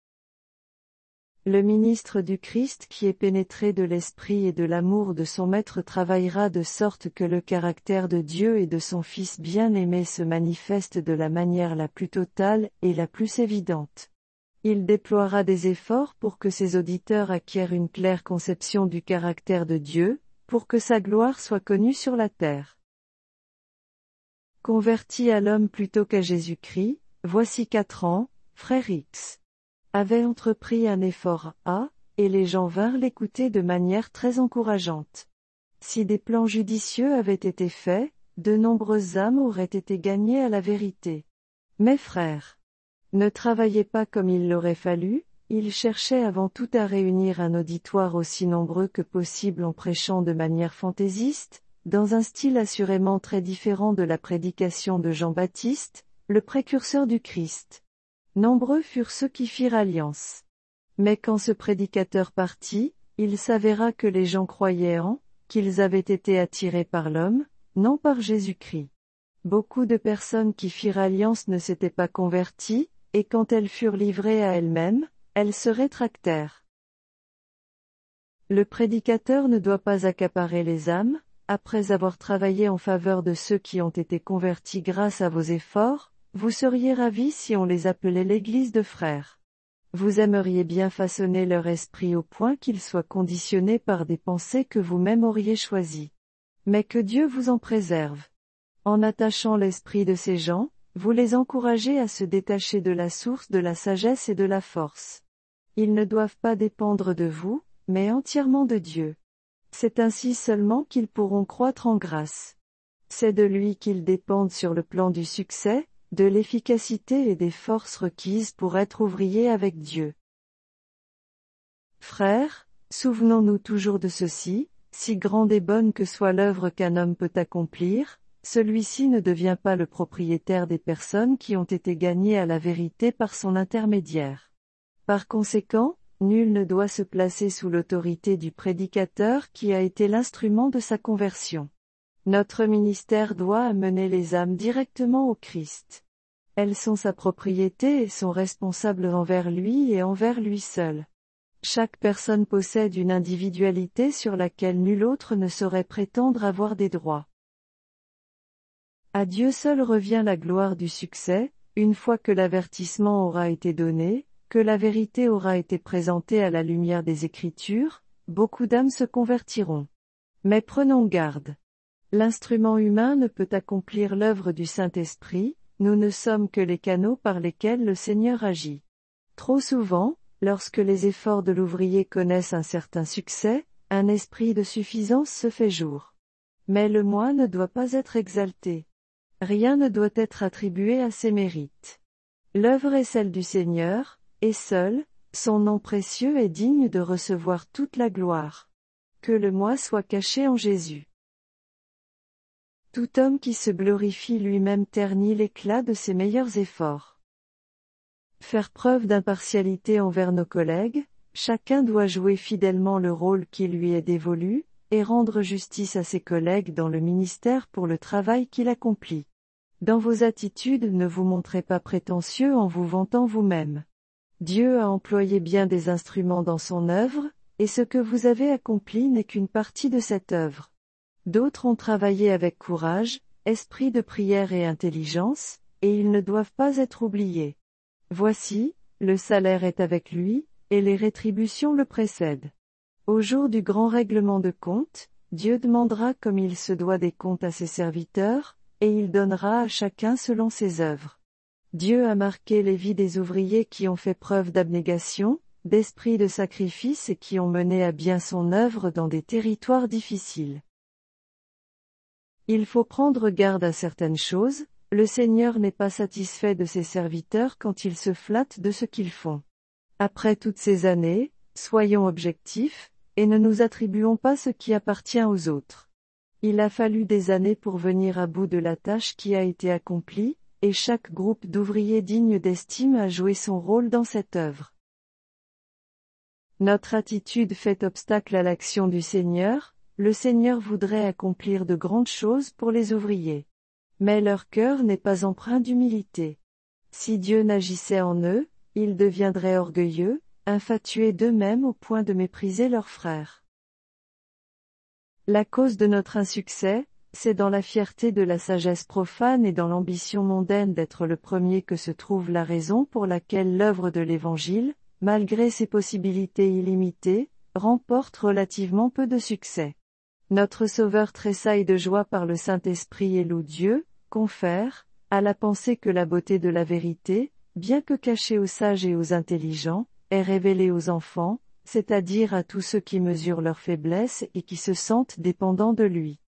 Le ministre du Christ qui est pénétré de l'esprit et de l'amour de son Maître travaillera de sorte que le caractère de Dieu et de son Fils bien-aimé se manifeste de la manière la plus totale et la plus évidente. Il déploiera des efforts pour que ses auditeurs acquièrent une claire conception du caractère de Dieu, pour que sa gloire soit connue sur la terre. Converti à l'homme plutôt qu'à Jésus-Christ, voici quatre ans, frère X avait entrepris un effort à, et les gens vinrent l'écouter de manière très encourageante. Si des plans judicieux avaient été faits, de nombreuses âmes auraient été gagnées à la vérité. Mes frères, ne travaillez pas comme il l'aurait fallu, ils cherchaient avant tout à réunir un auditoire aussi nombreux que possible en prêchant de manière fantaisiste, dans un style assurément très différent de la prédication de Jean-Baptiste, le précurseur du Christ. Nombreux furent ceux qui firent alliance. Mais quand ce prédicateur partit, il s'avéra que les gens croyaient en, qu'ils avaient été attirés par l'homme, non par Jésus-Christ. Beaucoup de personnes qui firent alliance ne s'étaient pas converties, et quand elles furent livrées à elles-mêmes, elles se rétractèrent. Le prédicateur ne doit pas accaparer les âmes, après avoir travaillé en faveur de ceux qui ont été convertis grâce à vos efforts. Vous seriez ravis si on les appelait l'Église de frères. Vous aimeriez bien façonner leur esprit au point qu'ils soient conditionnés par des pensées que vous-même auriez choisies. Mais que Dieu vous en préserve. En attachant l'esprit de ces gens, vous les encouragez à se détacher de la source de la sagesse et de la force. Ils ne doivent pas dépendre de vous, mais entièrement de Dieu. C'est ainsi seulement qu'ils pourront croître en grâce. C'est de lui qu'ils dépendent sur le plan du succès, de l'efficacité et des forces requises pour être ouvriers avec Dieu. Frères, souvenons-nous toujours de ceci, si grande et bonne que soit l'œuvre qu'un homme peut accomplir, celui-ci ne devient pas le propriétaire des personnes qui ont été gagnées à la vérité par son intermédiaire. Par conséquent, nul ne doit se placer sous l'autorité du prédicateur qui a été l'instrument de sa conversion. Notre ministère doit amener les âmes directement au Christ. Elles sont sa propriété et sont responsables envers lui et envers lui seul. Chaque personne possède une individualité sur laquelle nul autre ne saurait prétendre avoir des droits. À Dieu seul revient la gloire du succès, une fois que l'avertissement aura été donné, que la vérité aura été présentée à la lumière des Écritures, beaucoup d'âmes se convertiront. Mais prenons garde. L'instrument humain ne peut accomplir l'œuvre du Saint-Esprit, nous ne sommes que les canaux par lesquels le Seigneur agit. Trop souvent, lorsque les efforts de l'ouvrier connaissent un certain succès, un esprit de suffisance se fait jour. Mais le moi ne doit pas être exalté. Rien ne doit être attribué à ses mérites. L'œuvre est celle du Seigneur, et seul, son nom précieux est digne de recevoir toute la gloire. Que le moi soit caché en Jésus. Tout homme qui se glorifie lui-même ternit l'éclat de ses meilleurs efforts. Faire preuve d'impartialité envers nos collègues, chacun doit jouer fidèlement le rôle qui lui est dévolu, et rendre justice à ses collègues dans le ministère pour le travail qu'il accomplit. Dans vos attitudes ne vous montrez pas prétentieux en vous vantant vous-même. Dieu a employé bien des instruments dans son œuvre, et ce que vous avez accompli n'est qu'une partie de cette œuvre. D'autres ont travaillé avec courage, esprit de prière et intelligence, et ils ne doivent pas être oubliés. Voici, le salaire est avec lui, et les rétributions le précèdent. Au jour du grand règlement de comptes, Dieu demandera comme il se doit des comptes à ses serviteurs, et il donnera à chacun selon ses œuvres. Dieu a marqué les vies des ouvriers qui ont fait preuve d'abnégation, d'esprit de sacrifice et qui ont mené à bien son œuvre dans des territoires difficiles. Il faut prendre garde à certaines choses, le Seigneur n'est pas satisfait de ses serviteurs quand ils se flattent de ce qu'ils font. Après toutes ces années, soyons objectifs, et ne nous attribuons pas ce qui appartient aux autres. Il a fallu des années pour venir à bout de la tâche qui a été accomplie, et chaque groupe d'ouvriers dignes d'estime a joué son rôle dans cette œuvre. Notre attitude fait obstacle à l'action du Seigneur, le Seigneur voudrait accomplir de grandes choses pour les ouvriers. Mais leur cœur n'est pas empreint d'humilité. Si Dieu n'agissait en eux, ils deviendraient orgueilleux, infatués d'eux-mêmes au point de mépriser leurs frères. La cause de notre insuccès, c'est dans la fierté de la sagesse profane et dans l'ambition mondaine d'être le premier que se trouve la raison pour laquelle l'œuvre de l'Évangile, malgré ses possibilités illimitées, remporte relativement peu de succès. Notre Sauveur tressaille de joie par le Saint-Esprit et loue Dieu, confère, à la pensée que la beauté de la vérité, bien que cachée aux sages et aux intelligents, est révélée aux enfants, c'est-à-dire à tous ceux qui mesurent leur faiblesse et qui se sentent dépendants de lui.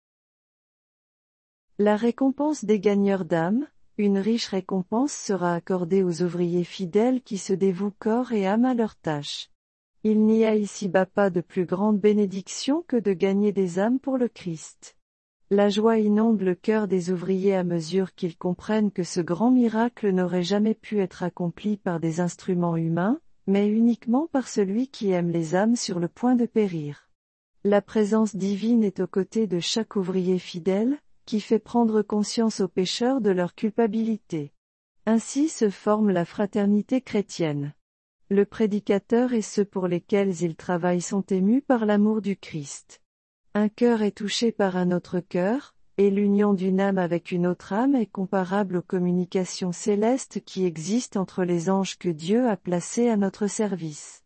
La récompense des gagneurs d'âmes, une riche récompense sera accordée aux ouvriers fidèles qui se dévouent corps et âme à leur tâche. Il n'y a ici-bas pas de plus grande bénédiction que de gagner des âmes pour le Christ. La joie inonde le cœur des ouvriers à mesure qu'ils comprennent que ce grand miracle n'aurait jamais pu être accompli par des instruments humains, mais uniquement par celui qui aime les âmes sur le point de périr. La présence divine est aux côtés de chaque ouvrier fidèle, qui fait prendre conscience aux pécheurs de leur culpabilité. Ainsi se forme la fraternité chrétienne. Le prédicateur et ceux pour lesquels il travaille sont émus par l'amour du Christ. Un cœur est touché par un autre cœur, et l'union d'une âme avec une autre âme est comparable aux communications célestes qui existent entre les anges que Dieu a placés à notre service.